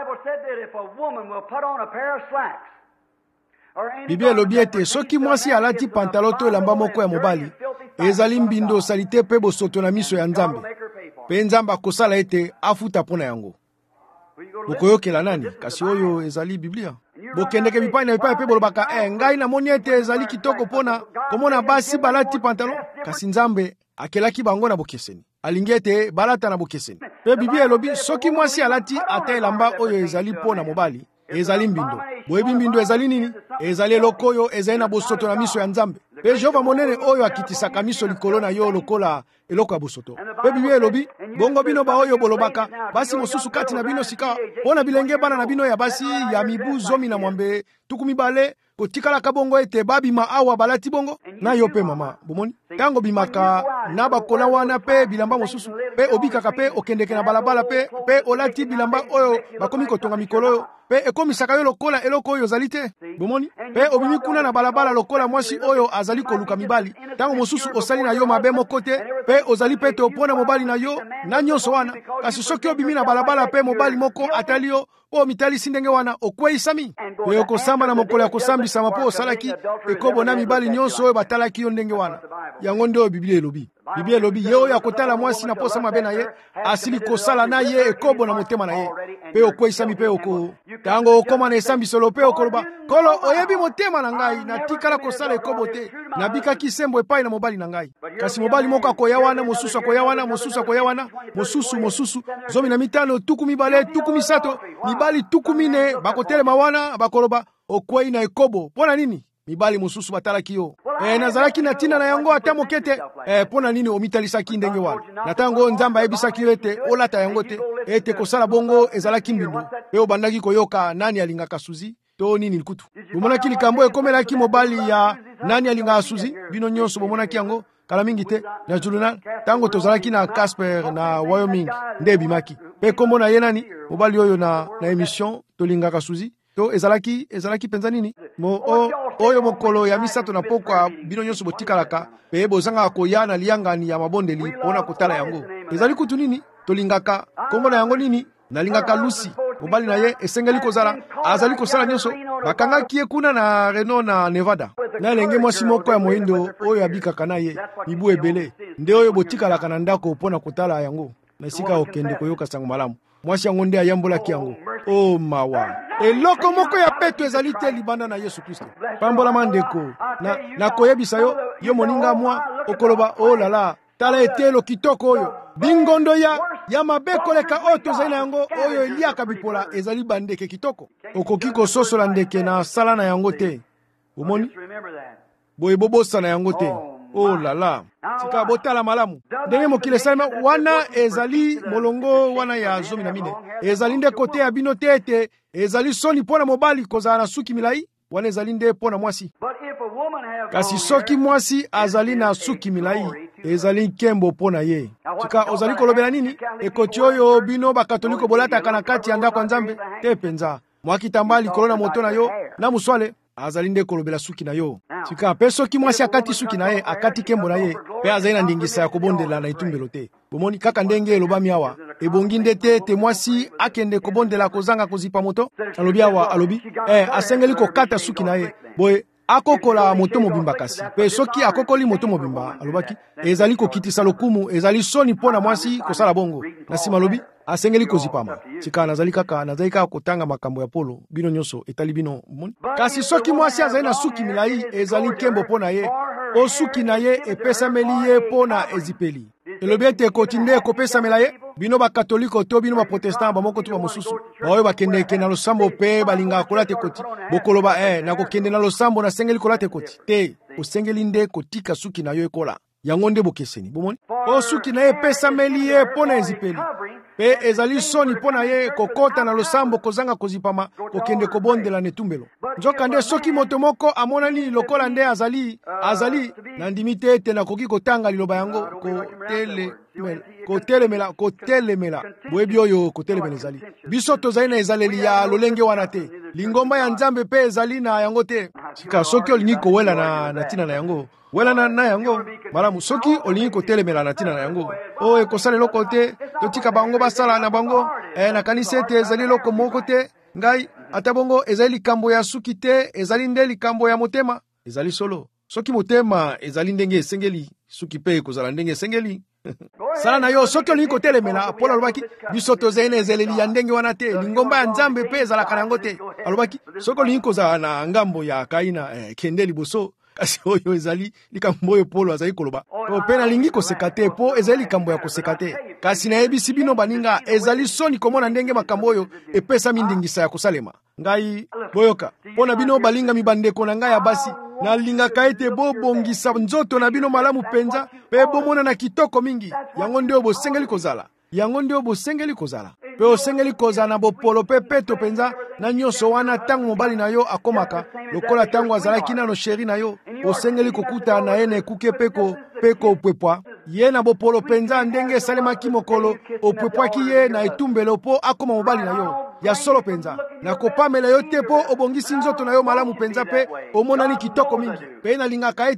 S1: Biblia elobi ete soki mwasi alati pantalo to elamba moko ya mobali, ezali mbindo salite pe bosoto na miso ya Nzambe. Pe Nzambe akosala ete afuta pona yango. Bokoyokela nani? Kasi oyo ezali Biblia. Bokendeke bipai na bipai pe bolobaka eh ngai na moni ete ezali kitoko pona komona basi balati pantalon, kasi Nzambe akelaki bango na bokeseni. Alingi ete balata na bokeseni. Pe Biblia elobi soki mwasi alati ata elamba oyo ezali pona mobali, ezali mbindo. Boyebi mbindo ezali nini? Ezali eloko oyo ezali na bosoto na miso ya Nzambe. Pe Jehova monene oyo akitisaka miso likolo na yo lokola eloko ya bosoto. Pe Biblia elobi bongo bino ba oyo bolobaka basi mosusu kati na bino sika pona bilenge bana na bino ya basi ya mibu zomi na mwambe tukumi bale kotikalaka bongo ete babima awa balati bongo na yo pe mama bomoni tango bimaka na bakola wana pe bilamba mosusu pe obikaka pe okendeke na balabala pe pe olati bilamba oyo bakomi kotonga mikolo oyo pe ekomisaka yo lokola eloko oyo zali te bomoni pe obimi kuna na balabala lokola mwasi oyo azali koluka mibali tango mosusu osali na yo mabe moko te pe ozali pe te opona mobali na yo na nyonso wana kasi soki obimi na balabala pe mobali moko atali yo o mitalisi ndenge wana okweyisami pe okosamba na mokolo ya kosambisama mpo osalaki ekobo na mibali nyonso oyo batalaki yo ndenge wana. Yango nde oyo Biblia elobi. Biblia elobi ye oyo akotala mwasi na posa mabe na ye asili kosala na ye ekobo na motema na ye pe okweyisami pe oko tango okoma na esambiselo pe okoloba kolo oyebi motema na ngai natikala kosala ekobo te nabikaki sembo epai na mobali na ngai. Kasi mobali moko akoya wana mosusu akoya wana mosusu akoya wana mosusu mosusu zomi na mitano tuku mibale tuku misato mibali tuku mine bakotelema wana bakoloba okwei na ekobo pona nini mibali mosusu batalaki yo e, nazalaki na tina na yango ata mokete e, pona nini omitalisaki ndenge wana na tango nzambe ayebisaki yo ete olata yango te ete kosala bongo ezalaki mbindo pe obandaki koyoka nani alingaka Suzi to nini likutu bomonaki likambo ekomelaki mobali ya nani alingaka Suzi bino nyonso bomonaki yango kala mingi te na journal tango tozalaki na Casper na Wyoming nde bimaki pe kombo na ye nani mobali oyo na na emission tolingaka Suzi to ezalaki ezalaki penza nini mo o, oyo mokolo ya misato na pokwa bino nyonso botikalaka pe bozanga koya na liangani ya mabondeli pona kotala yango ezali kutu nini tolingaka kombo na yango nini nalingaka Lucy mobali na ye esengeli kozala azali kosala nyonso bakangaki ye kuna na Reno na Nevada na elenge mwasi moko ya moindo oyo abikaka na ye mibu ebele nde oyo botikalaka na ndako pona kotala yango na esika okende koyoka sango malamu mwasi yango nde ayambolaki yango o mawa eloko moko ya peto ezali te libanda na Yesu Kristo pambola mandeko na na koyebisa yo yo moninga mwa okoloba o lala tala etelo kitoko oyo bingondo ya ya mabekoleka oyo tozali na yango oyo eliaka bipola ezali bandeke kitoko okoki kososola ndeke na sala na yango te omoni boye bobosa na yango te oh lala sika botala malamu ndenge mokili esalema wana ezali molongo wana ya zomi na mine ezali nde kote ya bino te ete ezali soni mpona mobali kozala na suki milai wana ezali nde mpona mwasi kasi soki mwasi azali na suki milai ezali nkembo mpona ye sika ozali kolobela nini ekoti oyo bino bakatoliko bolataka na kati ya ndako ya Nzambe te penza mwakitamba likolo na moto na yo na muswale azali nde kolobela suki na yo sika pe soki mwasi akati suki na ye akati kembo na ye pe azali na ndingisa ya kobondela na itumbelo te bomoni kaka ndenge elobami awa ebongi nde te te mwasi akende kobondela kozanga kozipa moto alobi awa alobi eh asengeli kokata suki na ye boye akokola moto mobimba kasi pe soki akokoli moto mobimba alobaki ezali kokitisa lokumu ezali soni mpona mwasi kosala bongo na sima lobi asengeli kozipama sika nazali kaka nazali kaka kotanga makambo ya polo bino nyonso etali bino moni kasi soki mwasi azali na suki milai ezali nkembo mpona ye o suki na ye epesameli ye mpona ezipeli elobi ete ekoti nde ekopesamela ye bino bakatoliko to bino baprotestant bamoko to bamosusu baoyo bakendeke na losambo mpe balingaka kolata ekoti bokoloba eh nakokende na losambo nasengeli kolata ekoti te osengeli nde kotika suki na yo ekola yango nde bokeseni bomoni o suki na ye epesameli ye mpona ezipeli pe ezali soni mpona ye kokota na losambo kozanga kozipama kokende kobondela na etumbelo nzoka nde soki moto moko amonani lokola nde azali azali na ndimi te ete nakoki kotanga liloba yango kotelemela kotelemela kotelemela boyebi oyo kotelemela ezali biso tozali na ezaleli ya lolenge wana te lingomba ya Nzambe pe ezali na yango te sika soki olingi kowela na, na tina na yango wela na, na yango malamu soki olingi kotelemela na tina na yango o ekosala eloko te totika bango basala na bango eh, nakanisi ete ezali eloko moko te ngai ata bongo ezali likambo ya suki te ezali nde likambo ya motema ezali solo soki motema ezali ndenge esengeli suki pe ekozala ndenge esengeli sala na yo soki olingi kotelemela Paul alobaki biso tozali na ezaleli ya ndenge wana te lingomba ya Nzambe pe ezalaka na yango te alobaki soki olingi kozala na ngambo ya Kaina eh, kende liboso kasi oyo ezali likambo oyo Paul azali koloba o pe nalingi koseka te po ezali likambo ya koseka te kasi nayebisi bino baninga ezali soni komona ndenge makambo oyo epesami ndingisa ya kosalema ngai boyoka mpona bino balinga mibandeko na ngai ya basi nalingaka ete bobongisa nzoto na bino malamu penza pe bomona na kitoko mingi yango ndio bosengeli kozala yango ndio bosengeli kozala pe osengeli kozala na bopolo pe peto penza na nyonso wana tango mobali na yo akomaka lokola tango azalaki nano sheri na yo osengeli kokuta na ye na ekuke peko peko opwepwa ye na bopolo penza ndenge esalemaki mokolo opwepwaki ye na etumbelo po akoma mobali na yo ya solo penza na kopamela yo te po obongisi nzoto na yo malamu penza pe omonani kitoko mingi pe nalingaka ete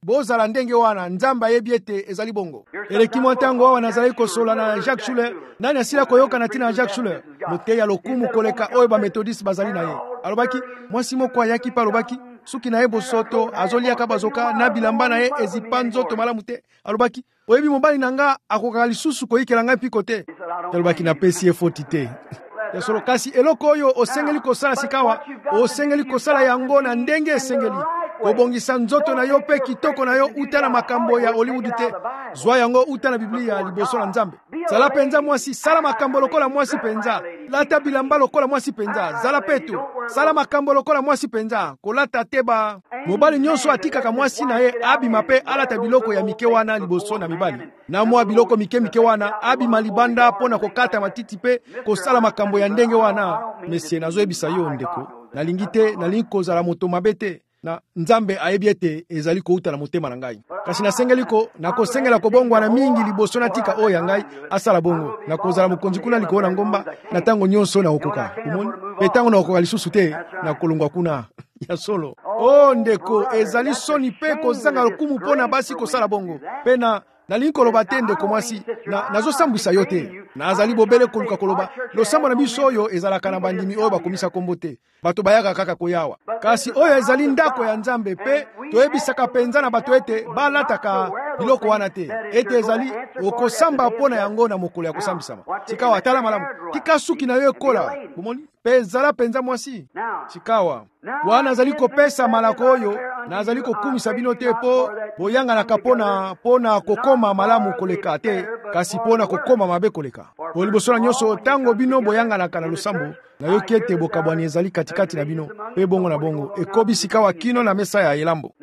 S1: bozala ndenge wana nzambe ayebi ete ezali bongo. Eleki mwa ntango awa nazali kosola na Jacques Schuller, nani asila koyoka na tina Jacques Schuller moteyi ya lokumu koleka oyo bamethodiste bazali na ye. Alobaki mwasi moko ayaki pa alobaki suki na ye bosoto azoliaka bazoka na bilamba na ye ezipa nzoto malamu te. Alobaki oyebi mobali na nga akokaka lisusu koyikela ngai mpiko te. Alobaki napesi ye foti te. Yasolo kasi eloko oyo osengeli kosala sikawa, osengeli kosala yango na ndenge esengeli. Kobongisa nzoto na yo pe kitoko na yo uta na makambo ya Hollywood te. Zwa yango uta na Biblia liboso na Nzambe. Sala penza mwasi, sala makambo lokola mwasi penza. Lata bilamba lokola mwasi penza. Zala petu, sala makambo lokola mwasi penza. Kolata teba. Mobali nyonso atikaka mwasi na ye abima pe alata biloko ya mike wana liboso na mibali. Na mwa biloko mike mike wana abima libanda pona kokata matiti pe kosala makambo ya ndenge wana. Mesie nazo ebisa yo ndeko. Nalingi te, nalingi kozala moto mabe te. Na Nzambe ayebi ete ezali kouta na motema na ngai. Kasi nasengeliko nakosengela kobongwa na mingi liboso na tika oyo ya ngai asala bongo. Nakozala mokonzi kuna likona ngomba na tango nyonso na okoka. Umoni? Pe tango na okoka lisusu te na kolongwa kuna ya solo. Oh ndeko ezali soni pe kozanga lokumu pona basi kosala bongo. Pe na nalingi koloba te ndeko mwasi na nazosambwisa yo te. Nazali bobele koluka koloba losambo na biso oyo ezalaka na bandimi oyo bakomisa kombo te. Bato bayaka kaka koyawa. Kasi oyo ezali ndako ya Nzambe pe toyebisaka penza na bato ete balataka biloko wana te. Ete ezali okosamba pona yango na mokolo ya kosambisama. Sikawa tala malamu. Tika suki na yo ekola. Bomoni? Pe ezala penza mwasi. Sikawa. Wana azali kopesa malako oyo na azali kokumisa bino te po boyanga na kapona pona kokoma malamu koleka te kasi pona kokoma mabe koleka. Boliboso na nyonso tango bino boyanga na kana losambo na yo kete bokabwani ezali katikati na bino pe bongo na bongo ekobi sikawa kino na mesa ya elambo.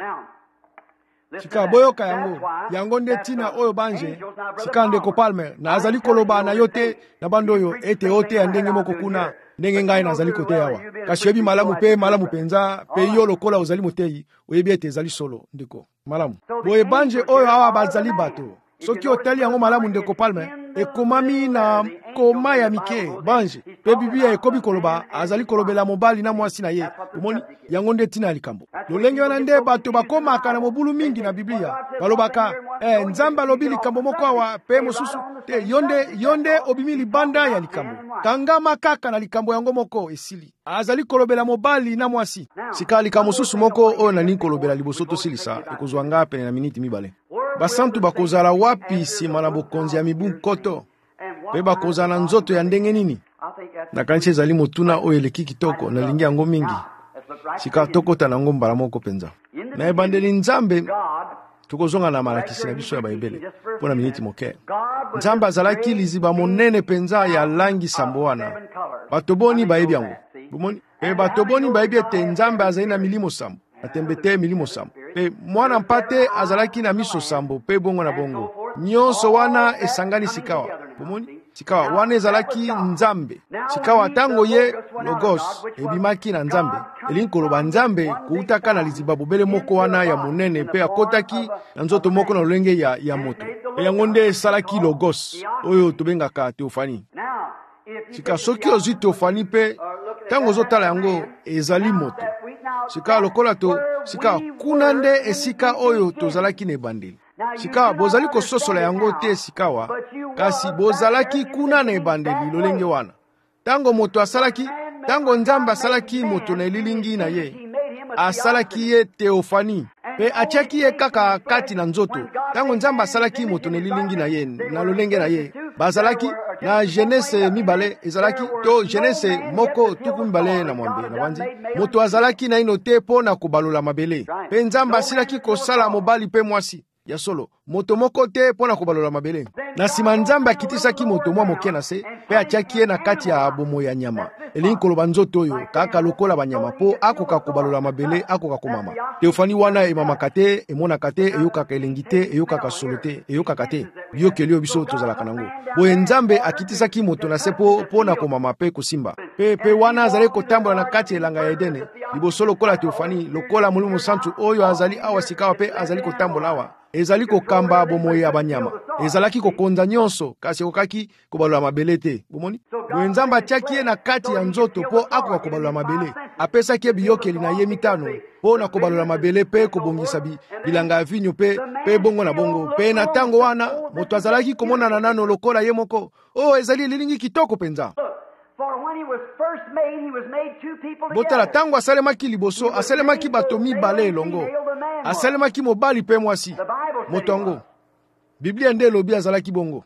S1: Sika boyoka yango yango nde tina oyo banje sika ndeko Palmer na azali koloba na yote na bando oyo ete ote ya ndenge moko kuna ndenge ngai nazali kote yawa kasi yebi malamu pe malamu penza pe yo lokola ozali moteyi oyebi ete ezali solo ndeko malamu boye banje oyo awa bazali bato soki otali yango malamu ndeko Palmer ekomami na koma ya mike banje pe Biblia ekobi koloba azali kolobela mobali na mwasi na ye umoni yango nde tina likambo lolenge wana nde bato bakomaka na mobulu mingi na Biblia balobaka eh Nzamba lobi likambo moko awa pe mosusu te yonde yonde obimi libanda ya likambo kangama kaka na likambo yango moko esili azali kolobela mobali na mwasi sika likambo susu moko oyo na nikolobela liboso to silisa ekozwa ngape na miniti mibale basantu bakozala wapi sima na bokonzi ya mibu koto pe bakozala nzoto ya ndenge nini nakanisi ezali motuna oyo eleki kitoko na lingi yango mingi sika tokota nango mbala moko penza na ebandeli Nzambe tukozonga na malakisi na biso ya Baibele pona miniti moke. Nzambe azalaki liziba monene penza ya langi sambo wana bato boni bayebi yango bomoni pe bato boni bayebi ete Nzambe azali na milimo sambo atembete milimo sambo pe mwana mpate azalaki na miso sambo pe bongo na bongo nyonso wana esangani sikawa bomoni sikawa wana ezalaki Nzambe sikawa tango ye logos ebimaki na Nzambe elinkoloba Nzambe kuutaka na liziba bobele moko wana ya monene pe akotaki na nzoto moko na lolenge ya, ya moto pe yango nde esalaki logos oyo tobengaka teofani sika soki ozwi teofani pe tango ozotala yango ezali moto sika lokola to sika kuna nde esika oyo tozalaki na ebandeli sika bozali kososola yango te sikawa kasi bozalaki kuna na ebandeli lolenge wana tango moto asalaki tango Nzambe asalaki moto na elilingi na ye asalaki ye teofani pe atiaki ye kaka kati na nzoto tango Nzambe asalaki moto na elilingi na ye na lolenge na ye bazalaki na Genese mibale ezalaki to Genese moko tuku mibale na mwambe na banzi moto azalaki na ino te po na kobalola mabele pe Nzambe asilaki kosala mobali pe mwasi ya solo moto moko te pona kobalola mabele na sima Nzambe akitisaki moto mwa moke na se pe atiaki ye na kati ya bomo ya nyama elingi koloba nzoto oyo kaka lokola banyama po akoka kobalola mabele akoka komama teofani wana emamaka te emonaka te eyokaka elengi te eyokaka solo te eyokaka te biyokeli oyo biso tozalaka nango boye Nzambe akitisaki moto na se po pona komama pe kosimba pe pe wana azali kotambola na kati elanga ya Edene liboso lokola teofani lokola Molimo Santu oyo azali awa sikawa pe azali kotambola awa ezali kokamba bomoi ya banyama ezalaki kokonza nyonso kasi okaki kobalola mabele te bomoni boye Nzambe atiaki ye na kati ya nzoto po akoka kobalola mabele apesaki biyokeli na ye mitano po na kobalola mabele pe kobongisa bilanga ya vinyo pe pe bongo na bongo. Pe na tango wana moto azalaki komonana nano lokola ye moko. Oh, ezali lilingi kitoko penza. Botala tango asalemaki liboso, asalemaki bato mibale elongo. Asalemaki mobali pe mwasi. Motongo. Biblia nde lobi azalaki bongo.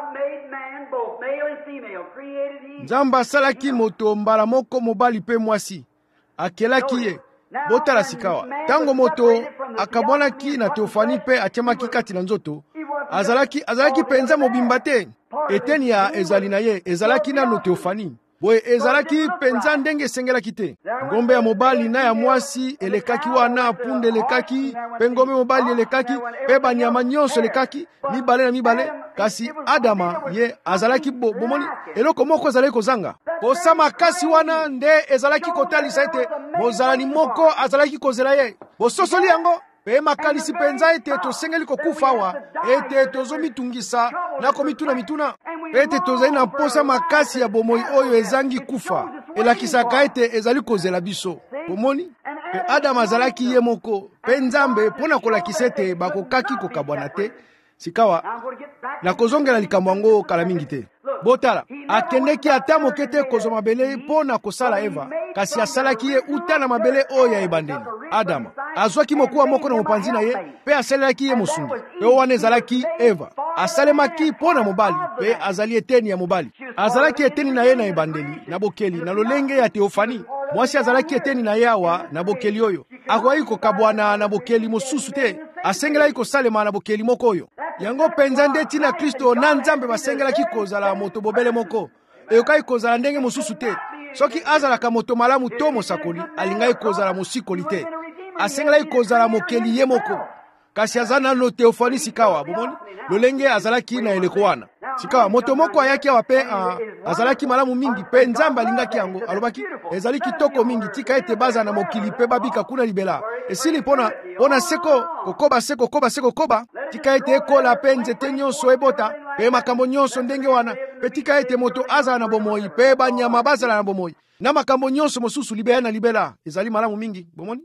S1: Nzamba asalaki moto mbala moko mobali pe mwasi. Akelaki ye. Botala sikawa. Tango moto akabwanaki na teofani pe atiamaki kati na nzoto. Azalaki, azalaki penza mobimba te. Eteni ya ezali na ye, ezalaki nano teofani. Boye ezalaki penza ndenge sengelaki te. Ngombe ya mobali na ya mwasi elekaki wana, punde elekaki, pe ngombe mobali elekaki, pe banyama nyonso elekaki, mibale na mibale. Kasi Adama ye azalaki bo, bomoni eloko moko azalaki kozanga. Kosama kasi wana nde ezalaki kotalisa ete mozalani moko azalaki kozela ye. Bososoli yango pe makalisi penza ete tosengeli kokufa wa, ete tozomitungisa na komituna mituna, ete tozali na posa makasi ya bomoi oyo ezangi kufa, elakisaka ete ezali kozela biso. Bomoni pe Adam azalaki ye moko, pe Nzambe pona kolakisa ete bakokaki kokabwana te. Sikawa na kozongela likambo yango kala mingi te. Botala akendeki ata moke te kozwa mabele mpo na kosala Eva, kasi asalaki ye uta na mabele oyo ya ebandeli. Adama azwaki mokuwa moko na mopanzi na ye pe asalelaki ye mosungi. Pe wana ezalaki Eva, asalemaki mpo na mobali pe azali eteni ya mobali. Azalaki eteni na ye na ebandeli na bokeli na lolenge ya teofani. Mwasi azalaki eteni na ye awa na bokeli oyo. Akwai kokabwana na bokeli mosusu te. Asengelaki kosalema na bokeli moko oyo. Yango penza nde tina Kristo na Nzambe basengelaki kozala moto bobele moko. Eyokai kozala ndenge mosusu te. Soki azalaka moto malamu to mosakoli, alingai kozala mosikoli te. Asengelaki kozala mokeli ye moko. Kasi azana no teofani sikawa, bomoni lolenge azalaki na eleko wana. Sikawa moto moko ayaki awa pe uh, azalaki malamu mingi pe Nzambe alingaki yango. Alobaki ezali kitoko mingi tika ete baza na mokili pe babika kuna libela. Esili pona pona seko kokoba seko koba seko koba tika ete ekola pe nzete nyonso ebota pe makambo nyonso ndenge wana pe tika ete moto azala na bomoi pe banyama bazala na bomoi na makambo nyonso mosusu libela na libela. Ezali malamu mingi, bomoni.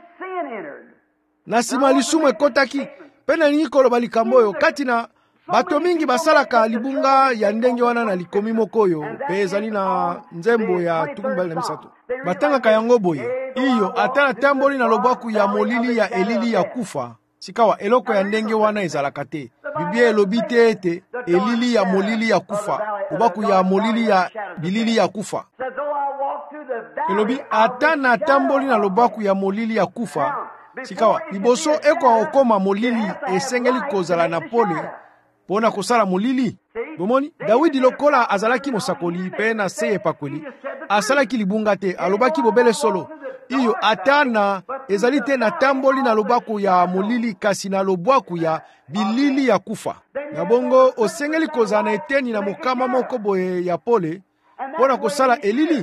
S1: Na sima lisumu ekotaki pe na ningi koloba likambo oyo kati na bato mingi basalaka libunga ya ndenge wana na likomi moko oyo pe ezali na nzembo ya tukumbali na misato. Batangaka yango boye iyo atala tamboli na lobwaku ya molili ya elili ya kufa. Sikawa eloko ya ndenge wana ezalaka te. Biblia elobi te ete elili ya molili ya kufa, lobwaku ya molili ya bilili ya kufa. Elobi ata na tamboli na lobwaku ya molili ya kufa. Sikawa liboso eko okoma molili esengeli kozala na pole pona kosala molili. Bomoni Dawidi lokola azalaki mosakoli pe na seye pakweli asalaki libunga te, alobaki bobele solo iyo atana ezalite na tamboli na lobwaku ya molili kasi na lobwaku ya bilili ya kufa. Na bongo osengeli kozala na eteni na mokama moko boye ya pole pona kosala elili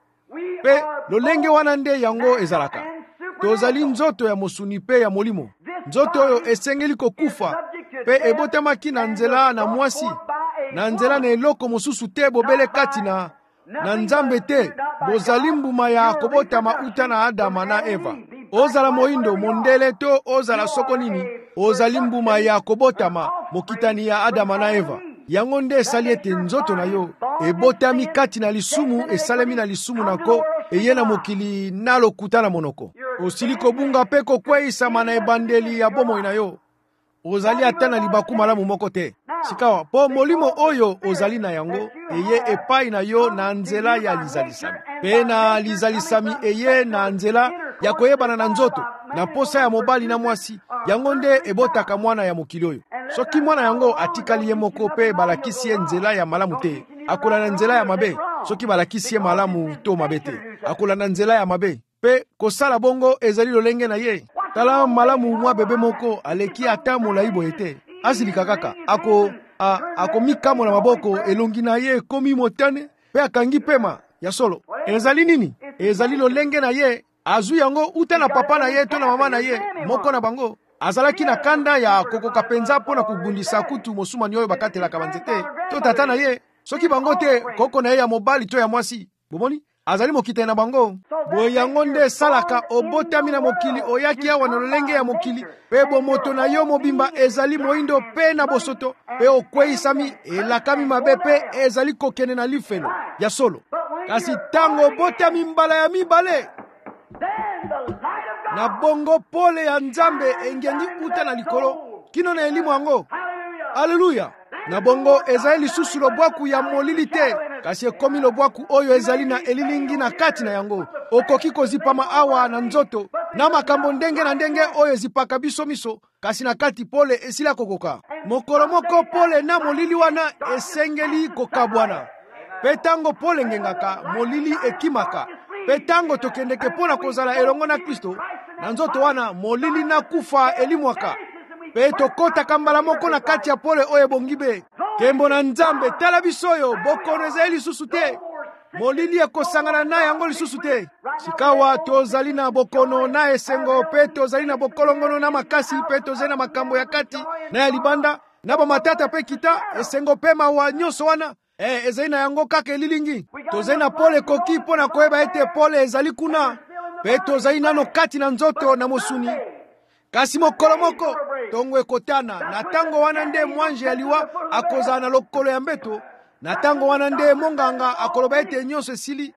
S1: pe lolenge wana nde yango ezalaka. Tozali nzoto ya mosuni pe ya molimo. Nzoto oyo esengeli kokufa pe ebotamaki na nzela na mwasi, na nzela na eloko mosusu te bobele kati na na Nzambe te. Bozali mbuma ya kobotama uta na Adama na Eva. Ozala moindo mondele to ozala soko nini, ozali mbuma ya kobotama mokitani ya Adama na Eva. Yango nde esali ete nzoto na yo ebotami kati na lisumu, esalemi na lisumu nako eye na mokili na lokuta na monoko. Osili kobunga pe kokweisama na ebandeli ya bomoi na yo. Ozali ata na libaku malamu moko te. Sikawa po molimo oyo ozali na yango eye epai na yo na nzela ya lizalisami. Pe na lizalisami eye na nzela ya koyebana na nzoto na posa ya mobali na mwasi. Yango nde ebotaka mwana ya mokili oyo. Soki mwana yango atikali ye moko pe balakisi ye nzela ya malamu te, akola na nzela ya mabe. Soki balakisi ye malamu to mabe te, akola na nzela ya mabe. Pe kosala bongo ezali lolenge na ye. Tala malamu mwa bebe moko aleki ata molai boye te. Asilika kaka ako a, ako mikamo na maboko elongi na ye komi motane pe akangi pema ya solo. Ezali nini? Ezali lolenge na ye. Azu yango uta na papa na ye to na mama na ye moko na bango. Azalaki na kanda ya kokoka penza pona kubundisa kutu mosuma nyoyo bakatela kabanzete to tata na ye. Soki bango te koko na ye ya mobali to ya mwasi. Bomoni azali mokili na bango. Boye yango nde esalaka obotami na mokili oyaki awa na lolenge ya mokili, pe bomoto na yo mobimba ezali moindo pe na bosoto, pe okweyisami elakami mabe pe ezali kokende na lifelo ya solo. Kasi tango obotami mbala ya mibale, na bongo pole ya Nzambe engengi uta na likolo kino na elimu yango. Haleluya. Na bongo ezali lisusu lobwaku ya molili te, kasi ekomi lobwaku oyo ezali na elilingi na kati na yango. Okoki kozipama awa na nzoto na makambo ndenge na ndenge oyo ezipaka biso miso, kasi na kati pole esila kokoka. Mokolo moko pole na molili wana esengeli kokabwana. Pe tango pole ngengaka molili ekimaka. Pe tango tokendeke pona kozala elongo na Kristo, na nzoto wana molili na kufa elimwaka. Pe tokota kambala moko na kati ya pole oyo bongibe. Kembo na Nzambe tala bisoyo bokono ezali lisusu te. Molili ekosangana na yango lisusu te. Sikawa tozali na bokono na esengo, pe tozali na bokolongono na makasi, pe tozali na makambo ya kati na ya libanda na bamatata pe kita esengo pe mawa nyonso wana. Eh, ezali na yango kaka elilingi. Tozali na pole koki pona koyeba ete pole ezali kuna. Pe tozali nano kati na nzoto na mosuni. Kasi mokolo moko tongo ekotana, na tango wana nde mwanje ya liwa akozala na lokolo ya mbeto, na tango wana nde monganga akoloba ete nyonso esili.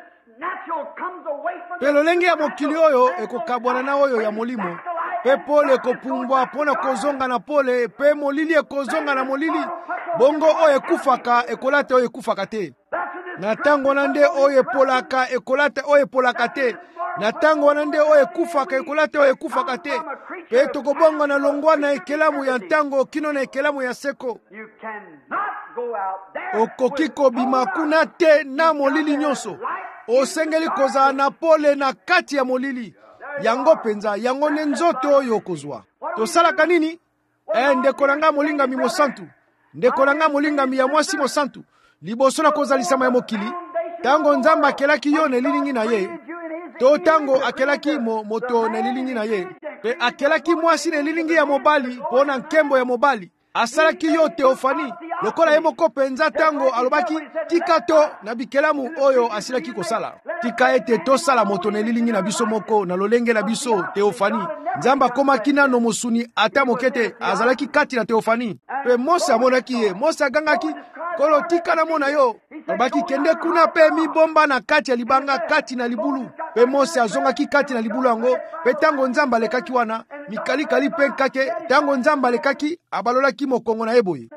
S1: Pe lolenge ya mokili oyo ekokabwana na oyo ya molimo. Pe pole ekopumbwa pona kozonga na pole, pe molili ekozonga na molili. Bongo oyo ekufaka ekolata oyo ekufaka te. Na tango wana nde oyo epolaka ekolata oyo epolaka te. Na tango wana nde oyo ekufaka ekolata oyo ekufaka te. Pe tokobonga na longwa na ekelamu ya ntango kino na ekelamu ya seko. Okoki kobima kuna te na molili nyonso. Osengeli kozala na pole na kati ya molili. Yango penza, yango ne nzoto oyo okozwa. Tosalaka nini? Eh, ndeko nanga molingami mosantu. Ndeko nanga molingami ya mwasi mosantu. Liboso na kozalisama ya mokili, tango Nzambe akelaki yo na lilingi na ye, to tango akelaki mo, moto na lilingi na ye, pe akelaki mwasi na lilingi ya mobali pona nkembo ya mobali, asalaki yo teofani, lokola ye moko penza tango alobaki tika to na bikelamu oyo asilaki kosala. Tika ete to sala moto na lilingi na biso moko na lolenge na biso teofani. Nzambe akomaki nano mosuni ata mokete azalaki kati na teofani. Pe Mose amonaki ye, Mose agangaki kolo tika na mona yo. Alobaki kende kuna pe mi bomba na kati ya libanga kati na libulu. Pe Mose azongaki kati na libulu yango. Pe tango Nzambe alekaki wana, mikali kali pe kake, tango Nzambe alekaki abalolaki mokongo na eboye.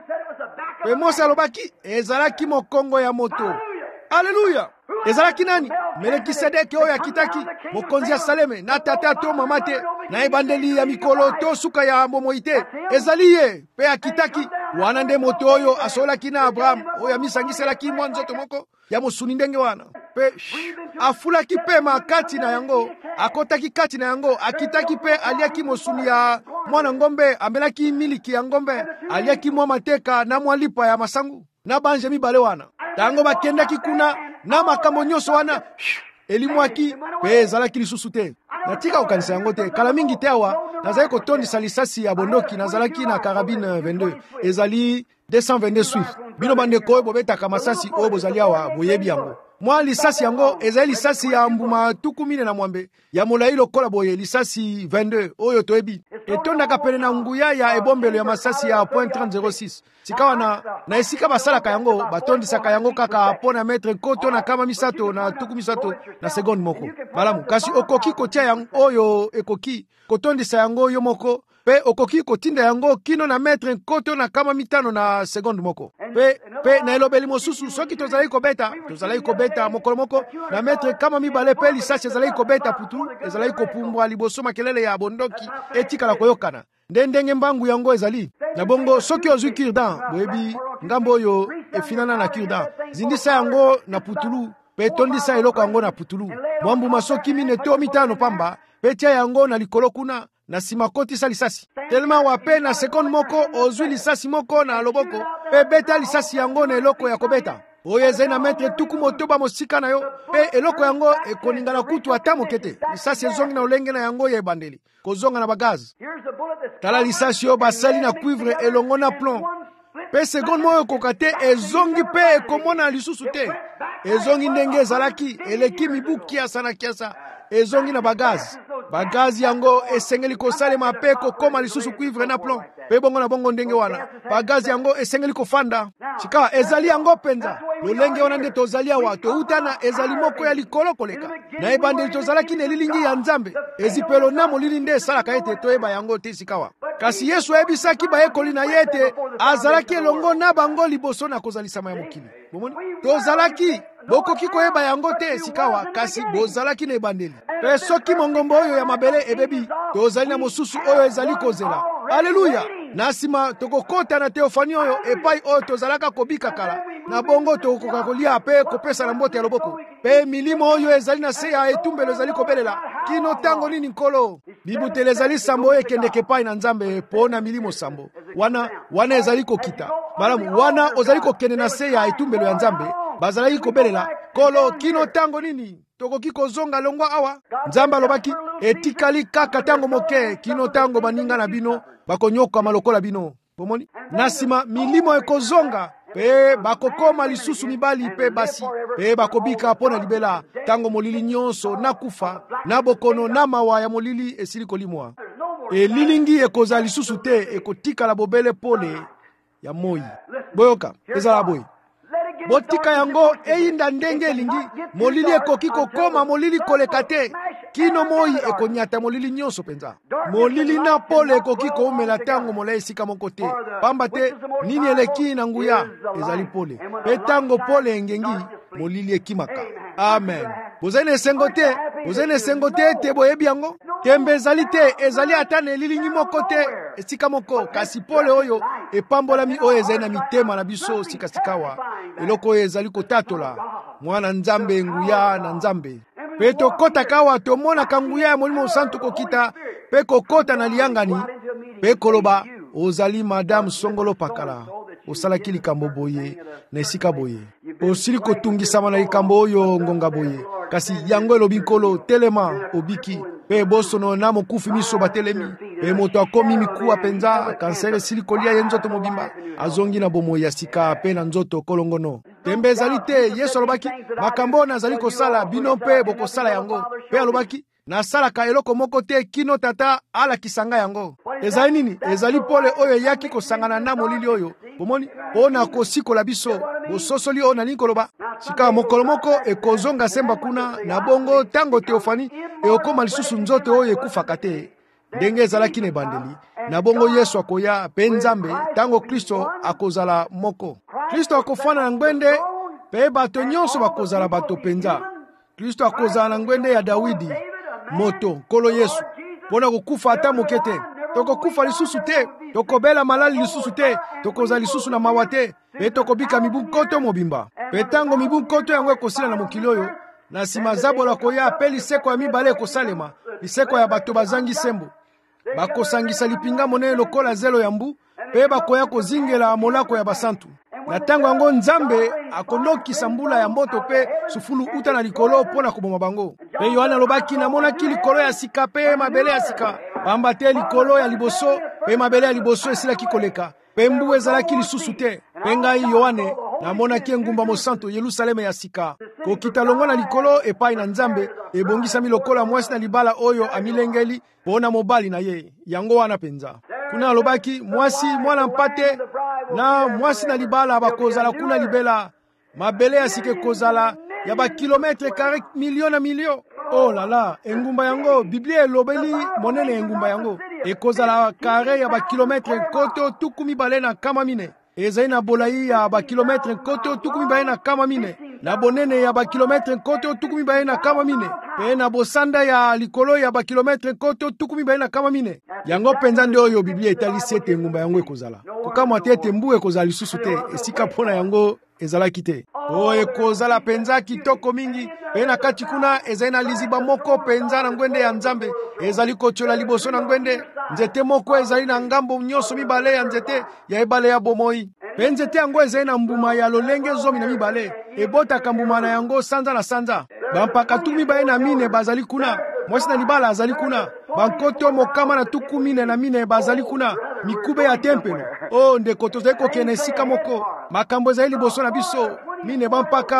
S1: Pe Mose alobaki ezalaki mokongo ya moto. Haleluya. Ezalaki nani? Melekisedeki oyo akitaki mokonzi ya Saleme na tata to mama te na ebandeli ya mikolo to suka ya bomoi te. Ezali ye pe akitaki wana nde moto oyo asolaki na Abraham oyo amisangiselaki mwa nzoto moko ya mosuni ndenge wana. Pe afulaki pe makati na yango, akotaki kati na yango, akitaki pe aliaki mosuni ya mwana ngombe, amelaki miliki ya ngombe, aliaki mwa mateka na mwa lipa ya masangu na banje mibale wana. Tango bakendaki kuna na makambo nyonso wana elimwaki pe ezalaki lisusu te. Natika kokanisa yango te. Kala mingi te awa nazali kotondisa lisasi ya bondoki, nazalaki na carabine vingt-deux ezali deux cent vingt-deux Swift. Bino bandeko oyo bobetaka masasi oyo bozali awa boyebi yango. Mwa lisasi yango ezali lisasi ya mbuma tuku mine na mwambe ya molai lokola boye lisasi vingt-deux oyo toyebi etondaka pene na nguya ya ebombelo ya masasi ya point trente zero six. Sikawa na, na esika basalaka yango batondisaka yango kaka pona metre koto na kama misato na tuku misato na seconde moko. Malamu kasi okoki kotia yango oyo ekoki kotondisa yango yo moko, pe okoki kotinda yango kino na metre koto na kama mitano na seconde moko. Pe pe na elobeli mosusu soki tozalaki kobeta tozalaki kobeta mokolo moko na metre kama mibale pe lisasi ezalaki kobeta putu ezalaki kopumbwa liboso makelele ya bondoki etikala koyokana. Nde ndenge mbangu yango ezali. Na bongo soki ozwi cure-dent boyebi ngambo oyo efinana na cure-dent, zindisa yango na putulu pe tondisa eloko yango na putulu. Mwambuma soki mine to mitano pamba pe tia yango na likolo kuna na sima kotisa lisasi. Telema wape na sekonde moko ozwi lisasi moko na loboko pe beta lisasi yango na eloko ya kobeta. Oyo ezali na metre tuku motoba mosika na yo pe eloko yango ekoningana kutu ata mokete. Lisasi ezongi na olenge na yango ya ebandeli kozonga na bagaz. Tala lisasi yo basali na cuivre elongo na plomb. Pe seconde moyo kokate ezongi pe ekomona lisusu te. ezongi ndenge ezalaki eleki mibu kiasa na kiasa ezongi na bagazi bagazi yango esengeli kosalema mpe kokoma lisusu cuivre na plomb mpe bongo na bongo ndenge wana bagazi yango esengeli kofanda sika ezali yango penza lolenge wana nde tozali awa touta na ezali moko ya likolo koleka na ebandeli tozalaki na elilingi ya Nzambe ezipelo na molili nde esalaka ete toyeba yango te sikawa kasi Yesu ayebisaki bayekoli na ye ete azalaki elongo na bango liboso na kozalisama ya mokili bomoni tozalaki bokoki koyeba yango te sikawa kasi bozalaki na ebandeli mpe soki mongombo oyo ya mabele ebebi tozali na mosusu oyo ezali kozela aleluya na nsima tokokota na teofani oyo epai oyo tozalaka kobika kala na bongo tokoka kolia mpe kopesa na mbote ya loboko mpe milimo oyo ezali na se ya etumbelo ezali kobelela kino ntango nini nkolo bibutele ezali sambo oyo ekendeke epai na Nzambe mpo na milimo sambo wana wana ezali kokita malamu wana ozali kokende na se ya etumbelo ya Nzambe bazalaki kobelela kolo kino ntango nini tokoki kozonga longwa awa Nzambe alobaki etikali kaka ntango moke kino ntango baninga na bino bakonyokama lokola bino bomoni na nsima milimo ekozonga mpe bakokoma lisusu mibali mpe basi mpe bakobika mpo na libela ntango molili nyonso na kufa na bokono na mawa ya molili esili kolimwa elilingi ekozala lisusu te ekotikala bobele pole ya moi boyoka ezala boye botika yango eyinda ndenge elingi molili ekoki kokoma molili koleka te kino moi ekonyata molili nyonso penza molili na pole ekoki koumela ntango molai esika moko te pamba te nini eleki na nguya ezali pole mpe ntango pole engengi molili ekimaka amen bozali na esengo te bozali na esengo te ete boyebi yango tembe ezali te ezali ata na elilingi moko te esika moko kasi pole oyo epambolami oyo ezali na mitema na biso sikasikawa eloko oyo ezali kotatola mwana Nzambe nguya na Nzambe mpe tokotaka awa tomonaka nguya ya Molimo Mosantu kokita mpe kokota na liyangani mpe koloba ozali Madame Songolo Pakala osalaki likambo boye na esika boye osili kotungisama na likambo oyo ngonga boye kasi yango elobi nkolo telema obiki mpe bosono na mokufi miso batelemi mpe moto akomi mikuwa penza kansere esili kolia ye nzoto mobimba azongi na bomoi ya sika mpe na nzoto kolongono tembe ezali te Yesu alobaki makambo oyo nazali kosala bino mpe bokosala yango mpe alobaki nasalaka eloko moko te kino tata alakisanga yango ezali nini ezali pole oyo eyaki kosangana na molili oyo bomoni mpo na kosikola biso bososoli oyo nalingi koloba sika mokolo moko ekozonga semba kuna na bongo ntango teofani ekokoma lisusu nzoto oyo ekufaka te ndenge ezalaki na ebandeli na bongo Yesu akoya mpe Nzambe ntango Kristo akozala moko Kristo akofana na ngwende mpe bato nyonso bakozala bato penza Kristo akozala na ngwende ya Dawidi moto nkolo Yesu mpona kokufa ata moke te tokokufa lisusu te tokobela malali lisusu te tokozala lisusu na mawa te mpe tokobika mibu nkoto mobimba mpe ntango mibu nkoto yango ekosila na mokili oyo na nsima zabola koya mpe liseko ya mibale ekosalema liseko ya bato bazangi sembo bakosangisa lipinga monene lokola zelo ya mbu mpe bakoya kozingela molako ya basantu na ntango yango Nzambe akonokisa mbula ya moto mpe sufulu uta na likolo mpo na koboma bango mpe Yohana alobaki namonaki likolo ya sika mpe mabele ya sika pamba te likolo ya liboso mpe mabele ya liboso esilaki koleka mpe mbu ezalaki lisusu te mpe ngai Yohane namonaki engumba mosantu Yelusaleme ya sika kokita longo na likolo epai na Nzambe ebongisami lokola mwasi na libala oyo amilengeli mpo na mobali na ye yango wana penza kuna alobaki mwasi mwana mpate na mwasi na libala bakozala kuna libela mabele ya sika ekozala ya bakilometre kare milio na milio oh lala engumba yango Biblia elobeli monene engumba yango ekozala kare ya bakilometre nkoto tuku mibale na kama mine ezali na bolai ya bakilometre nkoto tuku mibale na kama mine na bonene ya bakilometre nkoto tuku mibale na kama mine mpe na bosanda ya likolo ya bakilometre nkoto tuku mibale na kama mine yango penza nde oyo Biblia etalisi ete engumba yango ekozala kokamwa te ete mbu ekozala lisusu te esika mpona yango ezalaki te o ekozala penza kitoko mingi mpe na kati kuna ezali na liziba moko penza na ngwende ya Nzambe ezali kotiola liboso na ngwende nzete moko ezali na ngambo nyonso mibale ya nzete ya ebale ya bomoi mpe nzete yango ezali na mbuma ya lolenge zomi na mibale ebotaka mbuma na yango sanza na sanza bampaka tuku mibale na mine bazali kuna mwasi na libala azali kuna bankoto mokama na tuku mine na mine bazali kuna mikube ya tempelo o ndeko tozali kokende esika moko makambo ezali liboso na biso mine bampaka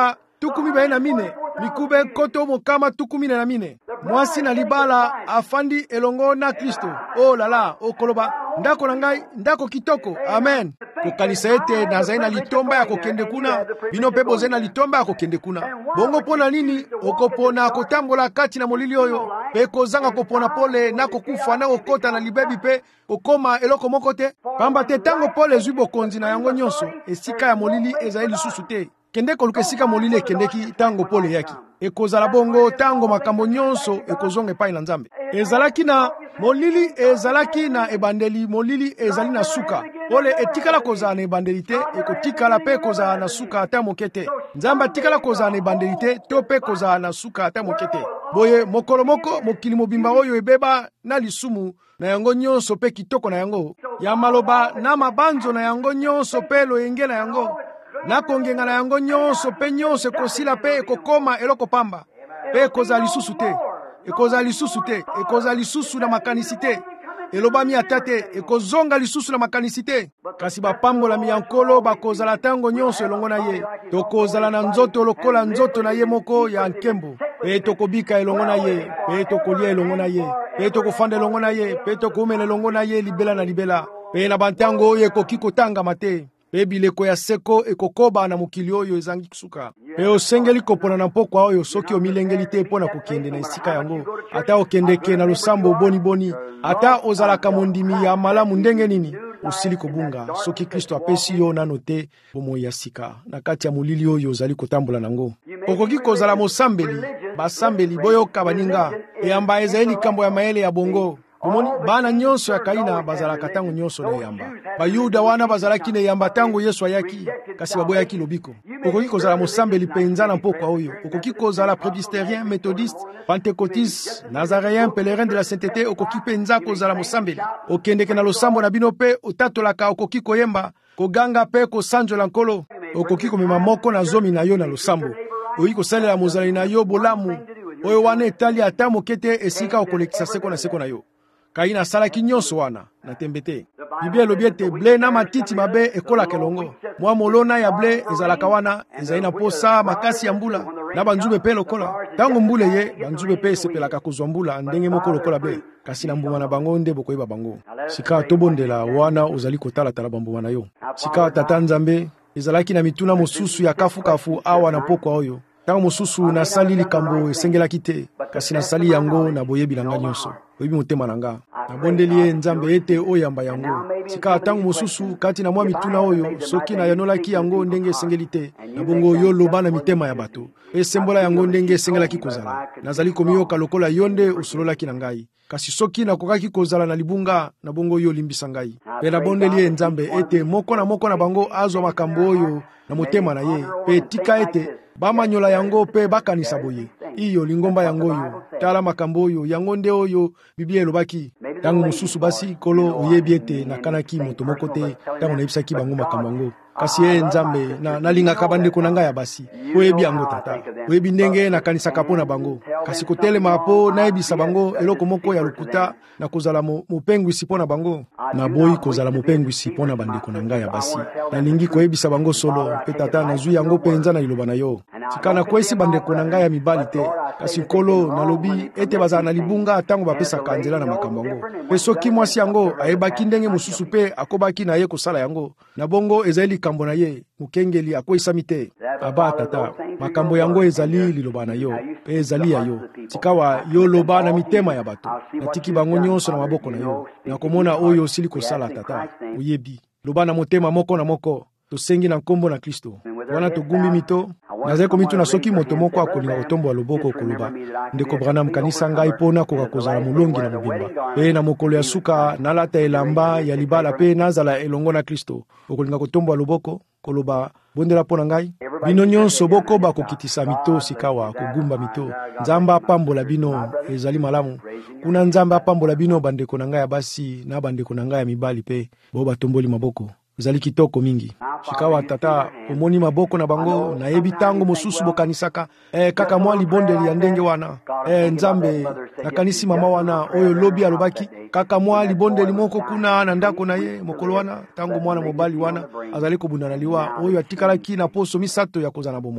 S1: tukumi baye na mine, mikube koto mokama tukumi na mine. Mwasi na libala afandi elongo na Kristo. Oh lala, o koloba, ndako na ngai, ndako kitoko. Amen. Kokanisa ete nazali na litomba ya kokende kuna, bino pe bozali na litomba ya kokende kuna. Bongo pona nini okopona kotambola kati na molili oyo, pe kozanga kopona pole na kokufa na kokota na libebi pe okoma eloko moko te. Pamba te tango pole ezwi bokonzi na yango nyonso, esika ya molili ezali lisusu te. Kende koluka esika molili ekendeki tango pole yaki. Ekozala bongo tango makambo nyonso ekozonga epai na Nzambe. Ezalaki na molili, ezalaki na ebandeli, molili ezali na suka. Pole etikala kozala na ebandeli te, ekotikala pe kozala na suka ata moke te. Nzambe atikala kozala na ebandeli te, to pe kozala na suka ata moke te. Boye mokolo moko mokili mobimba oyo ebeba na lisumu na yango nyonso pe kitoko na yango. Ya maloba na mabanzo na yango nyonso pe loyenge na yango. Na kongenga na yango nyonso pe nyonso ekosila pe ekokoma eloko pamba. Pe ekoza lisusu te. Ekoza lisusu te. Ekoza lisusu na makanisi te. Elobami atate ekozonga lisusu na makanisi te. Kasi bapambola miyankolo bakozala tango nyonso elongo na ye. Tokozala na nzoto lokola nzoto na ye moko ya nkembo. Pe tokobika elongo na ye. Pe tokolia elongo na ye. Pe tokofanda elongo na ye. Pe tokomela elongo na ye libela na libela. Pe na bantango oyo ekoki kotangama te. Pe bileko ya seko ekokoba na mokili oyo ezangi suka. Pe osengeli kopona na mpokwa oyo soki omilengeli te pona kokende na esika yango. Ata okendeke na losambo boni boni. Ata ozalaka mondimi ya malamu ndenge nini. Osili kobunga soki Kristo apesi yo nano te bomoi ya sika. Na kati ya molili oyo ozali kotambola nango. Okoki kozala mosambeli, basambeli boyoka baninga. Eyamba ezali likambo ya mayele ya bongo. Omoni bana nyonso ya Kaina bazalaka tango nyonso na yamba. Bayuda wana bazalaki na yamba tango Yesu ayaki, kasi baboyaki lobiko. Okoki kozala mosambeli penza na mpokwa oyo. Okoki kozala presbytérien, méthodiste, pentecôtiste, nazaréen, pèlerin de la sainteté, okoki penza kozala mosambeli. Okendeke na losambo na bino pe otatolaka okoki koyemba, koganga pe kosanjola nkolo. Okoki komema moko na zomi na yo na losambo. Okoki kosalela mozali na yo bolamu. Oyo wana etali ata mokete esika okolekisa seko na seko na yo. Kaina salaki nyonso wana na tembete. Biblia elobi ete ble na matiti mabe ekolaka elongo. Mwa molona ya ble ezalaka wana ezali na posa makasi ya mbula na banzube pe lokola. Tango mbule ye banzube pe esepelaka kozwa mbula ndenge moko lokola ble. Kasi na mbuma na bango nde bokoyeba bango. Sika tobondela wana ozali kotala tala bambuma na yo. Sika tata Nzambe ezalaki na mituna mosusu ya kafu kafu awa na pokwa oyo. Tango mosusu nasali likambo esengelaki te, kasi nasali yango na boyebi nanga nyonso. Oyebi motema nanga. Nabondeli ye Nzambe ete oyamba yango. Sika tango mosusu kati na mwa mituna oyo, soki na yanolaki yango ndenge esengeli te, na bongo yo loba na mitema ya bato. Esembola yango ndenge esengelaki kozala. Nazali komiyoka lokola yonde usololaki na ngai. Kasi soki nakokaki kozala na libunga, na bongo yo limbisa ngai. Pe nabondeli ye Nzambe ete moko na moko na bango azwa makambo oyo na motema na ye. Pe tika ete bamanyola yango pe bakanisa boye. Iyo lingomba yango yo. Tala makambo oyo yango nde oyo Biblia elobaki. Tango mosusu basi kolo oyebi ete nakanaki moto moko te tango nayebisaki bango makambo yango. Kasi ye Nzambe na nalingaka bandeko na ngai ya basi. Oyebi yango tata. Oyebi ndenge nakanisaka po na bango. Kasi kotelema po nayebisa bango eloko moko ya lokuta na kozala mopengwisi po na bango. Na boyi kozala mopengwisi po na bandeko na ngai ya basi. Nalingi koyebisa bango solo pe tata nazwi yango penza na liloba na yo. Sika na kwesi bandeko na ngai ya mibali te. Kasi kolo nalobi ete bazala na libunga tango bapesaka nzela na makambo yango. Pe soki mwasi yango ayebaki ndenge mosusu pe akobaki na ye kosala yango. Na bongo ezali likambo na ye mukengeli akoisami te. Aba tata makambo yango ezali liloba na yo pe ezali ya yo. Sikawa yo loba na mitema ya bato. Natiki bango nyonso na maboko na yo. Na komona oyo sili kosala tata. Oyebi loba na motema moko na moko. Tosengi na nkombo na Kristo. Wana togumbi mito nazali komitu na soki moto moko akolinga kotombo ya loboko koloba ndeko Branham kanisa ngai pona koka kozala molongi na mobimba pe na mokolo ya suka nalata elamba ya libala pe nazala elongo na Kristo okolinga kotombo ya loboko koloba bondela pona ngai bino nyonso boko bakokitisa mito sikawa kogumba mito Nzambe apambola bino ezali malamu kuna Nzambe apambola bino bandeko na ngai ya basi na bandeko na ngai ya mibali pe bo batomboli maboko ezali kitoko mingi. Shikawa tata omoni maboko na bango na yebi tango mosusu bokanisaka eh kaka mwa libondeli ya ndenge wana eh Nzambe nakanisi mama wana oyo lobi alobaki kaka mwa libondeli moko kuna na ndako na ye mokolo wana tango mwana mobali wana azali kobunda na liwa oyo atikalaki na poso misato ya kozana bomoi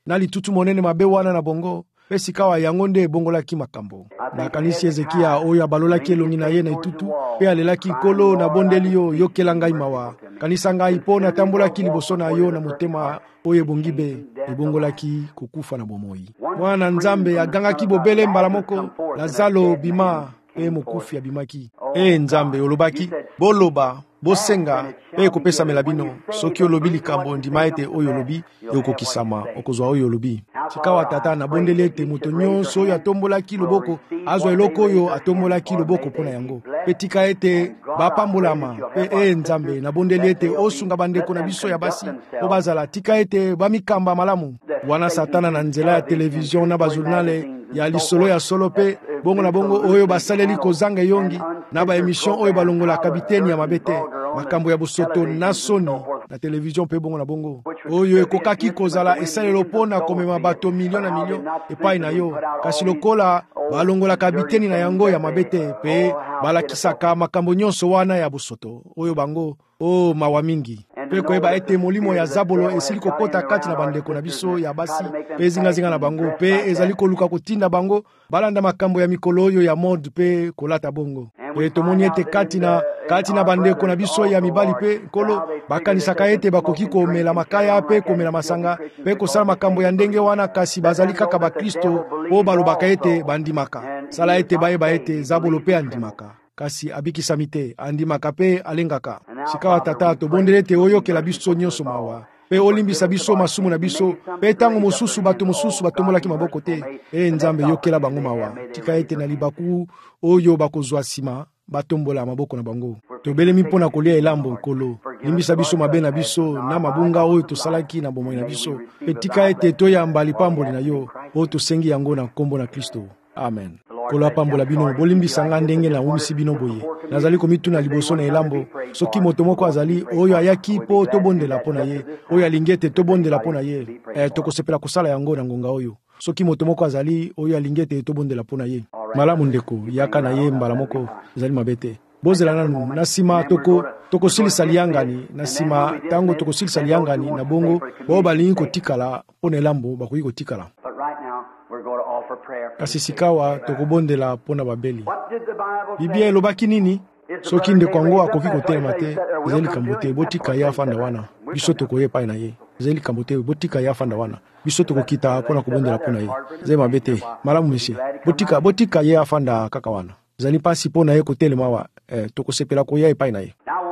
S1: na litutu monene mabe wana na bongo, pe sikawa yango nde ebongolaki makambo. Nakanisi Ezekia oyo abalolaki elongi na ye na itutu, pe alelaki Nkolo na bondeli yo yokela ngai mawa. Kanisa ngai mpo natambolaki liboso na yo na motema oyo ebongi be, ebongolaki kokufa na bomoi. Mwana Nzambe agangaki bobele mbala moko, Lazalo bima, pe mokufi abimaki. E Nzambe olobaki, boloba, bosenga, pe kopesa melabino, soki olobi likambo ndima ete oyo olobi, yokokisama, okozwa oyo olobi. Sikawa tata na bondeli ete moto nyonso oyo atombolaki loboko, azwa eloko oyo atombolaki loboko pona yango. Pe tika ete bapambolama, pe e Nzambe na bondeli ete osunga bandeko na biso ya basi, po bazala tika ete bamikamba malamu. Wana Satana na nzela ya televizion na bazurnale ya lisolo ya solo pe bongo na bongo oyo basaleli kozanga yongi na ba emission oyo balongola kapiteni ya mabete makambo ya bosoto na soni na televizion pe bongo na bongo oyo ekokaki kozala esalelo pona komema bato milio na milio epai na yo kasi lokola balongola kapiteni na yango ya mabete pe balakisaka makambo nyonso wana ya bosoto oyo bango o mawa mingi pe koyeba ete molimo ya Zabolo esili kokota kati na bandeko na biso ya basi pe zingazinga na bango pe ezali koluka kotinda bango balanda makambo ya mikolo oyo ya mode pe kolata bongo pe tomoni ete kati na kati na bandeko na biso ya mibali pe kolo bakanisaka ete bakoki komela makaya pe komela masanga pe kosala makambo ya ndenge wana kasi bazali kaka bakristo o balobaka ete bandimaka sala ete bayeba ete Zabolo pe andimaka kasi abikisami te andimaka pe alengaka sikawa tata tobondeli ete oyokela biso nyonso mawa pe olimbisa biso masumu na biso pe tango mosusu bato mosusu batombolaki maboko te e Nzambe yokela bango mawa tika ete na libaku oyo bakozwa nsima batombola maboko na bango tobelemi mpo na kolia elambo Nkolo limbisa biso mabe na biso na mabunga oyo tosalaki na bomoi na biso pe tika ete toyamba lipamboli na yo oyo tosengi yango na nkombo na Kristo amen. Nkolo apambola bino bolimbisa nga ndenge na umisi bino boye nazali komituna liboso na elambo soki moto moko azali oyo ayaki po tobondela pona ye oyo alingi ete tobondela pona ye eh, tokosepela kosala yango na ngonga oyo soki moto moko azali oyo alingi ete tobondela pona ye malamu ndeko yaka na ye mbala moko ezali mabe te bozela nanu na nsima toko tokosilisa liyangani na nsima tango tokosilisa liyangani na bongo bao balingi kotikala pona elambo bakoki kotikala kasi sikawa tokobondela pona babeli Biblia elobaki nini soki ndeko yango akoki kotelema te ezali likambo te botika ye afanda wana biso tokoye epai na ye ezali likambo te botika ye afanda wana biso tokokita mpona kobondela pona ye ezali mabe te malamu mesie botika botika ye afanda kaka wana ezali mpasi mpona ye kotelema awa eh, tokosepela koya epai na ye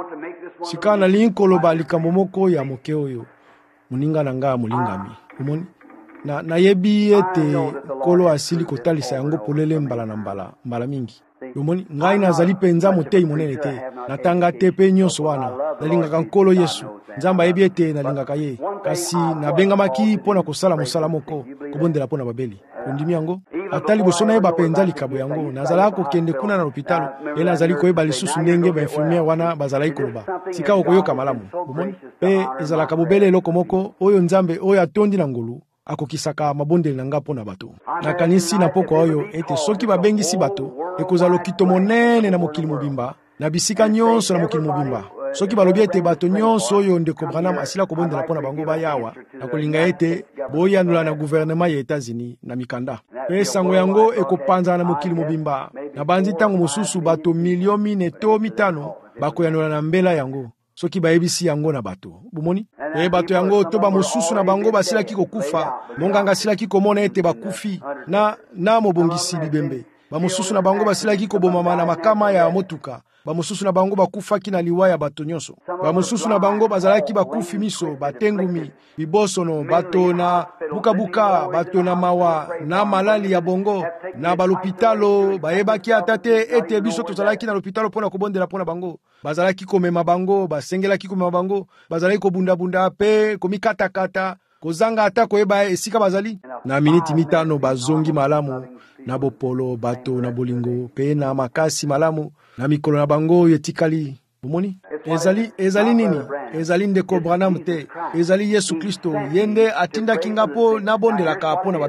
S1: sika nalingi koloba likambo moko ya moke oyo moninga na nga molingami omoni na nayebi ete Nkolo asili kotalisa yango polele mbala na mbala mbala mingi omoni ngai nazali penza motei monene te natanga te pe nyonso wana nalingaka Nkolo Yesu Nzambe ayebi ete nalingaka ye kasi nabengamaki mpona kosala mosala moko kobondela mpona babeli ondimi yango ata liboso nayeba penza likabo yango nazalaka kokende kuna na lopitalo ye nazali koyeba lisusu ndenge bainfirmiere wana bazalaki koloba sika okoyoka malamu omoni pe ezalaka bobele eloko moko oyo Nzambe oyo atondi na ngolu akokisaka mabondeli na nga mpo na bato nakanisi na pokwa oyo ete soki babengisi bato ekozala lokito monene na mokili mobimba na bisika nyonso na mokili mobimba soki balobi ete bato nyonso oyo ndeko Branham asila kobondela mpo na bango bayawa na kolinga ete boyanula na guvernema ya Etats-Unis na mikanda pe sango yango ekopanzana na mokili mobimba na banzi ntango mosusu bato milio mine to mitano bakoyanula na mbela yango soki bayebisi yango na bato bomoni e bato yango to ba mosusu na bango basilaki kokufa monganga asilaki komona ete bakufi na na mobongisi bibembe ba mosusu na bango basilaki kobomama na makama ya motuka ba mosusu na bango bakufaki na liwa ya bato nyonso ba mosusu na bango bazalaki bakufi miso batengumi bibosono bato na bukabuka bato na mawa na malali ya bongo na balopitalo bayebaki ata te ete biso tozalaki na lopitalo mpona kobondela mpona bango bazalaki komema bango basengelaki komema bango bazalaki kobundabunda pe komikatakata kozanga ata koyeba esika bazali na miniti mitano bazongi malamu na bopolo bato na bolingo pe na makasi malamu na mikolo na bango yetikali bomoni ezali ezali nini ezali ndeko Branham te ezali Yesu Kristo yende atindaki nga po nabondelaka mpo na babeli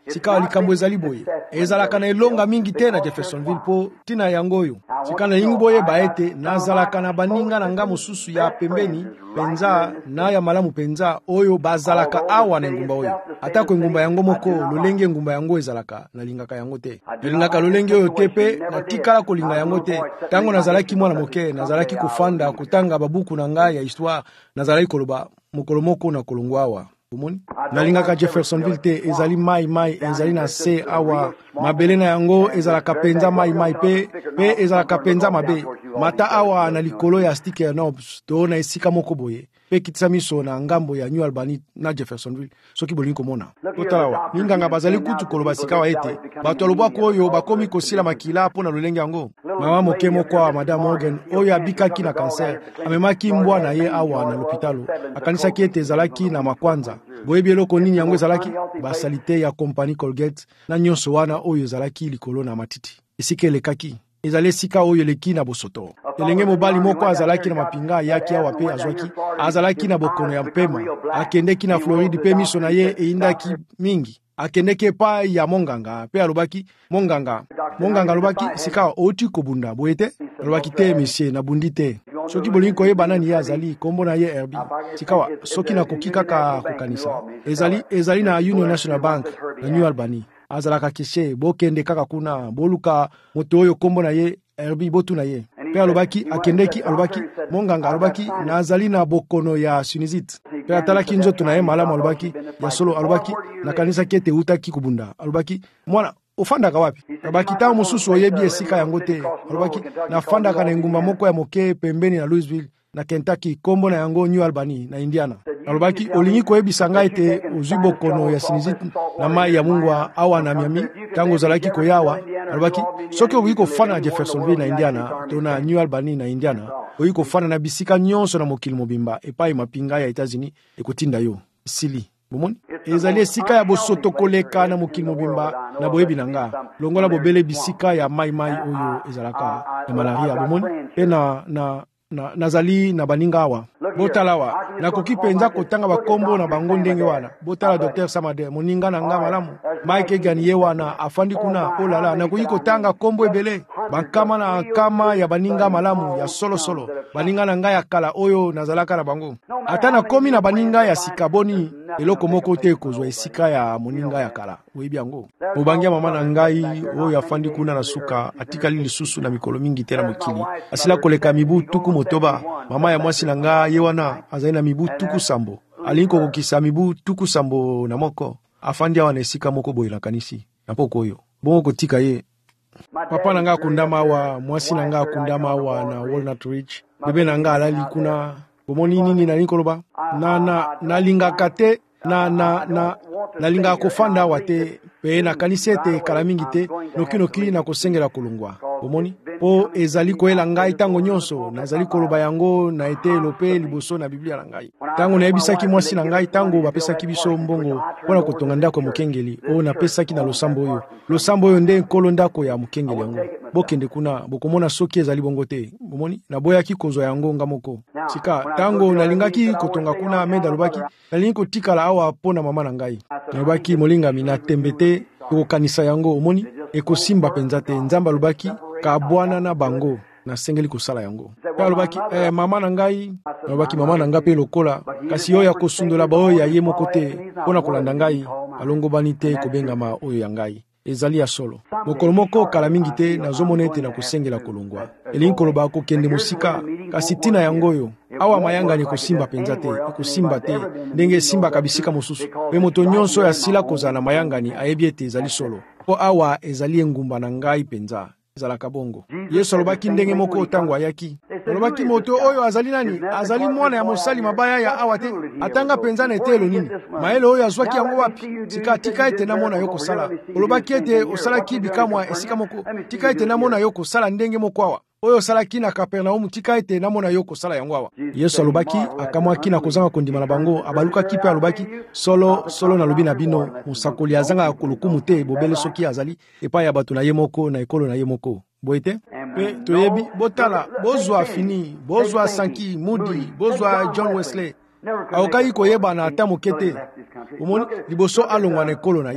S1: sika likambo ezali boye ezalaka na elonga mingi te na Jeffersonville po tina yango oyo sika na lingi boye baete nazalaka na baninga na nga mosusu ya pembeni penza na ya malamu penza oyo bazalaka awa na ngumba oyo atako ngumba yango moko lolenge ngumba yango ezalaka na lingaka yango te lingaka lolenge oyo te pe na tikala kolinga yango te tango nazalaki mwana moke nazalaki kufanda kutanga babuku na nga ya histoire nazalaki koloba mokolo moko na kolongwawa umoni nalingaka Jeffersonville te ezali mai mai ezali na se awa mabele na yango ezalaka penza mai mai pe pe ezalaka penza mabe mata awa na likolo ya stike ya nobs to na esika moko boye pe kitisa miso na ngambo ya New Albany na Jeffersonville soki bolingi komona totalawa ninganga bazali kutu koloba sika wa ete bato alobwako oyo bakomi kosila makila pona lolenge yango mama moke moko wa Madame Morgan oyo abikaki na cancer amemaki mbwa na ye awa na lopitalo akanisaki ete ezalaki na makwanza boyebi eloko nini yango ezalaki basalite ya compagnie Colgate na nyonso wana oyo ezalaki likolo na matiti esika elekaki ezali esika oyo eleki na bosoto elenge mobali moko azalaki na mapinga yaki awa pe azwaki azalaki na bokono ya mpema akendeki na Floride pe miso na ye eindaki mingi akendeki epai ya monganga pe alobaki monganga monganga alobaki sika oti kobunda boyete alobaki te monsieur nabundi te soki bolingi koyeba nani ye azali kombo na ye Herbie sikawa soki nakoki kaka kokanisa ezali ezali na Union National Bank na New Albany azalaka kishe bokende kaka kuna boluka moto oyo kombo na ye Herbie botu na ye pe alobaki akendeki alobaki monganga alobaki na azali na bokono ya sinusite pe atalaki nzoto na ye malamu alobaki ya solo alobaki na kanisa kete utaki kubunda alobaki mwana ofandaka wapi alobaki ta mususu oyebi esika yango te alobaki na fandaka na ngumba moko ya moke pembeni na Louisville na Kentucky kombo na yango New Albany na Indiana alobaki olingi koyebisa ngai ete ozwi bokono ya sinusite na mai ya mungwa awa na Miami tango ozalaki koyawa alobaki soki okoki kofana na Jeffersonville na Indiana to na New Albany na Indiana okoki kofana na bisika nyonso na mokili mobimba epai mapinga ya Etats-Unis ekotinda yo sili bomoni ezali esika ya bosoto koleka na mokili mobimba na boyebi na nga longola bobele bisika ya mai mai oyo ezalaka ya malaria bomoni pe na na na nazali na baninga awa botalawa nakoki penza kotanga bakombo na bango ndenge wana botala docteur Samade moninga na nga malamu Mike Egan ye wana afandi kuna olala nakoki kotanga kombo ebele bankama na kama ya baninga malamu ya solo solo baninga na nga ya kala oyo nazalaka na bango ata na komi na baninga ya sikaboni eloko moko te kozwa esika ya moninga ya kala oyebi yango obangia mama na ngai oyo afandi kuna na suka atikali lisusu na mikolo mingi te na mokili asila koleka mibu tuku motoba mama ya mwasi na nga ye wana azali na mibu tuku sambo alingi kokokisa mibu tuku sambo na moko afandi awa na esika moko boye na kanisi na poko oyo bongo kotika ye papa na nga akundama awa mwasi na nga akundama awa na Walnut Ridge bebe na nga alali kuna bomoni nini na nikoloba na na nalingaka te na na na nalingaka kofanda awa te pe na kanisi ete kala mingi te noki noki na kosengela kolongwa bomoni po ezali koyela ngai tango nyonso nazali koloba yango na ete elope liboso na Biblia na ngai tango nayebisaki mwasi na ngai tango bapesaki biso mbongo mpona kotonga ndako mokengeli oyo napesaki na losambo oyo losambo oyo nde nkolo ndako ya mokengeli yango bokende kuna bokomona soki ezali bongo te bomoni naboyaki kozwa yango nga moko sika tango nalingaki kotonga kuna meda alobaki nalingi kotikala awa mpona mama na ngai nalobaki molingami na tembe te kokanisa yango omoni ekosimba penza te nzambe alobaki kabwana na bango na sengeli kosala yango pe alobaki eh, mama na ngai alobaki mama na ngai pe lokola kasi oyo akosundola baoyo ya ye moko te mpona kolanda ngai alongobani te kobengama oyo ya ngai ezali ya solo mokolo moko kala mingi te nazomona ete na kosengela kolongwa elingi koloba kokende mosika kasi tina yango oyo awa mayangani ekosimba penza te ekosimba te ndenge esimbaka bisika mosusu pe moto nyonso oyo asila kozala na mayangani ayebi ete ezali solo po awa ezali engumba na ngai penza ezalaka bongo Yesu alobaki ndenge moko otango ayaki alobaki moto oyo azali nani azali mwana ya mosali mabaya ya awa te atanga penza na etelo nini maele oyo azwaki yango wapi tika tika ete namona yo kosala olobaki ete osalaki bikamwa esika moko tika ete namona yo kosala ndenge moko awa oyo osalaki na Kapernaum tika ete namona yo kosala yango awa Yesu alobaki akamwaki na kozanga kondima na bango abalukaki pe alobaki solo solo nalobi na bino mosakoli azanga kolukumu te bobele soki azali epai ya bato na ye moko na ekolo na ye moko boyete pe toyebi botala bozwa fini bozwa Sankey Moody bozwa John Wesley aokai koyeba na ata moke te omoni liboso alongwa na ekolo na ye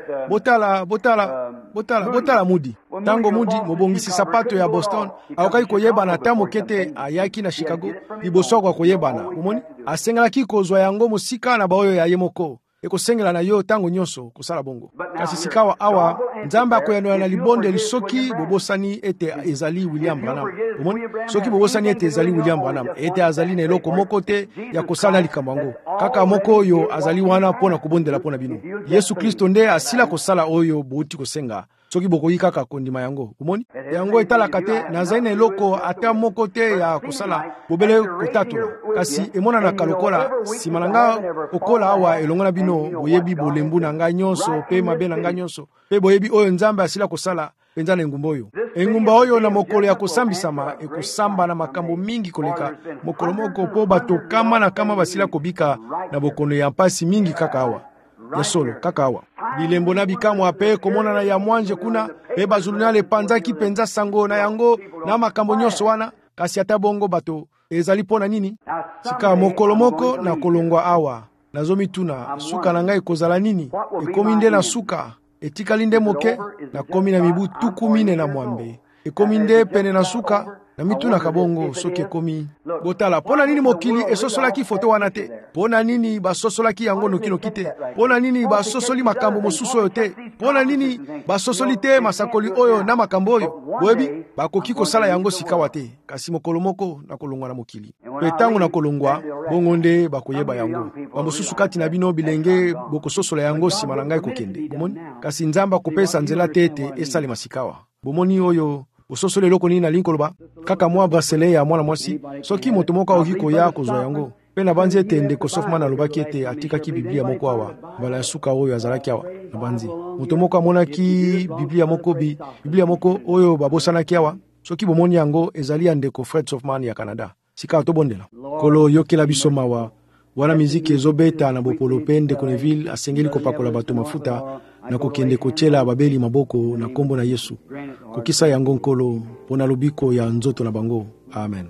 S1: botala botala botala botala mudi tango mudi mobongisi sapato ya Boston aokai koyebana ta mokete ayaki na Chicago liboso kwa koyebana omoni asengelaki kozwa yango mosika na baoyo ya ye moko ekosengela na yo tango nyonso kosala bongo kasi sikawa awa nzambe akoyanola na libondeli soki bobosani ete ezali William Branham omoni soki bobosani ete ezali William Branham ete azali na eloko moko te ya kosala likambo yango kaka moko oyo azali wana mpona kobondela mpona bino Yesu Kristo nde asila kosala oyo bouti kosenga soki bokoyi kaka kondima yango omoni yango etalaka te nazali na eloko ata moko te ya kosala bobele kotatola kasi emonanaka lokola nsima na nga okola awa elongo na bino boyebi bolembu na ngai nyonso mpe mabe na ngai nyonso mpe boyebi oyo nzambe asila kosala penza na engumba oyo engumba oyo na mokolo ya kosambisama ekosamba na makambo mingi koleka mokolo moko mpo bato kama na kama basila kobika na bokono ya mpasi mingi kaka awa ya solo kaka awa bilembo na bikamwa mpe komona na ya mwanje kuna mpe bazulunala epanzaki penza sango na yango na makambo nyonso wana kasi ata bongo bato ezali mpona nini sika mokolo moko na kolongwa awa nazomituna suka na ngai ekozala nini ekomi nde na suka etikali nde moke nakomi na mibu tuku mine na mwambe ekomi nde pene na suka na mituna kabongo soki ekomi botala pona nini mokili esosolaki foto wana te pona nini basosolaki yango nokinoki te pona nini basosoli makambo mosusu oyo te pona nini basosoli te masakoli oyo na makambo oyo boyebi bakoki kosala yango sikawa te kasi mokolo moko na kolongwa na mokili mpe ntango na kolongwa bongo nde bakoyeba yango bamosusu kati na bino bilenge bokososola yango nsima na ngai kokende bomoni kasi nzambe akopesa nzela te ete esalema sikawa bomoni oyo ososole eloko nini nalingi koloba kaka mwa brasele ya mwana mwasi soki moto moko aoki koya kozwa yango mpe na banzi ete ndeko Sofman alobaki ete atikaki biblia moko awa mbala ya suka oyo azalaki awa na banzi moto moko amonaki biblia moko bi biblia moko oyo babosanaki awa soki bomoni yango ezali ya ndeko Fred Sofman ya Canada sika tobondela kolo yokela biso mawa wana miziki ezobeta na bopolo mpe ndeko Neville asengeli kopakola bato mafuta na kokende kotiela babeli maboko na kombo na Yesu kokisa yango nkolo mpona lobiko ya nzoto na bango amen.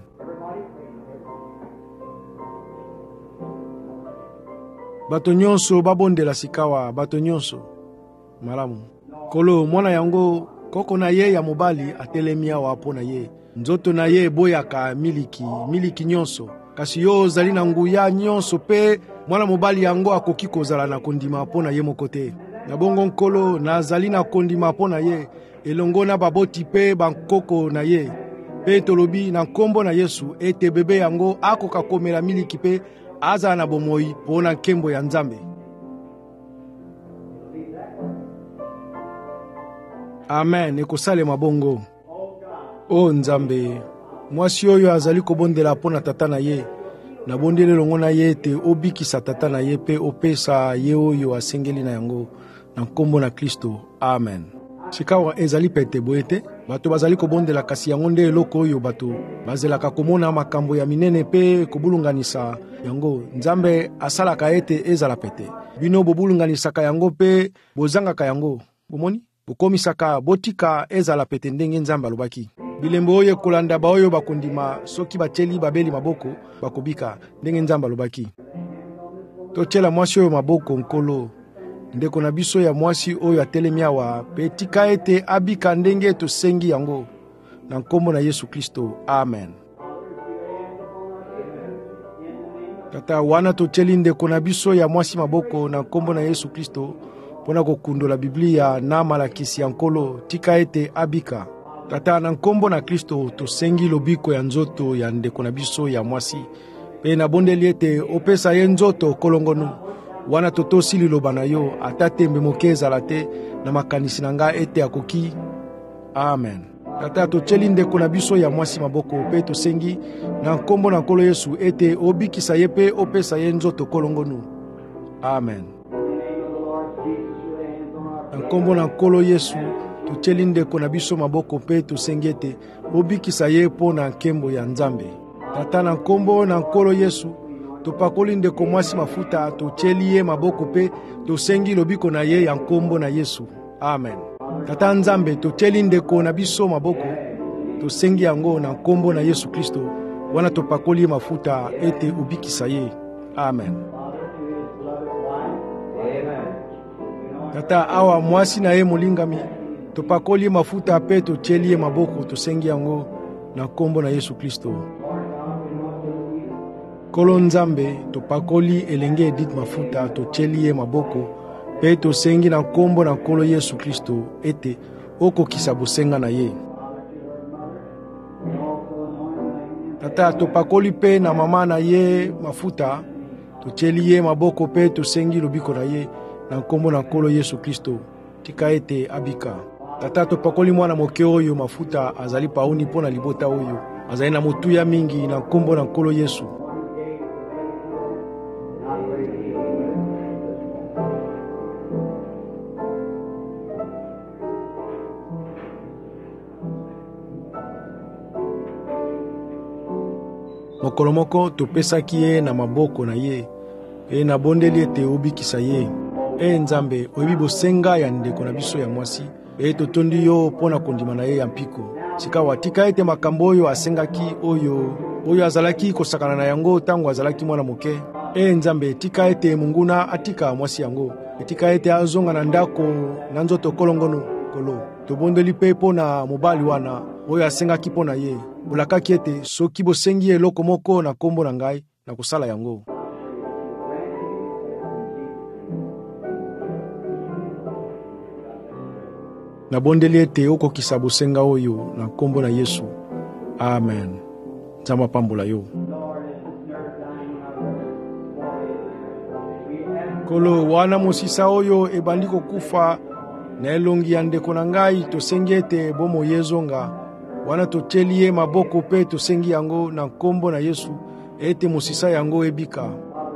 S1: Bato nyonso babondela sikawa bato nyonso malamu kolo mwana yango koko na ye ya mobali atelemi awa mpo na ye nzoto na ye boyaka miliki miliki nyonso kasi yo ozali na nguya nyonso pe mwana mobali yango akoki kozala na kondima mpo na ye moko te na bongo nkolo nazali na kondima mpo na ye elongo na baboti pe bankoko na ye pe tolobi na nkombo na Yesu ete bebe yango akoka komela miliki pe azala na bomoi mpo na nkembo ya Nzambe. Amen. Ekosalema bongo. O Nzambe, mwasi oyo azali kobondela mpo na tata na ye na bondele longo na ye ete obikisa tata na ye pe opesa ye oyo asengeli na yango na nkombo na Kristo. Amen. Sikawa ezali pete boete bato bazali kobondela kasi yango nde eloko oyo bato bazelaka komona makambo ya minene pe kobulunganisa yango Nzambe asalaka ete ezala pete bino bobulunganisaka yango pe bozangaka yango bomoni bokomisaka botika ezala pete ndenge Nzambe alobaki bilembo oyo kolanda baoyo bakondima soki batieli babeli maboko bakobika ndenge Nzambe alobaki totiela mwasi oyo maboko nkolo ndeko na biso ya mwasi oyo atelemi awa pe tika ete abika ndenge tosengi yango na nkombo na Yesu Kristo. Amen. Tata wana totieli ndeko na biso ya mwasi maboko na nkombo na Yesu Kristo mpona kokundola Biblia na malakisi ya nkolo tika ete abika. Tata na nkombo na Kristo tosengi lobiko ya nzoto ya ndeko na biso ya mwasi pe na bondeli ete opesa ye nzoto kolongono wana totosi liloba na yo atatembe moke ezala te na makanisi na nga ete akoki. Amen. Tata totieli ndeko na biso ya mwasi maboko pe tosengi na nkombo na nkolo Yesu ete obikisa ye pe opesa ye nzoto kolongono. Amen. Na nkombo na nkolo Yesu totieli ndeko na biso maboko pe tosengi ete obikisa ye po na nkembo ya Nzambe. Tata na nkombo na nkolo Yesu topakoli ndeko mwasi mafuta totieli ye maboko pe tosengi lobiko na ye ya nkombo na Yesu. Amen. Tata Nzambe totieli ndeko na biso maboko tosengi yango na nkombo na Yesu Kristo wana topakoli ye mafuta ete ubikisa ye. Amen. Tata awa mwasi na ye molingami topakoli mafuta pe totieli ye maboko tosengi yango na kombo na Yesu Kristo. Kolo Nzambe topakoli elenge Edith mafuta totieli ye maboko pe tosengi na kombo na Kolo Yesu Kristo ete okokisa bosenga na ye. Tata topakoli pe na mama na ye mafuta totieli ye maboko pe tosengi lobiko na ye na kombo na Kolo Yesu Kristo tika ete abika. Tata topakoli mwana moke oyo mafuta azali pauni pona libota oyo azali na motuya mingi na kombo na Kolo Yesu. Mokolo moko topesaki ye na maboko na ye e na bondeli ete obikisa ye. E Nzambe oyebi bosenga ya ndeko na biso ya mwasi e totondi yo pona kondima na ye ya mpiko. Sika watika ete makambo oyo asengaki oyo oyo azalaki kosakana na yango tango azalaki mwana moke. E Nzambe tika ete munguna atika mwasi yango. Tika ete azonga na ndako na nzoto kolongono kolo. Tobondeli pe pona mobali wana oyo asengaki pona ye. Bolakaki ete soki bosengi eloko moko na kombo na ngai na kusala yango. Na bondeli ete okokisa bosenga oyo na kombo na Yesu. Amen. Nzambe pambola yo. Kolo wana mosisa oyo ebandi kokufa na elongi ya ndeko na ngai tosengi ete bomo yezonga. Wana totieli ye maboko pe tosengi yango na kombo na Yesu ete mosisa yango ebika.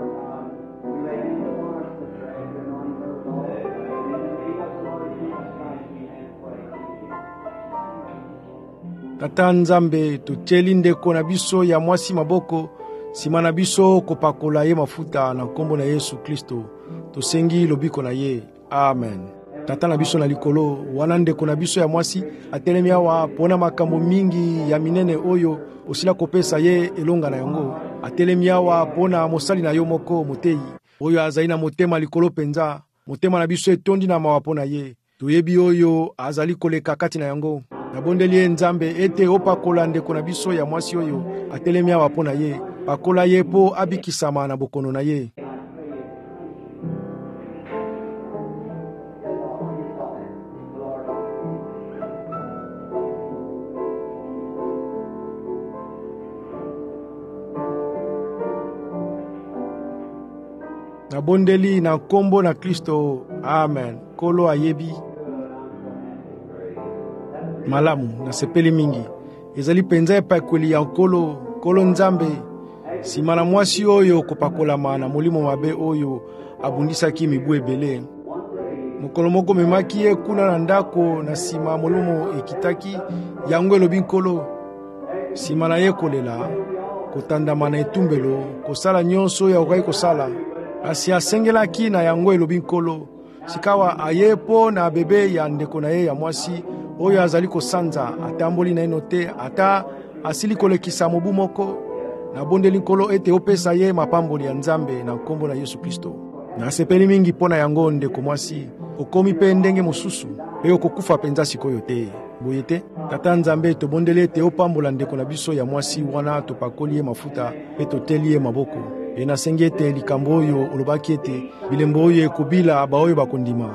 S1: Tata Nzambe totieli ndeko na biso ya mwasi maboko sima na biso kopakola ye mafuta na kombo na Yesu Kristo tosengi lobiko na ye. Amen. Tata na biso na likolo wana ndeko na biso ya mwasi atelemi awa pona makambo mingi ya minene oyo osila kopesa ye elonga na yango. Atelemi awa pona mosali na yo moko motei oyo azali na motema likolo penza. Motema na biso etondi na mawa pona ye. Toyebi oyo azali koleka kati na yango. Na bondeli ye Nzambe ete opakola ndeko na biso ya mwasi oyo atelemi awa pona ye. Pakola ye po abikisama na bokono na ye. Na bondeli na kombo na Kristo. Amen. Kolo ayebi. Malamu na sepeli mingi. Ezali penza epakweli ya kolo. Kolo Nzambe. Sima na mwasi oyo kopakolama na molimo mabe oyo abundisaki mibu ebele. Mokolo moko memaki ye kuna na ndako na sima molimo ekitaki yango elobi nkolo. Sima na ye kolela. Kotandama na etumbelo. Kosala nyonso ya okai kosala. Asi asengelaki na yango elobi nkolo. Sikawa ayepo na bebe ya ndeko na ye ya mwasi oyo azali kosanza atamboli na eno te ata asili kolekisa mobu moko. Na bondeli nkolo ete opesa ye mapamboli ya Nzambe na kombo na Yesu Kristo. Na sepeli mingi pona yango ndeko mwasi okomi pe ndenge mosusu pe okokufa penza sikoyo te. Boye te Tata Nzambe tobondeli ete opambola ndeko na biso ya mwasi wana topakoli ye mafuta pe toteli ye maboko. E nasengi ete likambo oyo olobaki ete bilembo oyo ekobila baoyo bakondima.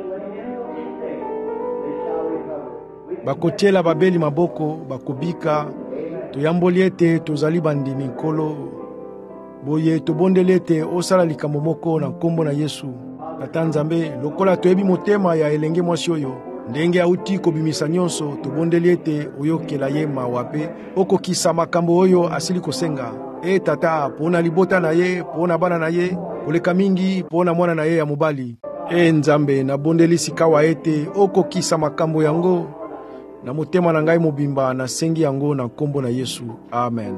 S1: Bakotiela babeli maboko bakobika. Toyamboli ete tozali bandimi nkolo. Boye tobondeli ete osala likambo moko na kombo na Yesu. Tata Nzambe lokola toyebi motema ya elenge mwasi oyo ndenge auti kobimisa nyonso tobondeli ete oyokela ye mawa pe okokisa makambo oyo asili kosenga. E tata pona libota na ye pona bana na ye koleka mingi pona mwana na ye ya mobali. E Nzambe na bondeli sikawa ete okokisa makambo yango na motema na ngai mobimba na sengi yango na kombo na Yesu. Amen.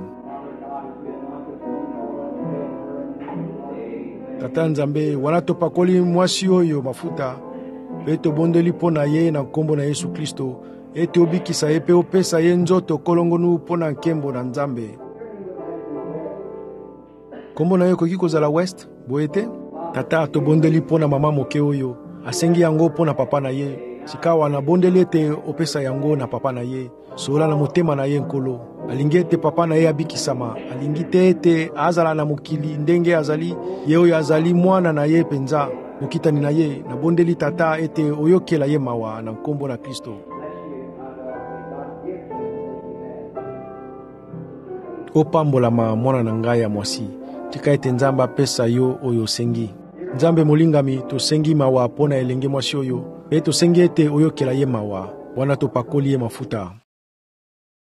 S1: Tata Nzambe wana topakoli mwasi oyo mafuta pe tobondeli pona ye na kombo na Yesu Kristo ete obikisa ye pe opesa ye nzoto kolongonu pona nkembo na Nzambe. Kombo na ye koki kozala West boete. Tata tobondeli pona mama moke oyo asengi yango mpo na papa na ye. Sikawa na bondeli ete opesa yango na papa na ye. Sola na motema na ye nkolo. Alingi ete papa na ye abikisama. Alingi te ete azala na mokili ndenge azali. Ye oyo azali mwana na ye penza. Mokitani na ye. Na bondeli tata ete oyokela ye mawa na nkombo na Kristo. Opambolama mwana na ngai ya mwasi. Tika ete Nzambe apesa yo oyo sengi. Nzambe molingami tosengi mawa pona elenge mwasi oyo. Pe tosengi ete oyokela ye mawa. Wana topakoli ye mafuta.